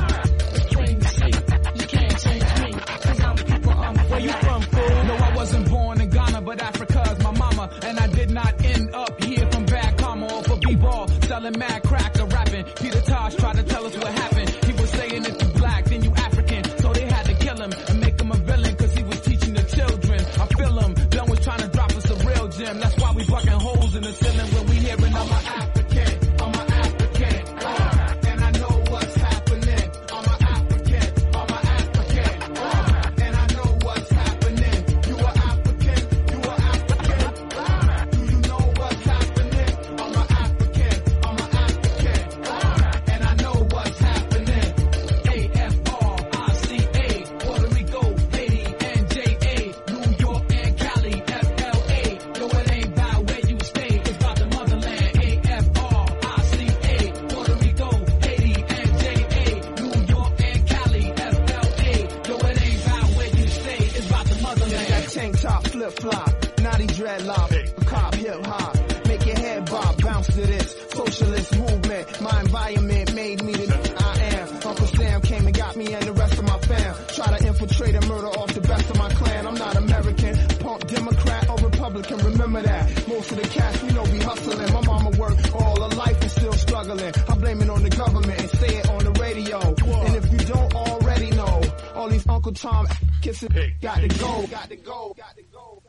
It's plain to see, you can't change me, cause I'm people on for life. Where you from, fool? No, I wasn't born in Ghana, but Africa's my mama. And I did not end up here from bad karma or for b-ball, selling mad crack or rapping. Peter Tosh tried to tell us what happened. He was saying if you black, then you African. So they had to kill him and make him a villain, cause he was teaching the children. I feel him, Dunn was trying to drop us a real gem. That's why we bucking holes in the ceiling when we hearing I'm an African, I'm an African. Uh, and I know what's happening. I'm an African, I'm an African. Uh, and I know what's happening. You are African, you are African. Uh, do you know what's happening? I'm an African, I'm an African. Uh, and I know what's happening. A F R I C A, Puerto Rico, Haiti, and J A, New York and Cali, F L A. Yo, it ain't about where you stay, it's about the motherland. A F R I C A, Puerto Rico, Haiti, and J A, New York and Cali, F L A. Yo, it ain't about where you stay, it's about the motherland. That tank top flip flop, naughty dreadlock, cop hip hop, make your head bob, bounce to this socialist movement. My environment made me the I am. Uncle Sam came and got me and the rest of my fam. Try to infiltrate and murder off the best of my clan. I'm not American, punk Democrat or Republican. Remember that. Most of the cats we know be hustling. My mama worked all her life and still struggling. I blame it on the government and say it on the radio. And if you don't already know, all these Uncle Tom kissing got to go, got to go, got to go.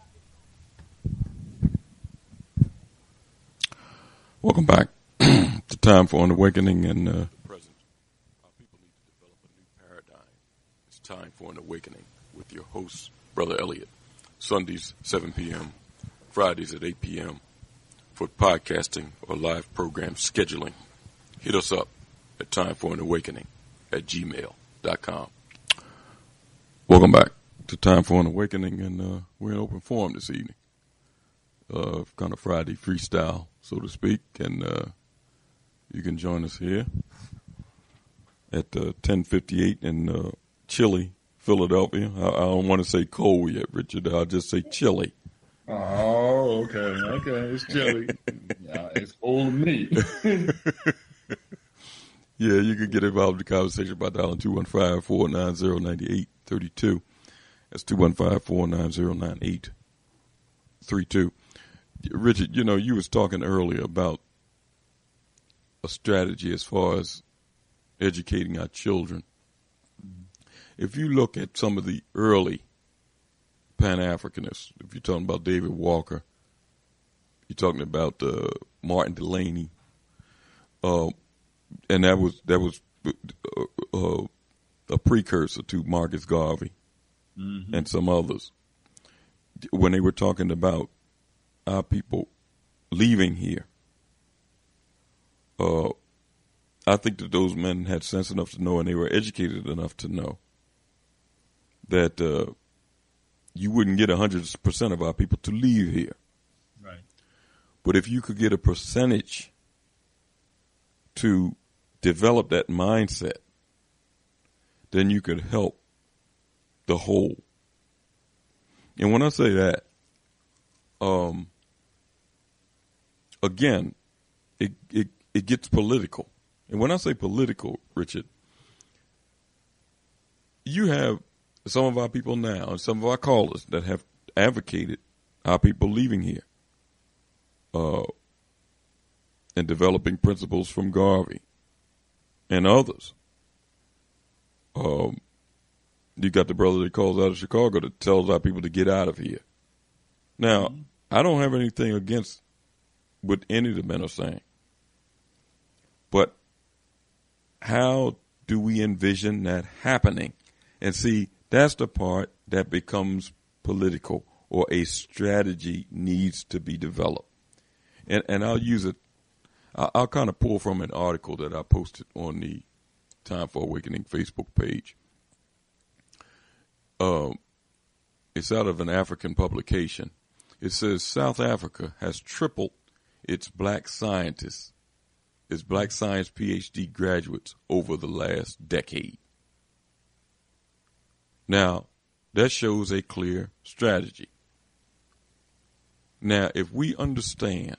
Welcome back to Time for an Awakening and uh, present. Our people need to develop a new paradigm. It's Time for an Awakening with your host, Brother Elliot. Sundays, seven p.m., Fridays at eight p.m. for podcasting or live program scheduling. Hit us up at Time for an Awakening at gmail dot com. Welcome back to Time for an Awakening, and uh, we're in open forum this evening. Uh, kind of Friday freestyle, so to speak, and uh, you can join us here at uh, ten fifty-eight in uh, chilly Philadelphia. I, I don't want to say cold yet, Richard. I'll just say chilly. Oh, okay, okay, it's chilly. Yeah, it's cold to me. Yeah, you can get involved in the conversation by dialing two one five, four nine zero, nine eight three two. That's two one five, four nine zero, nine eight three two. Richard, you know, you was talking earlier about a strategy as far as educating our children. If you look at some of the early Pan-Africanists, if you're talking about David Walker, you're talking about uh, Martin Delaney, uh, and that was that was uh, uh, a precursor to Marcus Garvey mm-hmm. and some others. When they were talking about our people leaving here, uh, I think that those men had sense enough to know, and they were educated enough to know that uh, you wouldn't get one hundred percent of our people to leave here. Right. But if you could get a percentage to develop that mindset, then you could help the whole. And when I say that, um, again, it, it, it gets political. And when I say political, Richard, you have some of our people now and some of our callers that have advocated our people leaving here uh, and developing principles from Garvey and others. Um, you got the brother that calls out of Chicago that tells our people to get out of here. Now, mm-hmm. I don't have anything against what any of the men are saying. But how do we envision that happening? And see, that's the part that becomes political, or a strategy needs to be developed. And and I'll use it, I'll, I'll kind of pull from an article that I posted on the Time for Awakening Facebook page. Um, it's out of an African publication. It says South Africa has tripled its black scientists, its black science P H D graduates over the last decade. Now, that shows a clear strategy. Now, if we understand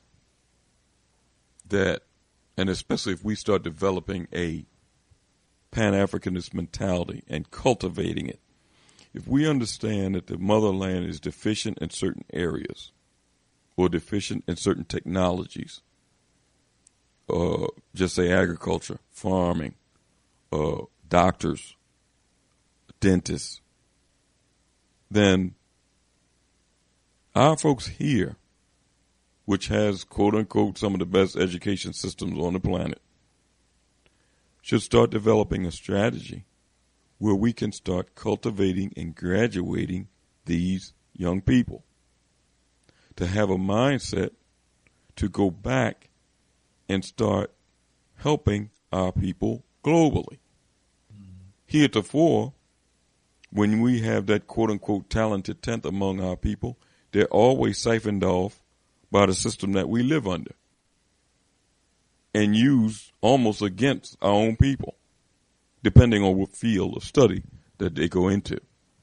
that, and especially if we start developing a Pan-Africanist mentality and cultivating it, if we understand that the motherland is deficient in certain areas or deficient in certain technologies, uh, just say agriculture, farming, uh, doctors, dentists, then our folks here, which has, quote unquote, some of the best education systems on the planet, should start developing a strategy where we can start cultivating and graduating these young people to have a mindset to go back and start helping our people globally. Mm-hmm. Heretofore, when we have that quote-unquote talented tenth among our people, they're always siphoned off by the system that we live under and used almost against our own people, depending on what field of study that they go into.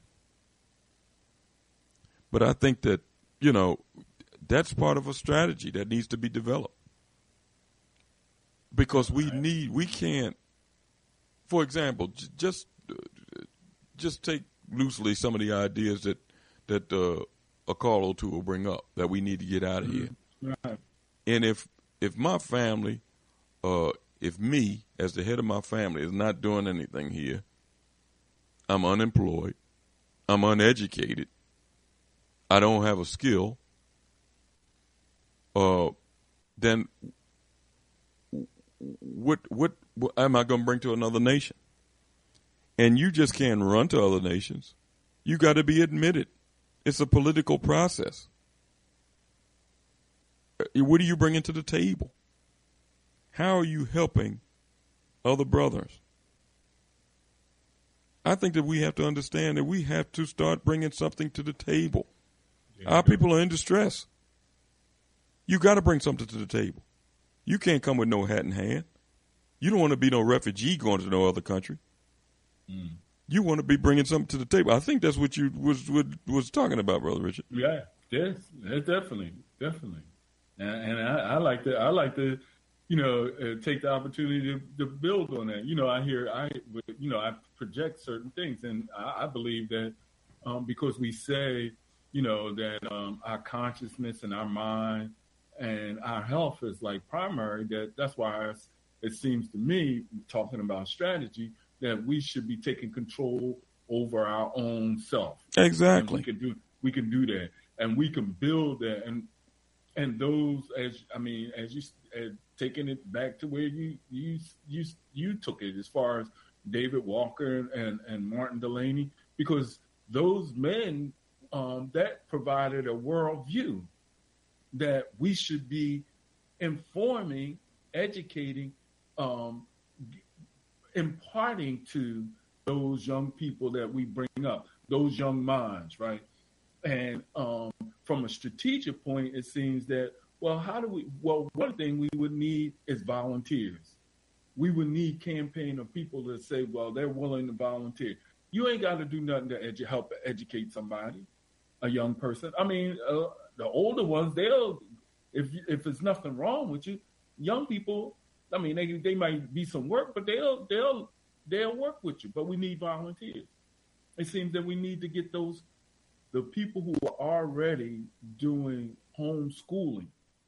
But I think that, you know, that's part of a strategy that needs to be developed. Because we need, we can't, for example, j- just just take loosely some of the ideas that that uh, a Carl O'Toole will bring up that we need to get out of here. Right. And if if my family, uh, if me as the head of my family is not doing anything here, I'm unemployed, I'm uneducated, I don't have a skill, uh, then what what, what am I going to bring to another nation? And you just can't run to other nations. You got to be admitted. It's a political process. What are you bringing to the table? How are you helping other brothers? I think that we have to understand that we have to start bringing something to the table. Yeah, Our people are in distress. You got to bring something to the table. You can't come with no hat in hand. You don't want to be no refugee going to no other country. Mm. You want to be bringing something to the table. I think that's what you was was, was talking about, Brother Richard. Yeah, yes, yes definitely, definitely. And, and I, I like to, I like to, you know, uh, take the opportunity to, to build on that. You know, I hear, I, you know, I project certain things, and I, I believe that um, because we say, you know, that um, our consciousness and our mind and our health is like primary. That that's why it seems to me, talking about strategy, that we should be taking control over our own self. Exactly. And we can do we can do that, and we can build that, and and those as I mean as you as taking it back to where you you you you took it as far as David Walker and and Martin Delaney, because those men um, that provided a worldview that we should be informing, educating, um, imparting to those young people that we bring up, those young minds, right? And um, from a strategic point, it seems that, well, how do we, well, one thing we would need is volunteers. We would need campaign of people that say, well, they're willing to volunteer. You ain't got to do nothing to edu- help educate somebody, a young person. I mean, uh, the older ones, they'll, if if there's nothing wrong with you, young people, I mean, they they might be some work, but they'll they'll they'll work with you. But we need volunteers. It seems that we need to get those the people who are already doing homeschooling,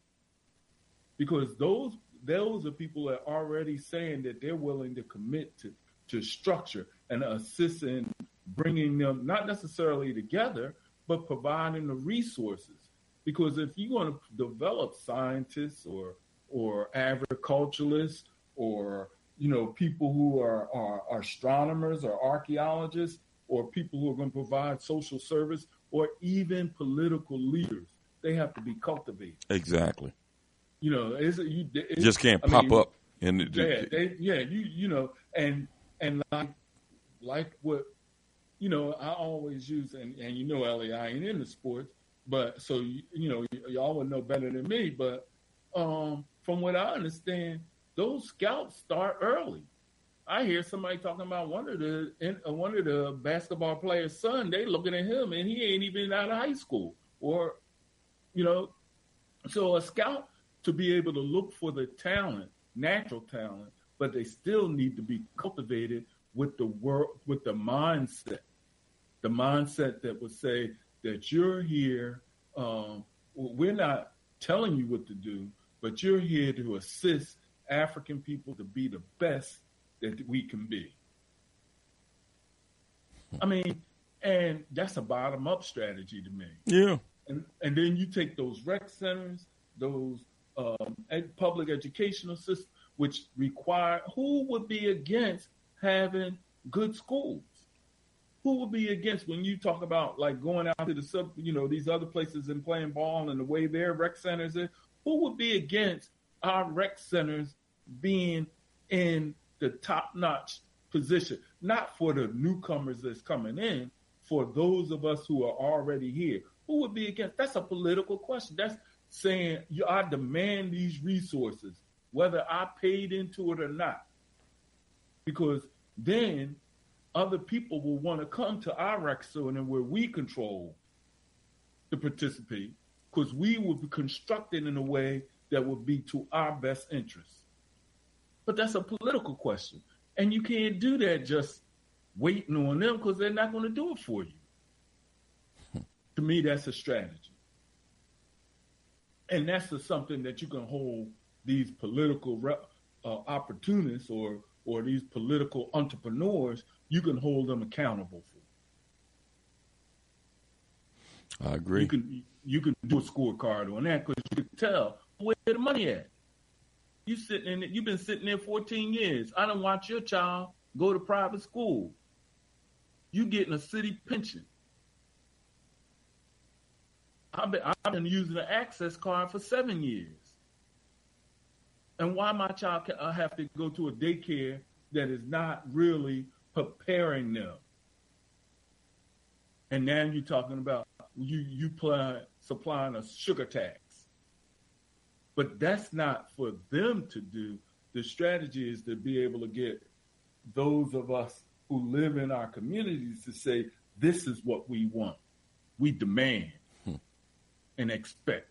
because those those are people that are already saying that they're willing to commit to to structure and assist in bringing them not necessarily together, but providing the resources. Because if you want to develop scientists or or agriculturalists or, you know, people who are, are, are astronomers or archaeologists or people who are going to provide social service, or even political leaders. They have to be cultivated. Exactly. You know, it's, you it's, just can't I pop mean, up. And yeah, they, yeah, you you know, and and like like what, you know, I always use, and, and you know, Ellie, I ain't into sports, but so you, you know, y- y'all would know better than me. But um, from what I understand, those scouts start early. I hear somebody talking about one of the in, uh, one of the basketball players' son. They looking at him, and he ain't even out of high school, or you know, so a scout to be able to look for the talent. Natural talent, but they still need to be cultivated with the world, with the mindset, the mindset that would say that you're here. Um, we're not telling you what to do, but you're here to assist African people to be the best that we can be. I mean, and that's a bottom-up strategy to me. Yeah. And and then you take those rec centers, those Um, ed- public educational system, which require, who would be against having good schools? Who would be against when you talk about like going out to the sub, you know, these other places and playing ball and the way their rec centers are? Who would be against our rec centers being in the top-notch position? Not for the newcomers that's coming in, for those of us who are already here. Who would be against? That's a political question. That's saying, I demand these resources, whether I paid into it or not. Because then other people will want to come to our rec center where we control to participate, because we will be constructed in a way that will be to our best interest. But that's a political question. And you can't do that just waiting on them, because they're not going to do it for you. To me, that's a strategy. And that's just something that you can hold these political uh, opportunists or or these political entrepreneurs, you can hold them accountable for. I agree. You can you can do a scorecard on that, because you can tell where the money at. You sitting in it, you've been sitting there fourteen years. I done watch your child go to private school. You getting a city pension. I've been, I've been using the access card for seven years. And why my child can, I have to go to a daycare that is not really preparing them? And now you're talking about you you apply, supplying a sugar tax. But that's not for them to do. The strategy is to be able to get those of us who live in our communities to say, this is what we want. We demand. And expect.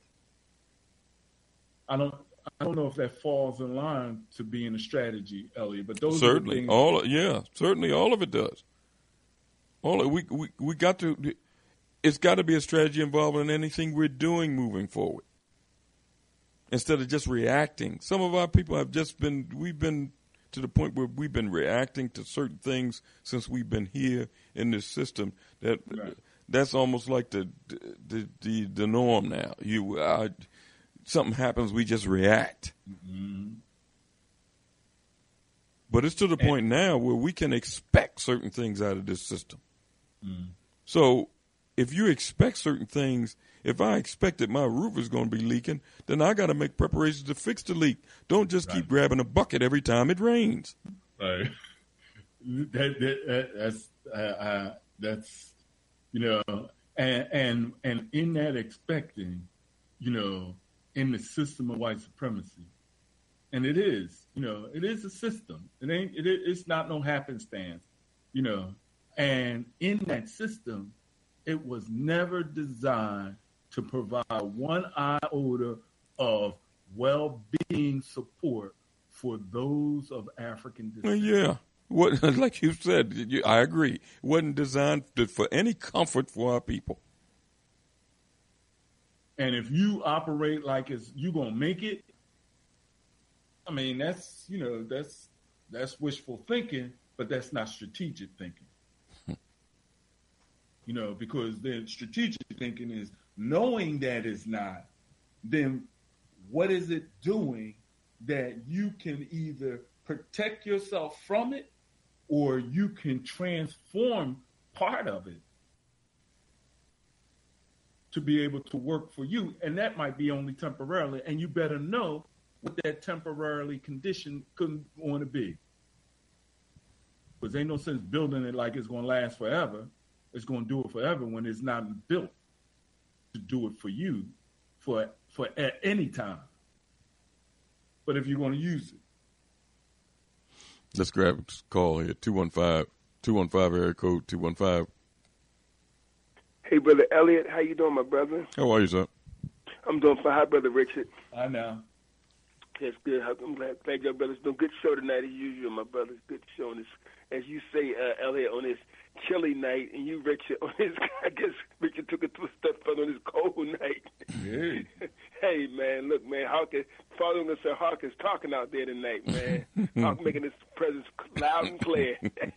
I don't. I don't know if that falls in line to being a strategy, Elliot. But those certainly are the things. all. Yeah, certainly all of it does. All we we we got to. It's got to be a strategy involving anything we're doing moving forward. Instead of just reacting, some of our people have just been. We've been to the point where we've been reacting to certain things since we've been here in this system. That. Right. That's almost like the the the, the norm now. You uh, something happens, we just react. Mm-hmm. But it's to the point now where we can expect certain things out of this system. Mm-hmm. So if you expect certain things, if I expect that my roof is going to be leaking, then I got to make preparations to fix the leak. Don't just right. keep grabbing a bucket every time it rains. Right. that, that, that that's uh, uh, that's. You know, and, and and in that expecting, you know, in the system of white supremacy, and it is, you know, it is a system. It ain't, it, it's not no happenstance, you know. And in that system, it was never designed to provide one iota of well-being support for those of African descent. Well, yeah. What, like you said, you, I agree. It wasn't designed to, for any comfort for our people. And if you operate like it's you gonna make it, I mean that's you know that's that's wishful thinking, but that's not strategic thinking. You know, because then strategic thinking is knowing that it's not. Then what is it doing that you can either protect yourself from it, or you can transform part of it to be able to work for you. And that might be only temporarily. And you better know what that temporarily condition couldn't want to be. Because ain't no sense building it like it's going to last forever. It's going to do it forever when it's not built to do it for you for, for at any time. But if you're going to use it. Let's grab a call here. two one five, two one five area code two one five. Hey, Brother Elliot. How you doing, my brother? How are you, sir? I'm doing fine. Hi, Brother Richard. I know. That's good. I'm glad, glad your brother's doing good show tonight as usual, my brother. Good show on this, as you say, uh, Elliot, on this chilly night, and you, Richard, on this, I guess Richard took it to a step further on this cold night. Hey. Hey, man, look, man, Hawkins, Father and Sir Hawkins talking out there tonight, man. Hawkins making his presence loud and clear.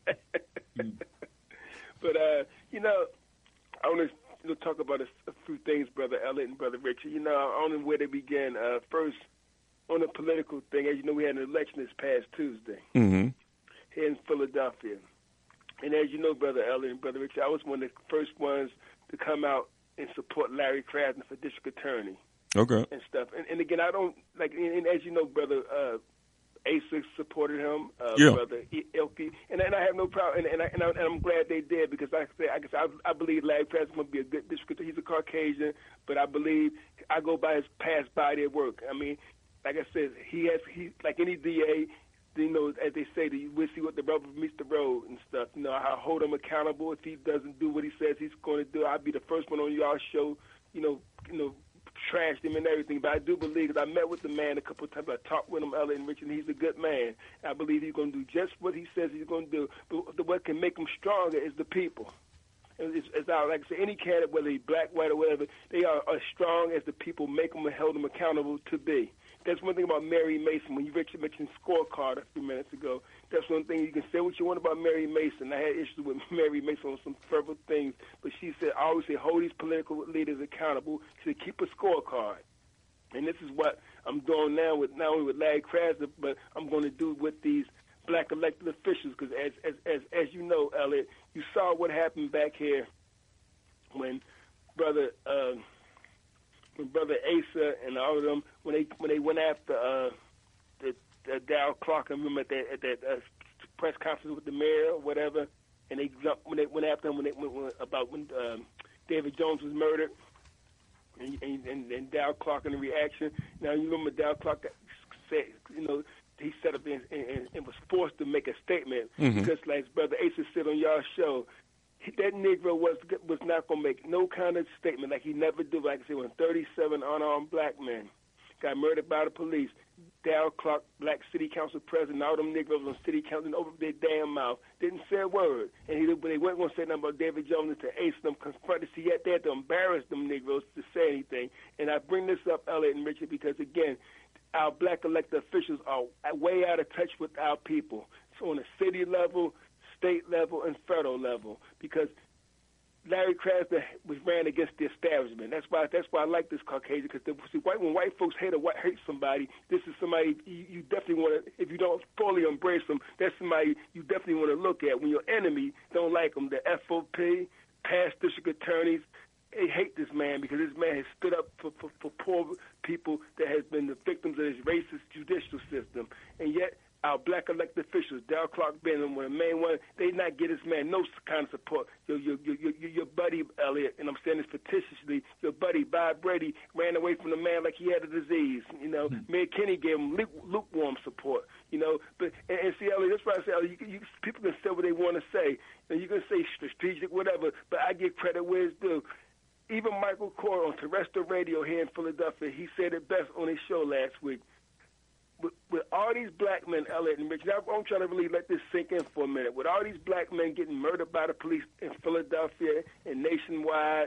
But, uh, you know, I want to you know, talk about a, a few things, Brother Elliot and Brother Richard. You know, I don't know where to begin. Uh, first, on the political thing, as you know, we had an election this past Tuesday mm-hmm. here in Philadelphia. And as you know, Brother Elliot and Brother Richard, I was one of the first ones to come out and support Larry Krasner for district attorney. Okay. And stuff. And, and again, I don't, like, and, and as you know, Brother uh, Asa supported him, uh, yeah. Brother Elke, and, and I have no problem, and, and, I, and, I, and I'm glad they did, because like I said, I, guess I, I believe Larry Krasner will be a good district attorney. He's a Caucasian, but I believe, I go by his past body of work. I mean, like I said, he has, he like any D A, you know, as they say, we'll see what the rubber meets the road and stuff. You know, I'll hold him accountable. If he doesn't do what he says he's going to do, I'll be the first one on y'all show, you know, you know, trashed him and everything. But I do believe, because I met with the man a couple of times, I talked with him, Elliot and Richard, and he's a good man. I believe he's going to do just what he says he's going to do. But what can make him stronger is the people. It's, it's our, like I say, any candidate, whether he's black, white, or whatever, they are as strong as the people make them and held them accountable to be. That's one thing about Mary Mason. When you Richard mentioned scorecard a few minutes ago, that's one thing you can say what you want about Mary Mason. I had issues with Mary Mason on some several things, but she said, I always say, hold these political leaders accountable. She said, keep a scorecard. And this is what I'm doing now with not only with Larry Krasner, but I'm going to do with these black elected officials. Because as, as as as you know, Elliot, you saw what happened back here when brother. Uh, When Brother Asa and all of them, when they when they went after uh, the, the Dow Clark, I remember at that, at that uh, press conference with the mayor or whatever, and they jumped when they went after him when they went, went about when um, David Jones was murdered, and and, and, and Dow Clark and the reaction. Now you remember Dow Clark said, you know, he set up and, and, and was forced to make a statement mm-hmm. because, like Brother Asa said on y'all show, that Negro was was not going to make no kind of statement like he never did. Like I said, when thirty-seven unarmed black men got murdered by the police, Dow Clark, black city council president, all them Negroes on city council over their damn mouth, didn't say a word. And he, they weren't going to say nothing about David Jones until Ace them confronted. See, they had to embarrass them Negroes to say anything. And I bring this up, Elliot and Richard, because, again, our black elected officials are way out of touch with our people. So on a city level, state level, and federal level, because Larry Krasner was ran against the establishment. That's why that's why I like this Caucasian, because white, when white folks hate a white hate somebody, this is somebody you, you definitely want to. If you don't fully embrace them, that's somebody you definitely want to look at. When your enemy don't like them, the F O P, past district attorneys, they hate this man because this man has stood up for, for, for poor people that has been the victims of this racist judicial system, and yet our black elected officials, Dow Clark being one of the main ones, they not get this man no kind of support. Your, your, your, your, your buddy, Elliot, and I'm saying this fictitiously, your buddy, Bob Brady, ran away from the man like he had a disease. You know, mm-hmm. Mayor Kenny gave him lukewarm support. You know, but and, and see, Elliot, that's why I say, Elliot, you, you, people can say what they want to say. And you can say strategic, whatever, but I give credit where it's due. Even Michael Core on terrestrial radio here in Philadelphia, he said it best on his show last week. With, with all these black men, Elliot and Rich, now I'm trying to really let this sink in for a minute. With all these black men getting murdered by the police in Philadelphia and nationwide,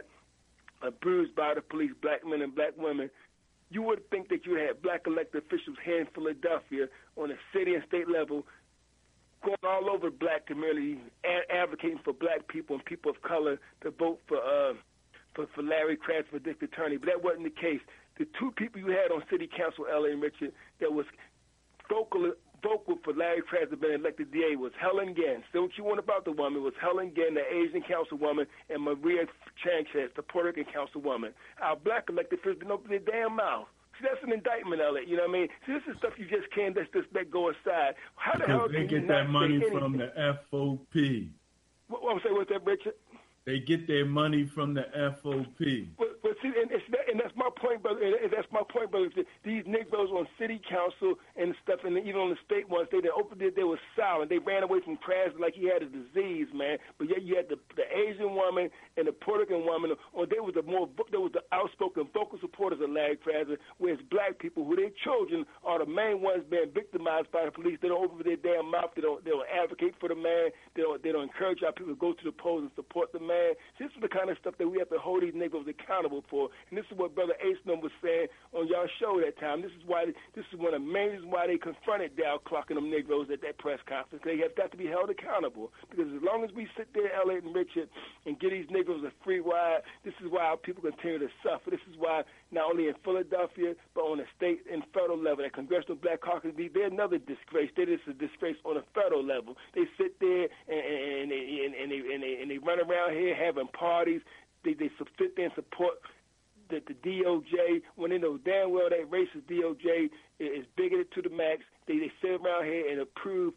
abused by the police, black men and black women, you would think that you would have black elected officials here in Philadelphia on a city and state level going all over the black community, a- advocating for black people and people of color to vote for uh, for, for Larry Krasner for district attorney. But that wasn't the case. The two people you had on city council, Elliot and Richard, that was vocal vocal for Larry Krasner to be elected D A was Helen Ginn. Say what you want about the woman. It was Helen Ginn, the Asian councilwoman, and Maria Sanchez, the Puerto Rican councilwoman. Our black elected officials didn't open their damn mouth. See, that's an indictment, Elliot. You know what I mean? See, this is stuff you just can't just, just let go aside. How the Because hell they can you get not that money say from anything? the F O P. What, what I'm saying, what's that, Richard? They get their money from the F O P. But, but see, and, it's that, and that's my point, brother. And that's my point, brother. These Negroes on city council and stuff, and even on the state ones, they, they opened it. They were silent. They ran away from Krasner like he had a disease, man. But yet you had the, the Asian woman and the Puerto Rican woman, or they was the more they was the outspoken vocal supporters of Larry Krasner, whereas black people, who their children are the main ones being victimized by the police. They don't open their damn mouth. They don't they don't advocate for the man. They don't they don't encourage our people to go to the polls and support the man. This is the kind of stuff that we have to hold these Negroes accountable for. And this is what Brother Ace-Num was saying on y'all show that time. This is why this is one of the main reasons why they confronted Dow Clark and them Negroes at that press conference. They have got to be held accountable. Because as long as we sit there, Elliot and Richard, and give these Negroes a free ride, this is why our people continue to suffer. This is why not only in Philadelphia, but on the state and federal level, that Congressional Black Caucus, they're another disgrace. They're just a disgrace on a federal level. They sit there and, and, and, and, they, and, they, and they run around here having parties. They, they sit there and support the, the D O J when they know damn well that racist D O J is bigoted to the max. They, they sit around here and approve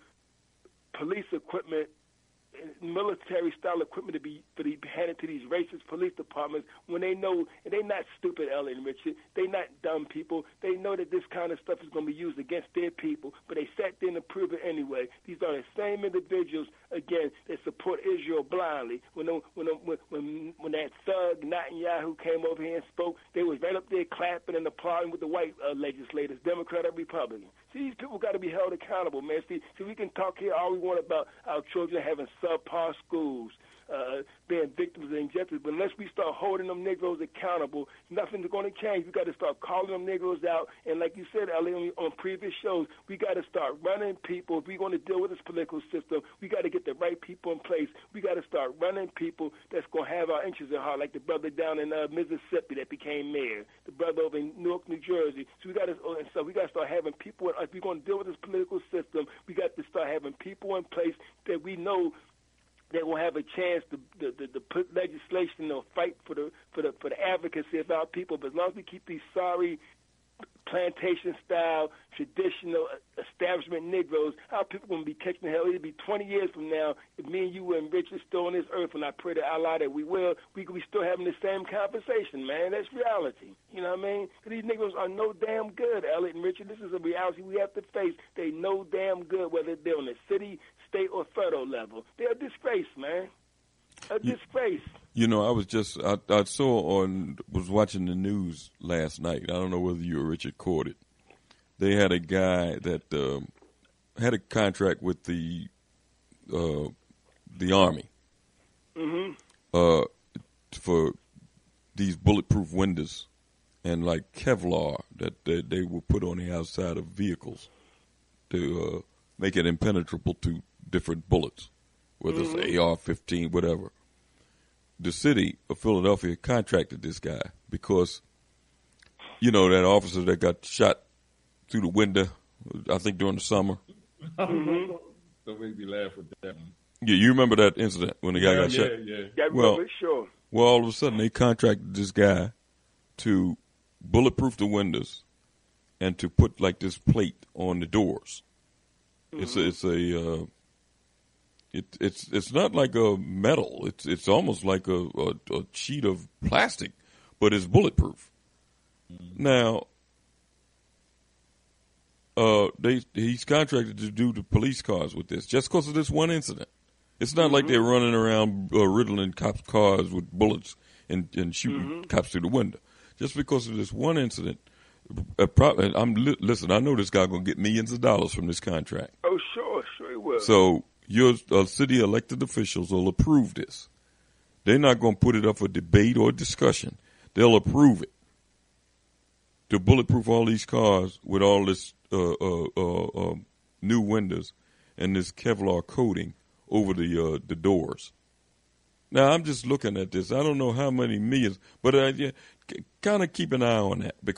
police equipment, military-style equipment to be to be handed to these racist police departments when they know, and they're not stupid, Elliot and Richard. They're not dumb people. They know that this kind of stuff is going to be used against their people, but they sat there and approved it anyway. These are the same individuals, again, that support Israel blindly. When the, when the, when when when that thug Netanyahu came over here and spoke, they was right up there clapping and applauding with the white uh, legislators, Democrat or Republican. See, these people got to be held accountable, man. See, see, we can talk here all we want about our children having subpar schools, uh, being victims of injustice, but unless we start holding them Negroes accountable, nothing's going to change. We got to start calling them Negroes out, and like you said, Ellie, on, on previous shows, we got to start running people. If we're going to deal with this political system, we got to get the right people in place. We got to start running people that's going to have our interests at heart, like the brother down in uh, Mississippi that became mayor, the brother over in Newark, New Jersey. So we got to, and so we got to start having people. If we're going to deal with this political system, we got to start having people in place that we know they will have a chance to, to, to, to put legislation or fight for the for the for the advocacy of our people. But as long as we keep these sorry plantation-style, traditional establishment Negroes, our people are going to be catching hell. It'll be twenty years from now if me and you and Richard still on this earth, and I pray to Allah that we will, we could be still having the same conversation, man. That's reality. You know what I mean? Because these Negroes are no damn good, Elliot and Richard. This is a reality we have to face. They no damn good, whether they're on the city, state, or federal level. They're a disgrace, man. A disgrace. You know, I was just, I, I saw on, was watching the news last night. I don't know whether you or Richard caught it. They had a guy that um, had a contract with the uh, the Army mm-hmm. uh, for these bulletproof windows and like Kevlar that, that they will put on the outside of vehicles to uh, make it impenetrable to different bullets, whether mm-hmm. it's A R fifteen, whatever. The city of Philadelphia contracted this guy because, you know, that officer that got shot through the window, I think during the summer. Mm-hmm. Don't make me laugh with that one. Yeah, you remember that incident when the guy yeah, got yeah, shot? Yeah, yeah, yeah. Well, sure. Well, all of a sudden they contracted this guy to bulletproof the windows and to put like this plate on the doors. Mm-hmm. It's a, it's a, uh, it, it's it's not like a metal. It's it's almost like a, a, a sheet of plastic, but it's bulletproof. Mm-hmm. Now, uh, they he's contracted to do the police cars with this just because of this one incident. It's not mm-hmm. like they're running around uh, riddling cops' cars with bullets and, and shooting mm-hmm. cops through the window. Just because of this one incident, uh, pro- I'm li- listen. I know this guy gonna get millions of dollars from this contract. Oh, sure, sure he will. So your uh, city elected officials will approve this. They're not gonna put it up for debate or discussion. They'll approve it to bulletproof all these cars with all this uh, uh, uh, uh, new windows and this Kevlar coating over the uh, the doors. Now, I'm just looking at this. I don't know how many millions, but uh, yeah, c- kind of keep an eye on that because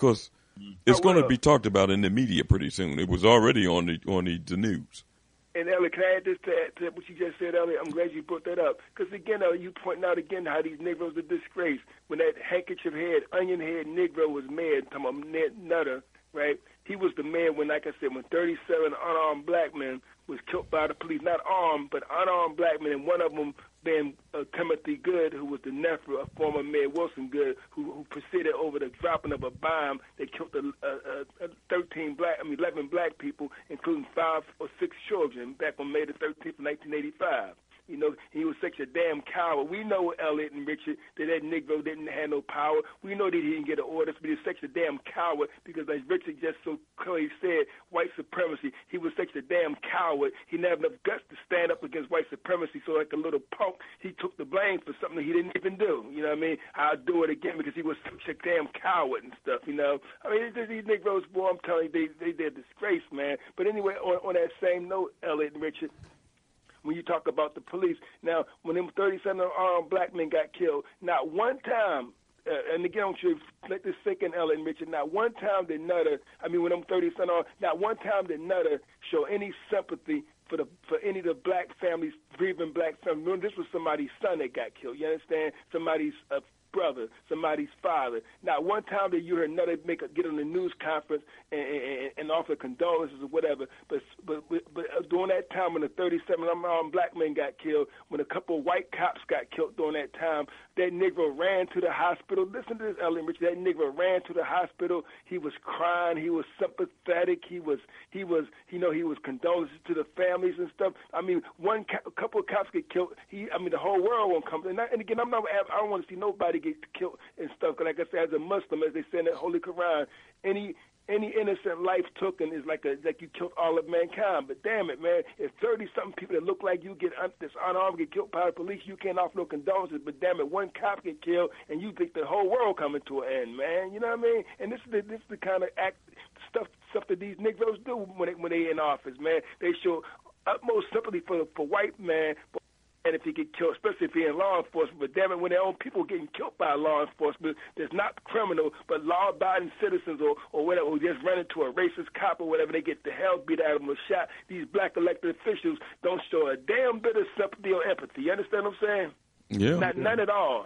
It's I going to will. be talked about in the media pretty soon. It was already on the on the, the news. And Elliot, can I add this to, to what you just said, Elliot? I'm glad you brought that up. Because, again, Elliot, you pointing out again how these Negroes are disgraced. When that handkerchief head, onion head Negro was mad, talking about Ned Nutter, right? He was the man when, like I said, when thirty-seven unarmed black men was killed by the police. Not armed, but unarmed black men. And one of them being uh, Timothy Good, who was the nephew of former Mayor Wilson Good, who, who proceeded over the dropping of a bomb that killed the, uh, uh, thirteen black, I mean, eleven black people, including five or six children, back on May the thirteenth, nineteen eighty-five. You know, he was such a damn coward. We know, Elliot and Richard, that that Negro didn't have no power. We know that he didn't get an order, but he was such a damn coward because, as Richard just so clearly said, white supremacy, he was such a damn coward. He didn't have enough guts to stand up against white supremacy, so like a little punk, he took the blame for something that he didn't even do. You know what I mean? I'll do it again because he was such a damn coward and stuff, you know? I mean, it's just, these Negroes, boy, I'm telling you, they, they, they're a disgrace, man. But anyway, on, on that same note, Elliot and Richard, when you talk about the police. Now, when them thirty-seven armed black men got killed, not one time, uh, and again, I want you to let this sink in, Ellen and Richard, not one time did Nutter, I mean, when them thirty-seven armed, not one time did Nutter show any sympathy for the for any of the black families, grieving black families. Remember, this was somebody's son that got killed, you understand? Somebody's uh, brother, somebody's father. Not one time did you hear Nutter make a, get on the news conference and, and, and offer condolences or whatever. But but but, but during that time when the thirty-seven unarmed black men got killed, when a couple of white cops got killed during that time, that Negro ran to the hospital. Listen to this, Ellen Richard. That Negro ran to the hospital. He was crying. He was sympathetic. He was he was you know he was condolences to the families and stuff. I mean, one ca- a couple of cops get killed. He I mean the whole world won't come. And, I, and again, I'm not. I don't want to see nobody get killed and stuff. Because like I said, as a Muslim, as they say in the Holy Quran, any any innocent life taken is like a like you killed all of mankind. But damn it, man, if thirty something people that look like you get un, this unarmed get killed by the police, you can't offer no condolences. But damn it, one cop get killed and you think the whole world coming to an end, man. You know what I mean? And this is the, this is the kind of act stuff stuff that these Negroes do when they when they in office, man. They show utmost sympathy for for white man. But and if he get killed, especially if he in law enforcement, but damn it, when their own people getting killed by law enforcement, that's not criminal, but law-abiding citizens or, or whatever, who just run into a racist cop or whatever, they get the hell beat out of them or shot. These black elected officials don't show a damn bit of sympathy or empathy. You understand what I'm saying? Yeah. Not, none at all.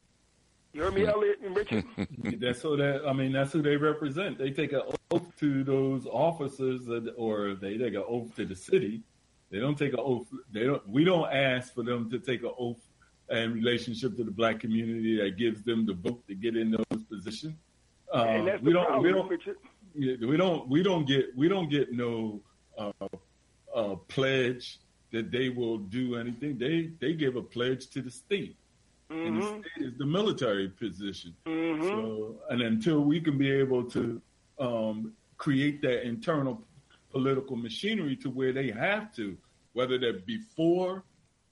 You heard me, Elliot and Richard? That's who that. I mean, that's who they represent. They take an oath to those officers, that, or they take an oath to the city. They don't take an oath. They don't. We don't ask for them to take an oath in relationship to the black community that gives them the vote to get in those positions. Uh, and that's we the don't. problem, We don't. Richard. We don't. We don't get. We don't get no uh, uh, pledge that they will do anything. They they give a pledge to the state, mm-hmm. and the state is the military position. Mm-hmm. So, and until we can be able to um, create that internal political machinery to where they have to, whether that before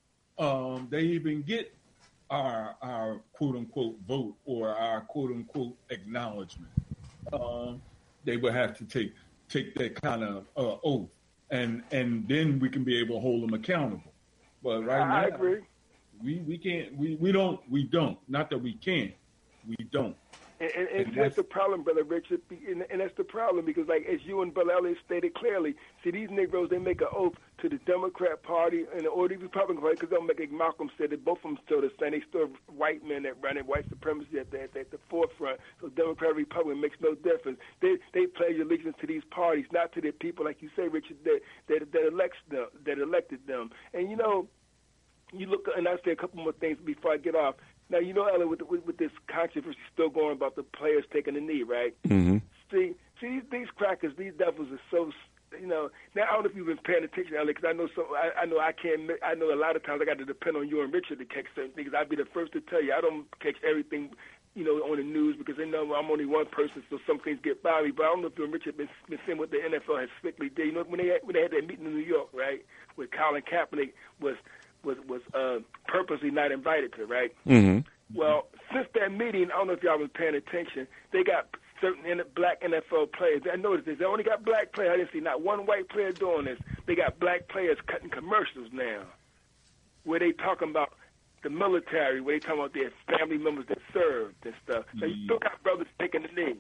um, they even get our our quote unquote vote or our quote unquote acknowledgement, um, they would have to take take that kind of uh, oath, and and then we can be able to hold them accountable. But right I now, agree. we we can't we, we don't we don't not that we can't we don't. And, and, and, And that's that's- the problem, Brother Richard, and, and that's the problem because, like, as you and Brother Elliott stated clearly, see, these Negroes, they make an oath to the Democrat Party and the, or the Republican Party because they'll make, like Malcolm said, that both of them still the same. They still white men that run it, white supremacy at the, at the, at the forefront. So Democrat, Republican makes no difference. They they pledge allegiance to these parties, not to their people, like you say, Richard, that that, that elects them, that elected them. And you know, you look, and I'll say a couple more things before I get off. Now, you know, Ellen, with, with, with this controversy still going about the players taking the knee, right? Mm-hmm. See, see these, these crackers, these devils are so, you know. Now, I don't know if you've been paying attention, Ellen, because I know so. I, I know I can't. I know a lot of times I got to depend on you and Richard to catch certain things. I'd be the first to tell you I don't catch everything, you know, on the news because they know I'm only one person, so some things get by me. But I don't know if you and Richard been, been seeing what the N F L has strictly did. You know, when they had, when they had that meeting in New York, right, where Colin Kaepernick was was was uh, purposely not invited to, right? Mm-hmm. Well, since that meeting, I don't know if y'all been paying attention, they got certain black N F L players. I noticed this. They only got black players. I didn't see not one white player doing this. They got black players cutting commercials now where they talking about the military, where they talking about their family members that served and stuff. So you still got brothers taking the knee.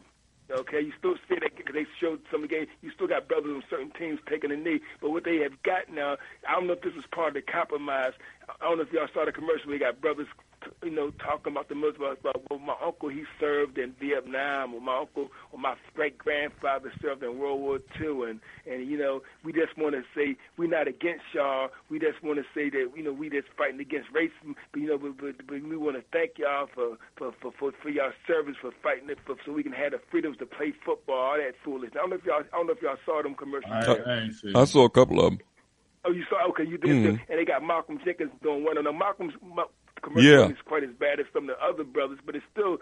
Okay, you still see that because they showed some of the games. You still got brothers on certain teams taking a knee. But what they have got now, I don't know if this is part of the compromise. I don't know if y'all saw the commercial. We got brothers, you know, talking about the Muslims about, well, my uncle, he served in Vietnam, or my uncle, or my great-grandfather served in World War Two. And, and you know, we just want to say we're not against y'all. We just want to say that, you know, we just fighting against racism. But, you know, but, but, but we want to thank y'all for, for, for, for, for y'all service, for fighting it, for, so we can have the freedoms to play football, all that foolishness. I don't know if y'all, I don't know if y'all saw them commercials. I, I, I saw a couple of them. Oh, you saw? Okay, you did. Mm-hmm. And they got Malcolm Jenkins doing one of them. Malcolm's commercial yeah. is quite as bad as some of the other brothers, but it's still.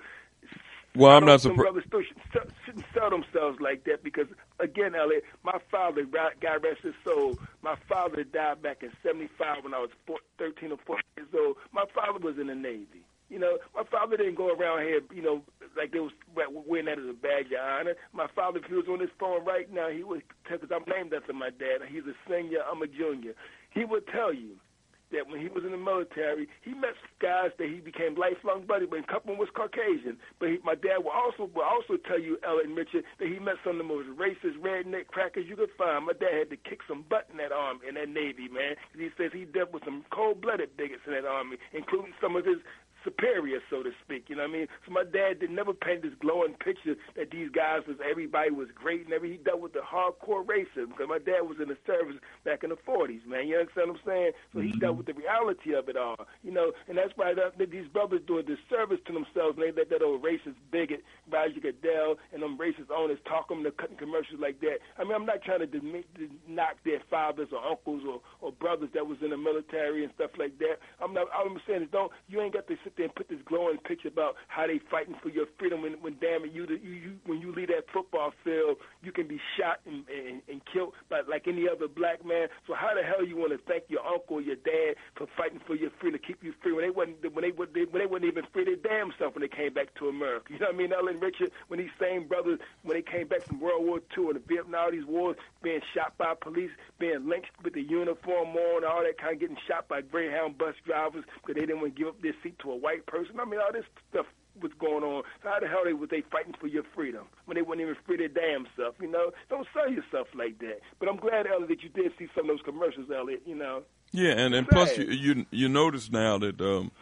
Well, I'm not surprised. Some surpri- brothers still shouldn't, shouldn't sell themselves like that because, again, Elliot, my father, God rest his soul, my father died back in seventy-five when I was four, thirteen or fourteen years old. My father was in the Navy. You know, my father didn't go around here, you know, like they was wearing that as a badge of honor. My father, if he was on his phone right now, he would tell, because I'm named after my dad. He's a senior, I'm a junior. He would tell you that when he was in the military, he met guys that he became lifelong buddies, but a couple was Caucasian. But he, my dad will also will also tell you, Ellen Richard, that he met some of the most racist redneck crackers you could find. My dad had to kick some butt in that army, in that Navy, man. He says he dealt with some cold-blooded bigots in that army, including some of his superior, so to speak, you know what I mean? So my dad did never paint this glowing picture that these guys was, everybody was great and everything. He dealt with the hardcore racism because my dad was in the service back in the forties, man. You understand what I'm saying? So he mm-hmm. dealt with the reality of it all, you know, and that's why that, that these brothers doing disservice to themselves. And they let that old racist bigot, Roger Goodell, and them racist owners talk them to cutting commercials like that. I mean, I'm not trying to, dem- to knock their fathers or uncles or, or brothers that was in the military and stuff like that. I'm not, all I'm saying is don't, you ain't got to sit there and put this glowing picture about how they fighting for your freedom when, when damn it, you, you, you when you leave that football field, you can be shot and, and, and killed by, like any other black man. So how the hell you want to thank your uncle or your dad for fighting for your freedom, to keep you free when they wasn't when they, when they, when they wasn't even free their damn self when they came back to America? You know what I mean, Ellen Richard? When these same brothers, when they came back from World War Two and the Vietnam, all these wars, being shot by police, being lynched with the uniform on, all that kind of getting shot by Greyhound bus drivers because they didn't want to give up their seat to a white person. I mean, all this stuff was going on. So how the hell they, was they fighting for your freedom when they wouldn't even free their damn self, you know? Don't sell yourself like that. But I'm glad, Elliot, that you did see some of those commercials, Elliot, you know? Yeah, and, and plus you, you you notice now that um,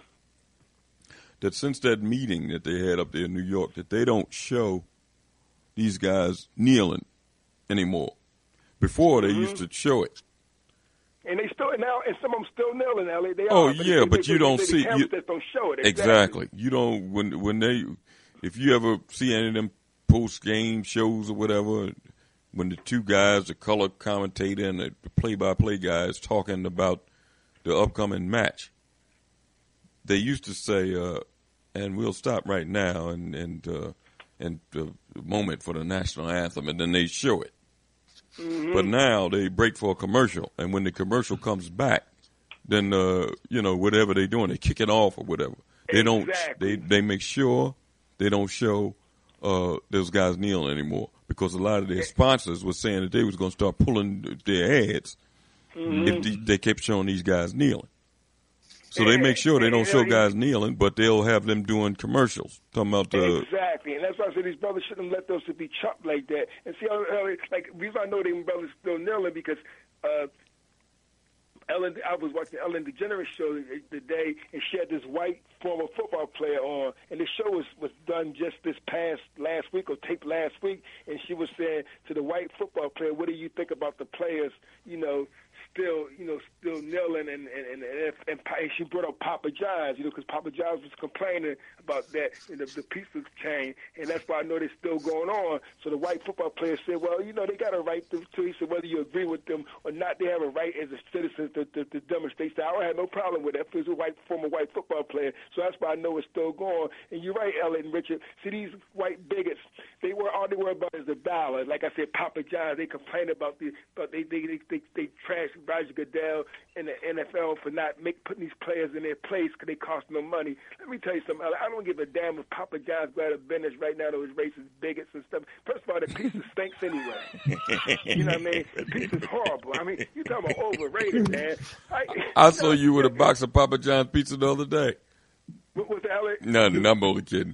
that since that meeting that they had up there in New York, that they don't show these guys kneeling anymore. Before, they mm-hmm. used to show it. And they still now, and some of them still kneeling, Elliot. They oh are, but yeah, they, but they, you they, don't they, see the you, just don't show it. Exactly. exactly. You don't when when they if you ever see any of them post game shows or whatever, when the two guys, the color commentator and the play by play guys, talking about the upcoming match, they used to say, uh, "And we'll stop right now," and and uh, and the moment for the national anthem, and then they show it. Mm-hmm. But now they break for a commercial, and when the commercial comes back, then uh, you know whatever they're doing, they kick it off or whatever. They exactly. don't. They they make sure they don't show uh, those guys kneeling anymore because a lot of their sponsors were saying that they was going to start pulling their ads mm-hmm. if they, they kept showing these guys kneeling. So they make sure they don't show guys kneeling, but they'll have them doing commercials talking about the exactly, and that's why I said these brothers shouldn't let those to be chopped like that. And see, how, how, like the reason I know them brothers still kneeling because uh, Ellen, I was watching Ellen DeGeneres show today, and she had this white former football player on, and the show was was done just this past last week or taped last week, and she was saying to the white football player, "What do you think about the players, you know?" Still, you know, still kneeling, and and, and, and, and she brought up Papa John's, you know, because Papa John's was complaining about that in the, the pizza chain, and that's why I know they're still going on. So the white football player said, well, you know, they got a right to, to he said, whether you agree with them or not, they have a right as a citizen to, to, to demonstrate. So I don't have no problem with that. If it's a white, former white football player, so that's why I know it's still going. And you're right, Ellen and Richard. See, these white bigots, they were all they were about is the dollar. Like I said, Papa John's, they complain about the, but they they they they, they trash Roger Goodell and the N F L for not make, putting these players in their place because they cost no money. Let me tell you something. I don't give a damn if Papa John's go out of business right now, those racist bigots and stuff. First of all, the pizza stinks anyway. You know what I mean? The pizza's horrible. I mean, you talking about overrated, man. I, I saw you with a box of Papa John's pizza the other day. What was that, Alex? No, no, I'm only kidding.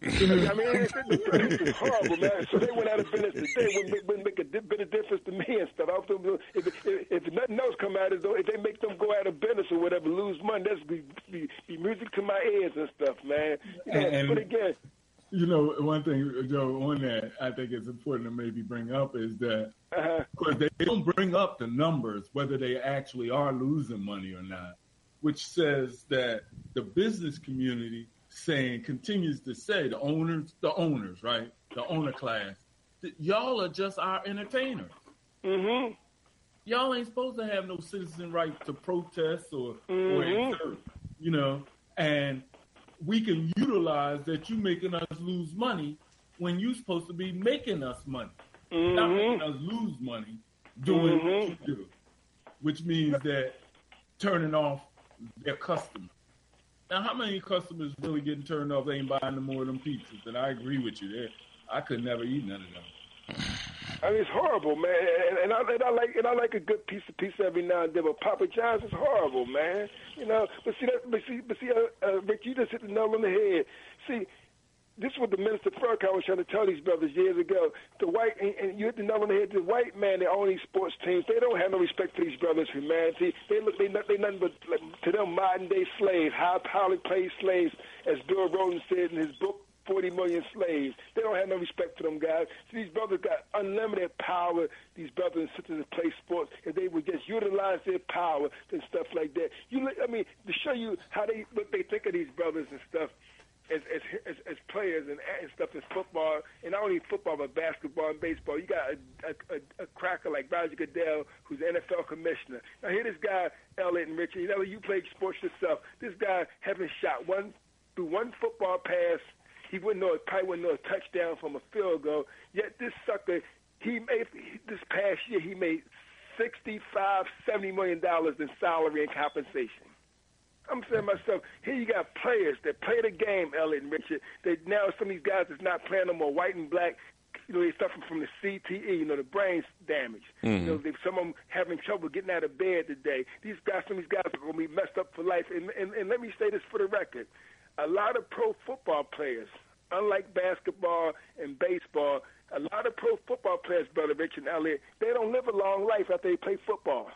I mean, it's, it's, it's horrible, man. So they went out of business today. Wouldn't, wouldn't make a di- bit of difference to me and stuff. I was thinking, if, if, if nothing else come out of it, if they make them go out of business or whatever, lose money, that's be, be, be music to my ears and stuff, man. You know, And- but again, You know, one thing, Joe, on that I think it's important to maybe bring up is that, uh-huh. of course, they don't bring up the numbers, whether they actually are losing money or not, which says that the business community saying, continues to say, the owners, the owners, right, the owner class, that y'all are just our entertainers. Mm-hmm. Y'all ain't supposed to have no citizen right to protest or, Mm-hmm. or exert, you know, and we can utilize that you making us lose money when you're supposed to be making us money, mm-hmm. not making us lose money doing Mm-hmm. what you do, which means that turning off their customers. Now, how many customers really getting turned off? They ain't buying no more of them pizzas. And I agree with you there. I could never eat none of them. I mean, it's horrible, man. And, and, I, and I like and I like a good piece of pizza every now and then. But Papa John's is horrible, man. You know. But see, that, but see, but see, uh, uh, Rick, you just hit the nail on the head. See, this is what the Minister Farrakhan was trying to tell these brothers years ago. The white, and, and you hit the nail on the head. The white man, they own these sports teams. They don't have no respect for these brothers' humanity. They look, they they nothing but like, to them modern day slaves, high powered paid slaves, as Bill Rhoden said in his book. forty million slaves. They don't have no respect for them guys. So these brothers got unlimited power, these brothers and sisters that play sports, if they would just utilize their power and stuff like that. You, I mean, to show you how they, what they think of these brothers and stuff as as as, as players and, and stuff in football, and not only football, but basketball and baseball. You got a, a, a, a cracker like Roger Goodell, who's the N F L commissioner. Now, here this guy, Elliot and Richard, you know, you played sports yourself. This guy having shot one through one football pass, he wouldn't know, probably wouldn't know a touchdown from a field goal. Yet this sucker, he made this past year, he made sixty-five, seventy million dollars in salary and compensation. I'm saying to myself, here you got players that play the game, Elliot and Richard. They now some of these guys that's not playing no more, white and black. You know, they suffer from the C T E, you know, the brain damage. Mm-hmm. You know, they, some of them having trouble getting out of bed today. These guys, some of these guys are going to be messed up for life. And, and, and let me say this for the record. A lot of pro football players, unlike basketball and baseball, a lot of pro football players, Brother Rich and Elliot, they don't live a long life after they play football.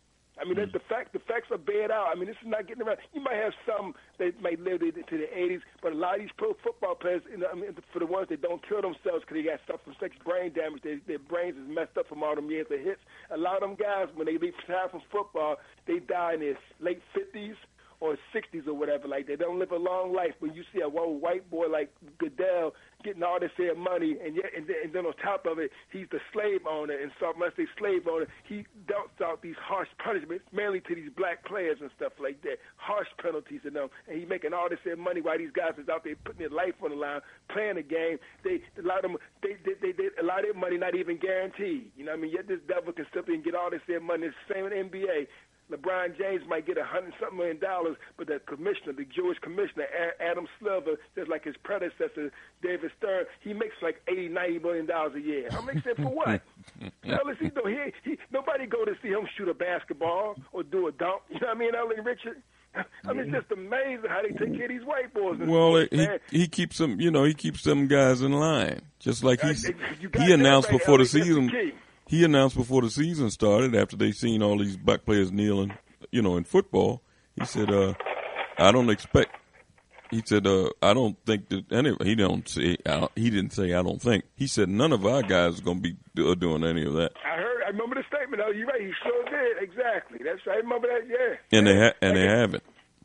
I mean, mm-hmm. the fact the facts are bared out. I mean, this is not getting around. You might have some that might live to the eighties, but a lot of these pro football players, you know, I mean, for the ones that don't kill themselves because they got stuff from sex brain damage, they, their brains is messed up from all them years of hits. A lot of them guys, when they leave time from football, they die in their late fifties or sixties or whatever. Like, they don't live a long life. When you see a one white boy like Goodell getting all this here money, and yet, and then, and then on top of it, he's the slave owner, and so when I say slave owner, he dealt out these harsh punishments, mainly to these black players and stuff like that, harsh penalties to them, and he's making all this here money while these guys is out there putting their life on the line, playing the game. They, a lot of them, they, they, they, they, a lot of their money not even guaranteed. You know what I mean? Yet this devil can sit there and get all this here money. It's the same in the N B A. LeBron James might get a hundred something million dollars, but the commissioner, the Jewish commissioner, Adam Silver, just like his predecessor, David Stern, he makes like eighty, ninety million dollars a year. How makes it for what? Now, let's see, no, he, he, nobody go to see him shoot a basketball or do a dunk. You know what I mean, Ellie Richard? I mean, it's just amazing how they take care of these white boys. Well, sports, he man. he keeps them, you know, he keeps them guys in line, just like Uh, he's you got he that announced right, before the Ellie. That's the season. key. He announced before the season started, after they seen all these black players kneeling, you know, in football. He said, uh, "I don't expect." He said, uh, "I don't think that any." He don't say. I, he didn't say. I don't think. He said none of our guys are going to be do, doing any of that. I heard. I remember the statement. Oh, you're right. He sure did. Exactly. That's right. I remember that. Yeah. And yeah. they ha- and like, they haven't.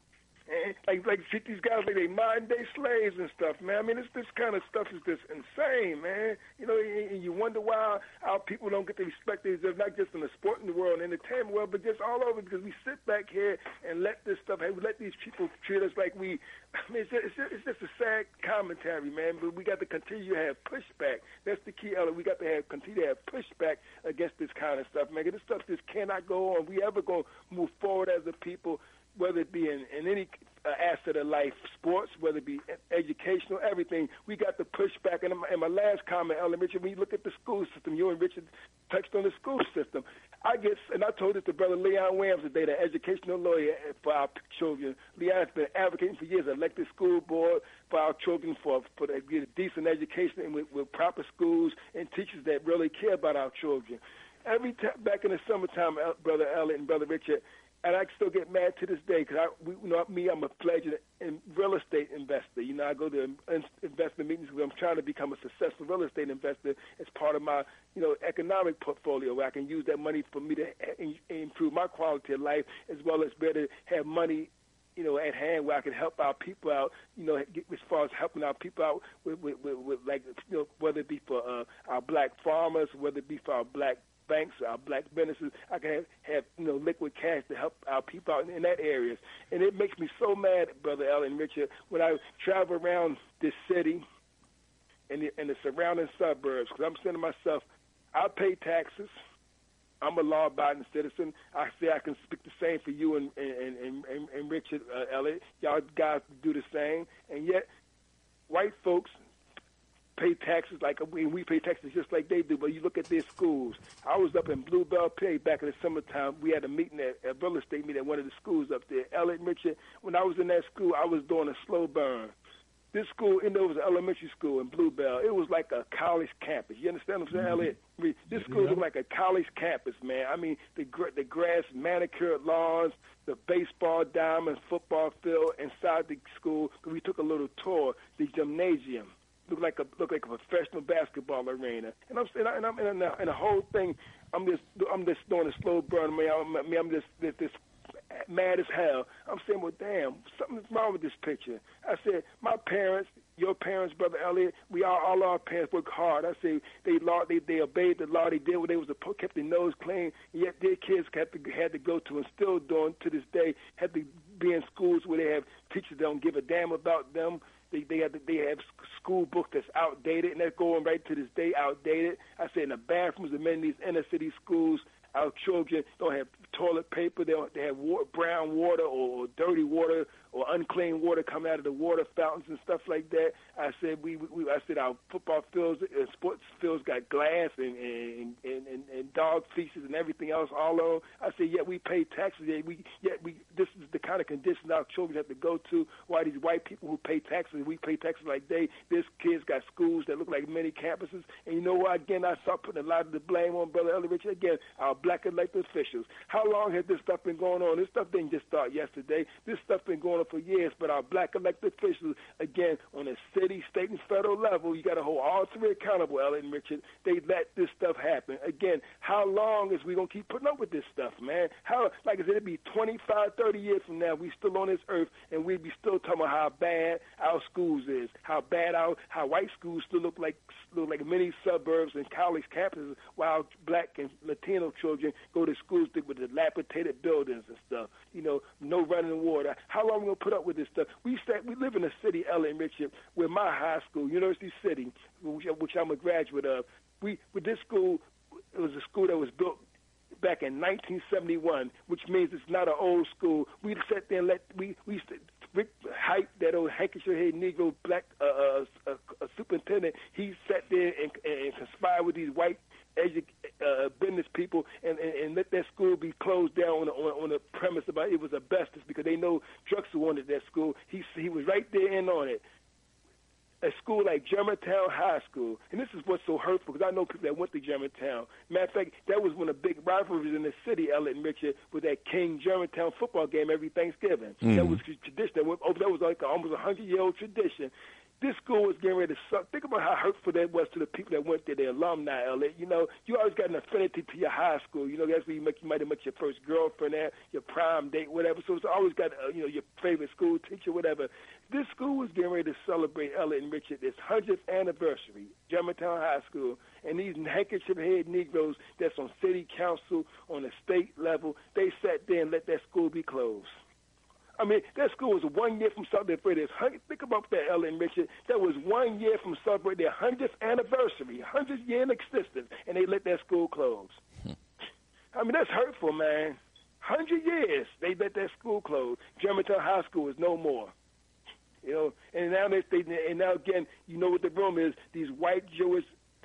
Like, like treat these guys like they modern day slaves and stuff, man. I mean, this this kind of stuff is just insane, man. You know, and you wonder why our people don't get the respect they deserve, not just in the sporting world and entertainment world, but just all over, because we sit back here and let this stuff, hey, we let these people treat us like we, I mean, it's just, it's just, it's just a sad commentary, man, but we got to continue to have pushback. That's the key, Ella. We got to have continue to have pushback against this kind of stuff, man. This stuff just cannot go on. We ever going to move forward as a people, whether it be in, in any uh, asset of life, sports, whether it be educational, everything, we got to push back. And in my, in my last comment, Ellen Richard, when you look at the school system, you and Richard touched on the school system. I I get, and I told this to Brother Leon Williams today, the educational lawyer for our children. Leon's been advocating for years, elected school board for our children for for to get a decent education and with, with proper schools and teachers that really care about our children. Every time back in the summertime, Brother Elliot and Brother Richard, and I still get mad to this day because I, we, you know, me, I'm a pledged in real estate investor. You know, I go to investment meetings because I'm trying to become a successful real estate investor as part of my, you know, economic portfolio where I can use that money for me to improve my quality of life as well as better have money, you know, at hand where I can help our people out, you know, get, as far as helping our people out with, with, with, with like, you know, whether it be for uh, our black farmers, whether it be for our black banks, our black businesses. I can have, have you know, liquid cash to help our people out in, in that areas. And it makes me so mad, Brother Ellen Richard, when I travel around this city and the, and the surrounding suburbs, because I'm saying to myself, I pay taxes. I'm a law-abiding citizen. I say I can speak the same for you and and, and, and, and Richard uh, Elliott. Y'all guys do the same. And yet, white folks pay taxes like we, we pay taxes just like they do, but you look at their schools. I was up in Bluebell Pay back in the summertime. We had a meeting at a real estate meeting at one of the schools up there. Elliot and Richard, when I was in that school, I was doing a slow burn. This school, you know, it was an elementary school in Bluebell. It was like a college campus. You understand what I'm saying, Elliot? I mean, this school yeah. looked like a college campus, man. I mean, the the grass, manicured lawns, the baseball diamonds, football field inside the school. We took a little tour, the gymnasium. Looked like a looked like a professional basketball arena, and I'm and, I, and I'm and the, and the whole thing. I'm just I'm just doing a slow burn. Man, I'm, I'm just this, this mad as hell. I'm saying, well, damn, something's wrong with this picture. I said, my parents, your parents, Brother Elliot, we all all our parents work hard. I say they law they they obeyed the law. They did what they was supposed, kept their nose clean. And yet their kids had to had to go to and still doing to this day had to be in schools where they have teachers that don't give a damn about them. They they have they have school books that's outdated, and they're going right to this day outdated. I say in the bathrooms of many of these inner city schools, our children don't have toilet paper. They don't, they have water, brown water or, or dirty water or unclean water coming out of the water fountains and stuff like that. I said we, we I said our football fields and sports fields got glass and and, and, and and dog feces and everything else all on. I said yet we pay taxes. Yet we yet we this is the kind of conditions our children have to go to. Why these white people who pay taxes, we pay taxes like they. This kids got schools that look like mini campuses. And you know what? Again, I start putting a lot of the blame on Brother Elliot Richard. Again, our black elected officials. How long has this stuff been going on? This stuff didn't just start yesterday. This stuff been going on for years. But our black elected officials, again, on a city, state, and federal level, you got to hold all three accountable, Elliot and Richard. They let this stuff happen. Again, how long is we going to keep putting up with this stuff, man? How, like I said, it'd be twenty-five, thirty years from now, we still on this earth, and we'd be still talking about how bad our schools is, how bad our, how white schools still look like look like mini suburbs and college campuses, while black and Latino children go to schools with dilapidated buildings and stuff. You know, no running water. How long are we going to put up with this stuff? We said we live in a city, Elliot and Richard, where my high school, University City, which, which I'm a graduate of, we with this school, it was a school that was built back in nineteen seventy-one, which means it's not an old school. We sat there and let we we Rick Hype, that old handkerchief-head Negro black uh, uh, uh, uh, superintendent. He sat there and, and conspired with these white edu- uh, business people and, and, and let that school be closed down on, on, on the premise about it was asbestos because they know Drexel wanted that school. He he was right there in on it. A school like Germantown High School, and this is what's so hurtful because I know people that went to Germantown. Matter of fact, that was one of the big rivalries in the city, Elliot and Richard, with that King Germantown football game every Thanksgiving. Mm. That was tradition. That, went, oh, that was like almost a hundred-year-old tradition. This school was getting ready to suck. Think about how hurtful that was to the people that went there, the alumni, Elliot. You know, you always got an affinity to your high school. You know, that's where you, make, you might have met your first girlfriend there, your prime date, whatever. So it's always got, uh, you know, your favorite school teacher, whatever. This school was getting ready to celebrate, Elliot and Richard, its hundredth anniversary, Germantown High School. And these handkerchief-head Negroes that's on city council, on the state level, they sat there and let that school be closed. I mean, that school was one year from celebrating their think about that, Ellen and Richard. That was one year from celebrating their hundredth anniversary, hundredth year in existence, and they let that school close. Hmm. I mean, that's hurtful, man. Hundred years they let that school close. Germantown High School is no more. You know, and now they, they and now again, you know what the room is? These white Jewish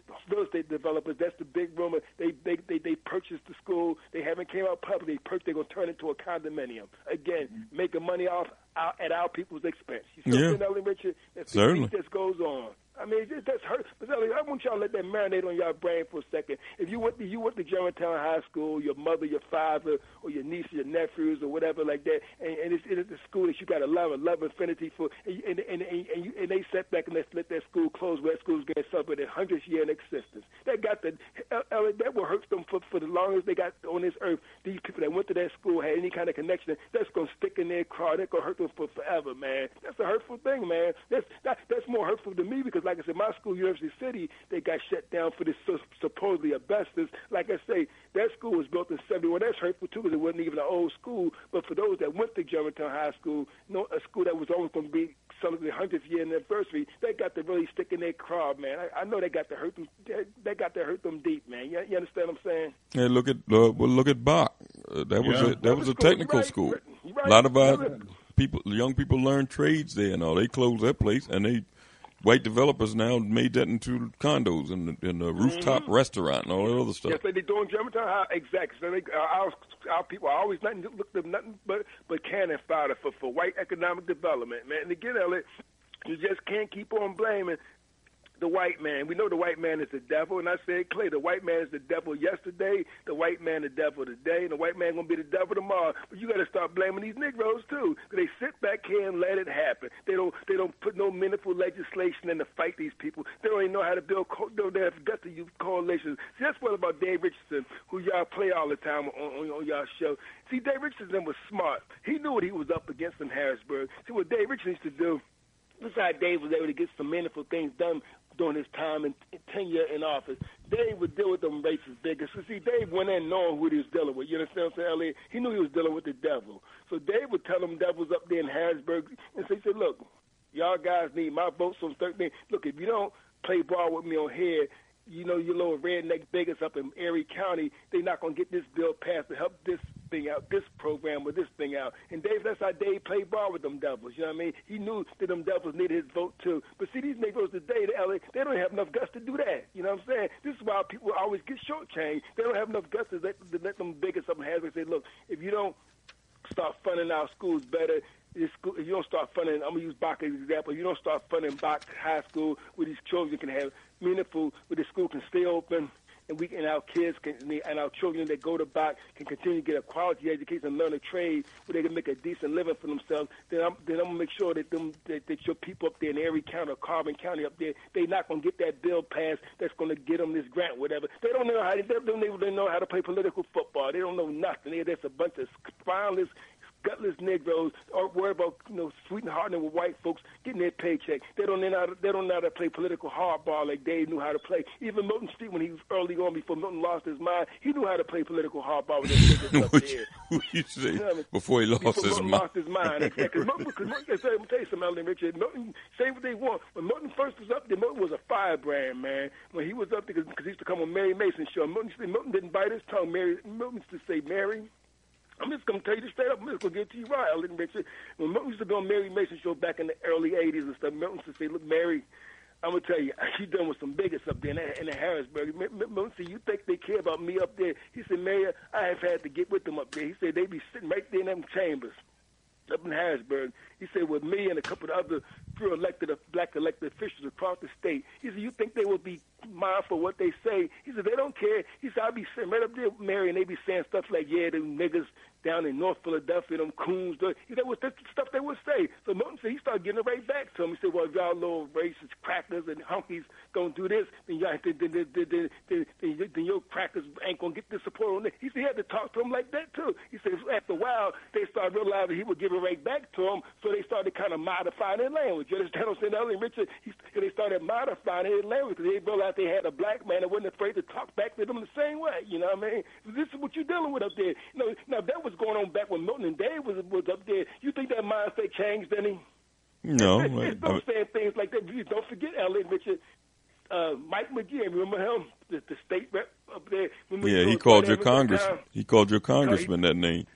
real estate developers. That's the big rumor. They they they, they purchased the school. They haven't came out public. They purchased. They're gonna turn it into a condominium again, mm-hmm. making money off our, at our people's expense. You see yeah. what I'm saying, Richard? That's the Certainly. thing that goes on. I mean, it, that's hurt. But I want y'all to let that marinate on your brain for a second. If you went to, you went to Germantown High School, your mother, your father, or your niece, your nephews, or whatever like that, and, and it's, it's a school that you got a love, a love affinity for, and and and, and, and, you, and they sat back and they let that school close, where that school's getting celebrated hundredth year in existence. That got the that will hurt them for for the longest they got on this earth. These people that went to that school had any kind of connection. That's gonna stick in their craw. That's gonna hurt them for forever, man. That's a hurtful thing, man. That's that, that's more hurtful to me because, like I said, my school, University City, they got shut down for this so, supposedly asbestos. Like I say, that school was built in seventy-one. That's hurtful too because it wasn't even an old school. But for those that went to Germantown High School, you know, a school that was always going to be celebrating the hundredth year anniversary, they got to really stick in their craw, man. I, I know they got to hurt them. They, they got to hurt them deep, man. You, you understand what I'm saying? Hey, look at uh, well, look at Bach. Uh, that was yeah. a that was a technical right. school. Right. A lot of our people, young people, learned trades there and all. They closed that place, and they white developers now made that into condos and and a rooftop mm-hmm. restaurant and all that other stuff. Yes, they doing Germantown. How, exactly. So they, our, our people are always nothing looked at nothing but but cannon fodder for for white economic development, man. And again, Elliot, you just can't keep on blaming the white man. We know the white man is the devil, and I said, Clay, the white man is the devil yesterday, the white man the devil today, and the white man going to be the devil tomorrow. But you got to start blaming these Negroes, too. They sit back here and let it happen. They don't They don't put no meaningful legislation in to fight these people. They don't even know how to build, co- they don't have guts to use coalitions. See, that's what about Dave Richardson, who y'all play all the time on, on, on y'all show. See, Dave Richardson was smart. He knew what he was up against in Harrisburg. See, what Dave Richardson used to do, this is how Dave was able to get some meaningful things done during his time and tenure in office. Dave would deal with them racist bigots. So see, Dave went in knowing who he was dealing with. You understand what I'm saying, Elliot? He knew he was dealing with the devil. So Dave would tell them devils up there in Harrisburg, and so he said, look, y'all guys need my votes on thirteen. Look, if you don't play ball with me on here, you know, your little redneck bigots up in Erie County, they're not going to get this bill passed to help this thing out, this program or this thing out. And Dave, that's how Dave played ball with them devils. You know what I mean? He knew that them devils needed his vote too. But see, these Negroes today, the L A, they don't have enough guts to do that. You know what I'm saying? This is why people always get shortchanged. They don't have enough guts to let, to let them bigots up in Harrisburg say, look, if you don't start funding our schools better, this school, if you don't start funding, I'm going to use Bach as an example, if you don't start funding Bach High School where these children can have meaningful, where the school can stay open, and we and our kids can, and our children that go to Bach can continue to get a quality education and learn a trade where they can make a decent living for themselves, then I'm, then I'm going to make sure that them that, that your people up there in Erie County or Carbon County up there, they're not going to get that bill passed that's going to get them this grant, whatever. They don't know how to, they don't even know how to play political football. They don't know nothing. They're just a bunch of spineless, gutless Negroes or worry about, you know, sweethearting with white folks getting their paycheck. They don't know how to, they don't know how to play political hardball like Dave knew how to play. Even Milton Street, when he was early on before Milton lost his mind, he knew how to play political hardball with his niggas up there. What you say? You know what I mean? Before he lost before his Milton mind. lost his mind. Exactly. Milton, because Milton, I'm going to tell you something, Elton Richard. Milton, say what they want. When Milton first was up there, Milton was a firebrand, man. When he was up there, because he used to come on Mary Mason show, Milton, Milton didn't bite his tongue. Mary, Milton used to say, Mary, I'm just going to tell you this straight up. I'm just going to give it to you right, Elton Richard. When Milton used to go on Mary Mason show back in the early eighties and stuff, Milton used to say, look, Mary, I'm going to tell you, she done with some bigots up there in, in the Harrisburg. Milton said, you think they care about me up there? He said, Mayor, I have had to get with them up there. He said, they be sitting right there in them chambers up in Harrisburg. He said, with me and a couple of other few elected, black elected officials across the state. He said, you think they will be mindful of what they say? He said, they don't care. He said, I'll be sitting right up there, Mary, and they be saying stuff like, yeah, them niggas down in North Philadelphia, them coons. He said, well, that's the stuff they would say. So Milton said, he started getting it right back to him. He said, well, if y'all little racist crackers and hunkies don't do this, then, y'all, then, then, then, then, then, then, then your crackers ain't going to get the support on it. He said he had to talk to him like that, too. He said after a while, they started realizing he would give it right back to him, so they started kind of modifying their language. You understand what I'm saying? Elton Richard, he, they started modifying their language because they realized they had a black man that wasn't afraid to talk back to them the same way. You know what I mean? This is what you're dealing with up there. You know, now, that was going on back when Milton and Dave was, was up there. You think that mindset changed, any? No. It's, it's, I, don't say things like that. Don't forget, Elton Richard, uh, Mike McGee, remember him? The, the state rep up there. Remember yeah, he, he called your congress. He called your congressman he, that name.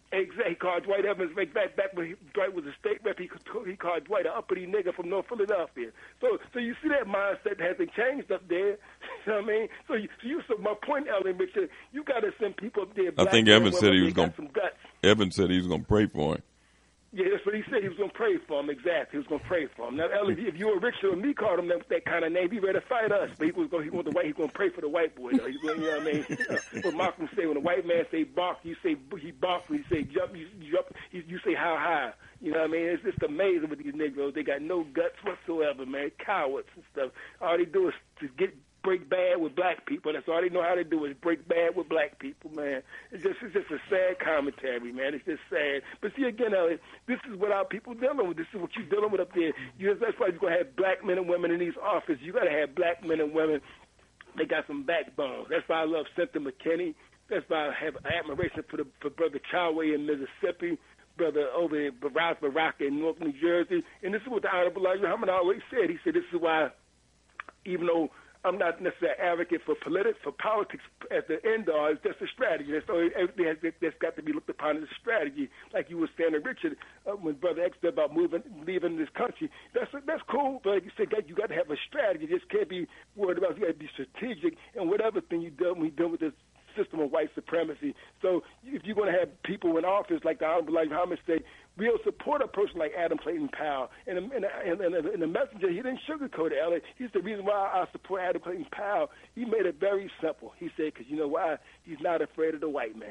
Exactly. He called Dwight Evans back back, back when he, Dwight was a state rep. He, he called Dwight an uppity nigger from North Philadelphia. So, so you see that mindset hasn't changed up there. You know what I mean? So, you, so, you, so my point, Ellen Richard, you got to send people up there. I think Evans said he was going. Some guts. Evans said he was going to pray for him. Yeah, that's what he said. He was going to pray for him. Exactly. He was going to pray for him. Now, Ellen, if you were Richard and me called him that, that kind of name, he ready to fight us. But he was going. He want the white. He's going to pray for the white boy. Though. He's going. You know what I mean? You know, what Malcolm say, when the white man say bark, you say he barks. When he say jump, you jump. You, you say how high. You know what I mean? It's just amazing with these Negroes. They got no guts whatsoever, man. Cowards and stuff. All they do is to get. break bad with black people. That's all they know how to do is break bad with black people, man. It's just it's just a sad commentary, man. It's just sad. But see, again, Elliot, this is what our people dealing with. This is what you're dealing with up there. You, that's why you're going to have black men and women in these offices. You got to have black men and women. They got some backbone. That's why I love Senator McKinney. That's why I have admiration for the for Brother Choway in Mississippi, Brother over in Ras Baraka in North New Jersey. And this is what the Honorable Elijah Muhammad always said. He said, this is why, even though I'm not necessarily an advocate for politics, for politics at the end all. It's just a strategy. And so everything has, that's got to be looked upon as a strategy. Like you were saying to Richard, uh, when Brother X said about moving, leaving this country. That's that's cool, but like you said, you got to have a strategy. You just can't be worried about. You got to be strategic in whatever thing you do when you deal with this system of white supremacy. So if you're going to have people in office like the Honorable Elijah Muhammad say, we'll support a person like Adam Clayton Powell. And in the, the messenger, he didn't sugarcoat it, Elliot. He's the reason why I support Adam Clayton Powell. He made it very simple. He said, because you know why? He's not afraid of the white man.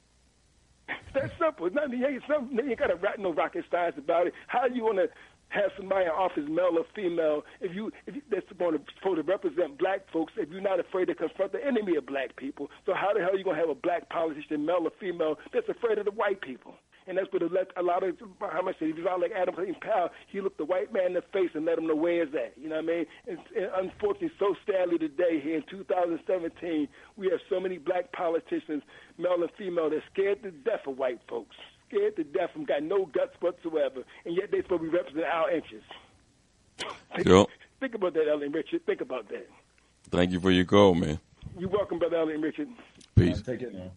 It's that simple. It's not, you ain't, you ain't got to write no rocket science about it. How you want to have somebody in office, male or female, if you if you, that's supposed to, supposed to represent black folks, if you're not afraid to confront the enemy of black people? So how the hell are you going to have a black politician, male or female, that's afraid of the white people? And that's what a lot of, how much said, if you like Adam Clayton Powell, he looked the white man in the face and let him know where it's at. You know what I mean? And, and unfortunately, so sadly today, here in two thousand seventeen, we have so many black politicians, male and female, that's scared to death of white folks. Scared to death and got no guts whatsoever. And yet they're supposed to be representing our interests. Think, yep. think about that, Ellie and Richard. Think about that. Thank you for your call, man. You're welcome, Brother Ellie and Richard. Peace. Take it now.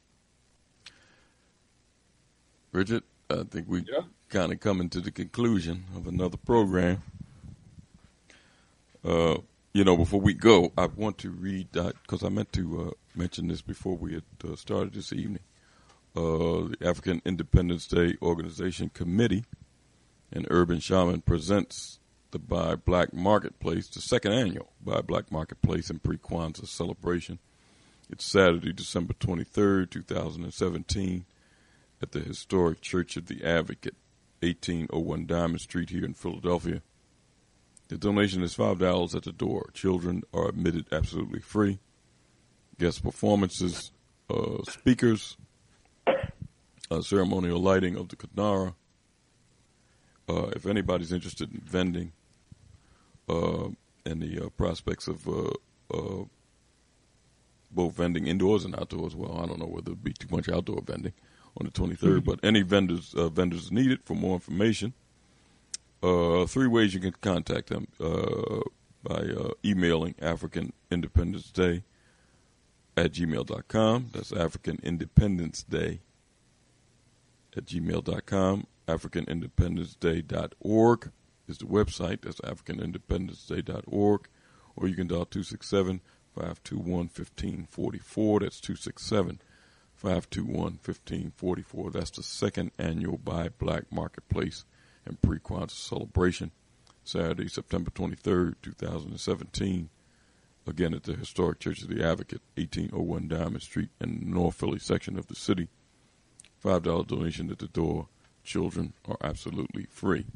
Richard, I think we yeah. kind of coming to the conclusion of another program. Uh, you know, before we go, I want to read that because I meant to uh, mention this before we had uh, started this evening. Uh, the African Independence Day Organization Committee and Urban Shaman presents the Buy Black Marketplace, the second annual Buy Black Marketplace and Pre-Kwanzaa celebration. It's Saturday, December twenty-third, two thousand seventeen. At the historic Church of the Advocate, eighteen oh one Diamond Street here in Philadelphia. The donation is five dollars at the door. Children are admitted absolutely free. Guest performances, uh, speakers, uh, ceremonial lighting of the Kinara. Uh, if anybody's interested in vending uh, and the uh, prospects of uh, uh, both vending indoors and outdoors, well, I don't know whether it'd be too much outdoor vending on the twenty-third, mm-hmm. but any vendors uh, vendors needed. For more information, uh, three ways you can contact them uh, by uh, emailing African Independence Day at gmail dot com. That's African Independence Day at gmail dot com. African Independence Day dot org is the website. That's African Independence Day dot org. Or you can dial two six seven, five two one, one five four four. That's two six seven, five two one, one five four four. That's the second annual Buy Black Marketplace and Pre-Kwanzaa celebration. Saturday, September twenty-third, two thousand seventeen. Again at the historic Church of the Advocate, eighteen oh one Diamond Street in the North Philly section of the city. five dollars donation at the door. Children are absolutely free.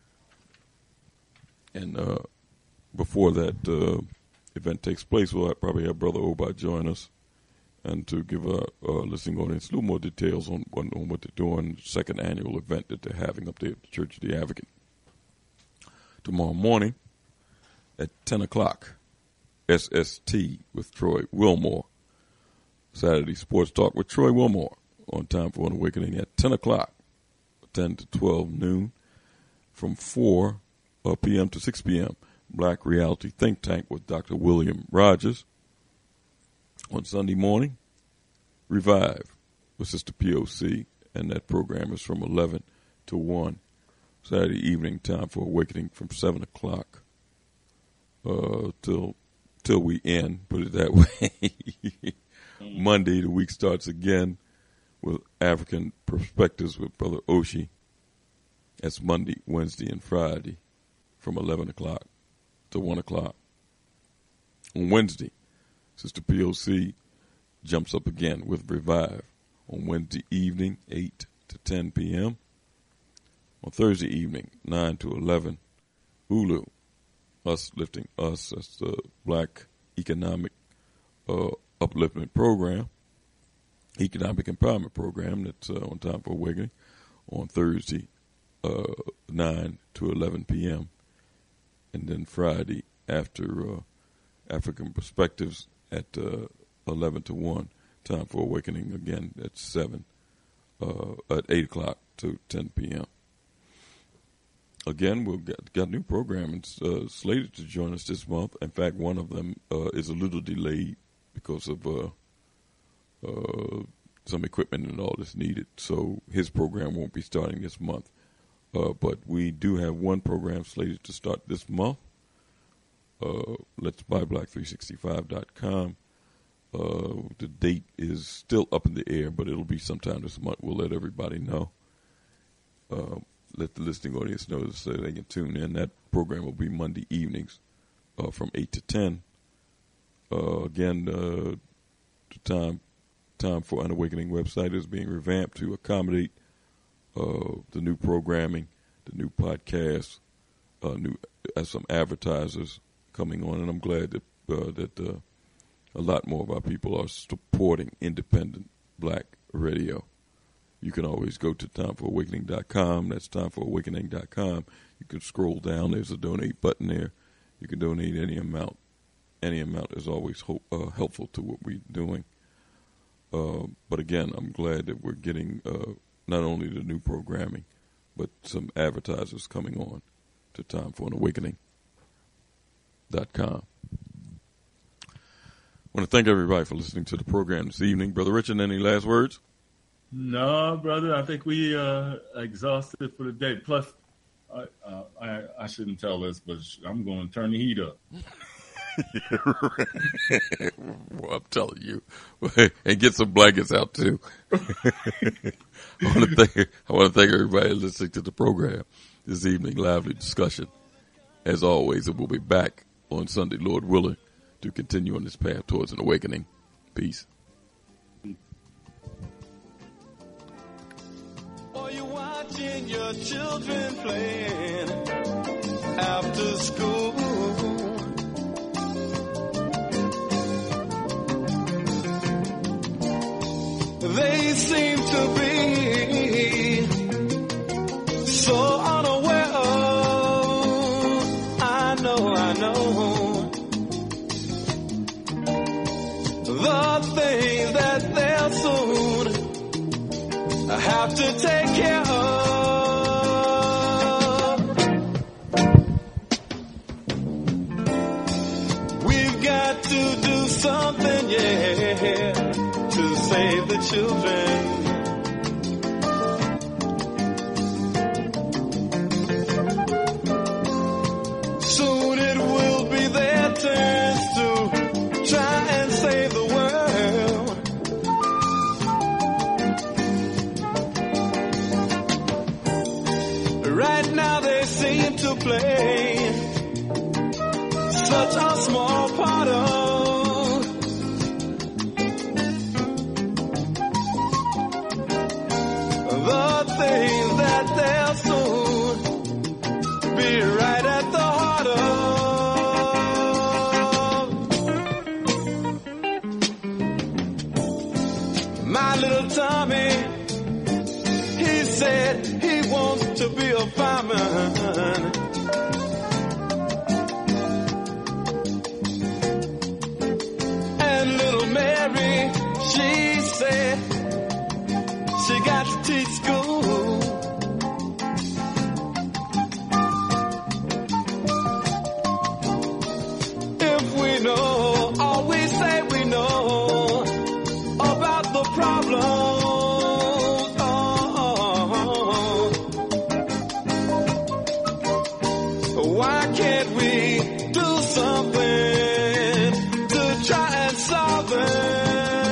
And uh, before that uh, event takes place, we'll have, probably have Brother Oba join us and to give a, a listening audience a little more details on, on, on what they're doing, the second annual event that they're having up there at the Church of the Advocate. Tomorrow morning at ten o'clock, S S T with Troy Wilmore. Saturday Sports Talk with Troy Wilmore on Time for an Awakening at ten o'clock, ten to twelve noon, from four p.m. to six p.m. Black Reality Think Tank with Doctor William Rogers. On Sunday morning, Revive with Sister P O C and that program is from eleven to one. Saturday evening, Time for Awakening, from seven o'clock uh, till till we end, put it that way. Monday, the week starts again with African Perspectives with Brother Oshi. That's Monday, Wednesday, and Friday from eleven o'clock to one o'clock. On Wednesday, Sister P O C jumps up again with Revive on Wednesday evening, eight to ten p.m. On Thursday evening, nine to eleven, Ulu, Us Lifting Us, that's the Black Economic uh, Upliftment Program, Economic Empowerment Program that's uh, on Time for Awakening on Thursday, uh, nine to eleven p.m. And then Friday after uh, African Perspectives at uh, eleven to one, Time for Awakening again at seven, uh, at eight o'clock to ten p.m. Again, we've got, got new programs uh, slated to join us this month. In fact, one of them uh, is a little delayed because of uh, uh, some equipment and all that's needed. So his program won't be starting this month. Uh, but we do have one program slated to start this month. Uh, let's buy black three sixty-five dot com. Uh, the date is still up in the air, but it'll be sometime this month. We'll let everybody know. Uh, let the listening audience know so they can tune in. That program will be Monday evenings uh, from eight to ten. Uh, again, uh, the time time for an Awakening website is being revamped to accommodate uh, the new programming, the new podcasts, uh, new uh, some advertisers coming on, and I'm glad that uh, that uh, a lot more of our people are supporting independent black radio. You can always go to time for awakening dot com. That's time for awakening dot com. You can scroll down. There's a donate button there. You can donate any amount. Any amount is always ho- uh, helpful to what we're doing. Uh, but again, I'm glad that we're getting uh, not only the new programming, but some advertisers coming on to time for an awakening dot com. I want to thank everybody for listening to the program this evening. Brother Richard, any last words? No, brother. I think we uh, exhausted for the day. Plus, I, uh, I I shouldn't tell this, but I'm going to turn the heat up. Well, I'm telling you, and get some blankets out too. I want to thank I want to thank everybody listening to the program this evening. Lively discussion, as always, and we'll be back on Sunday, Lord willing, to continue on this path towards an awakening. Peace. Are you watching your children playing after school? They seem to be so unaware of, I know, I know, the things that they'll soon have to take care of. We've got to do something, yeah, to save the children. Soon it will be their turns to try and save the world. Right now they seem to play such a small part of the things that they'll soon be right at the heart of. My little Tommy, he said he wants to be a fireman. something to try and solve them.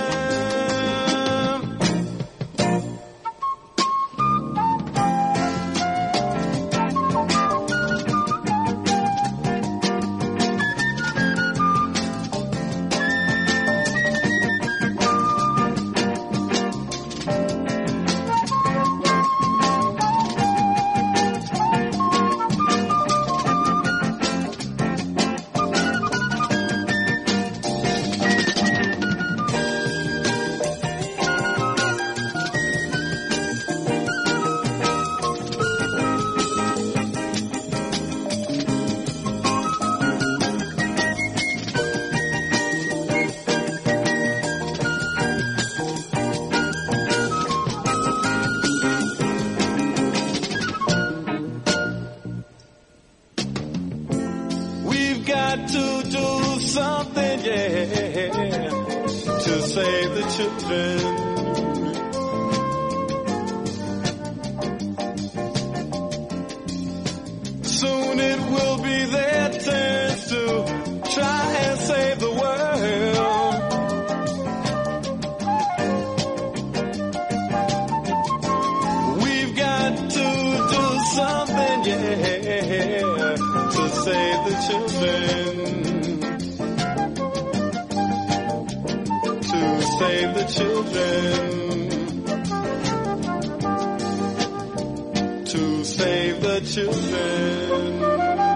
Got to do something, yeah, to save the children. Soon it will be their turn to try and save the world. We've got to do something, yeah, to save the children, to save the children, to save the children.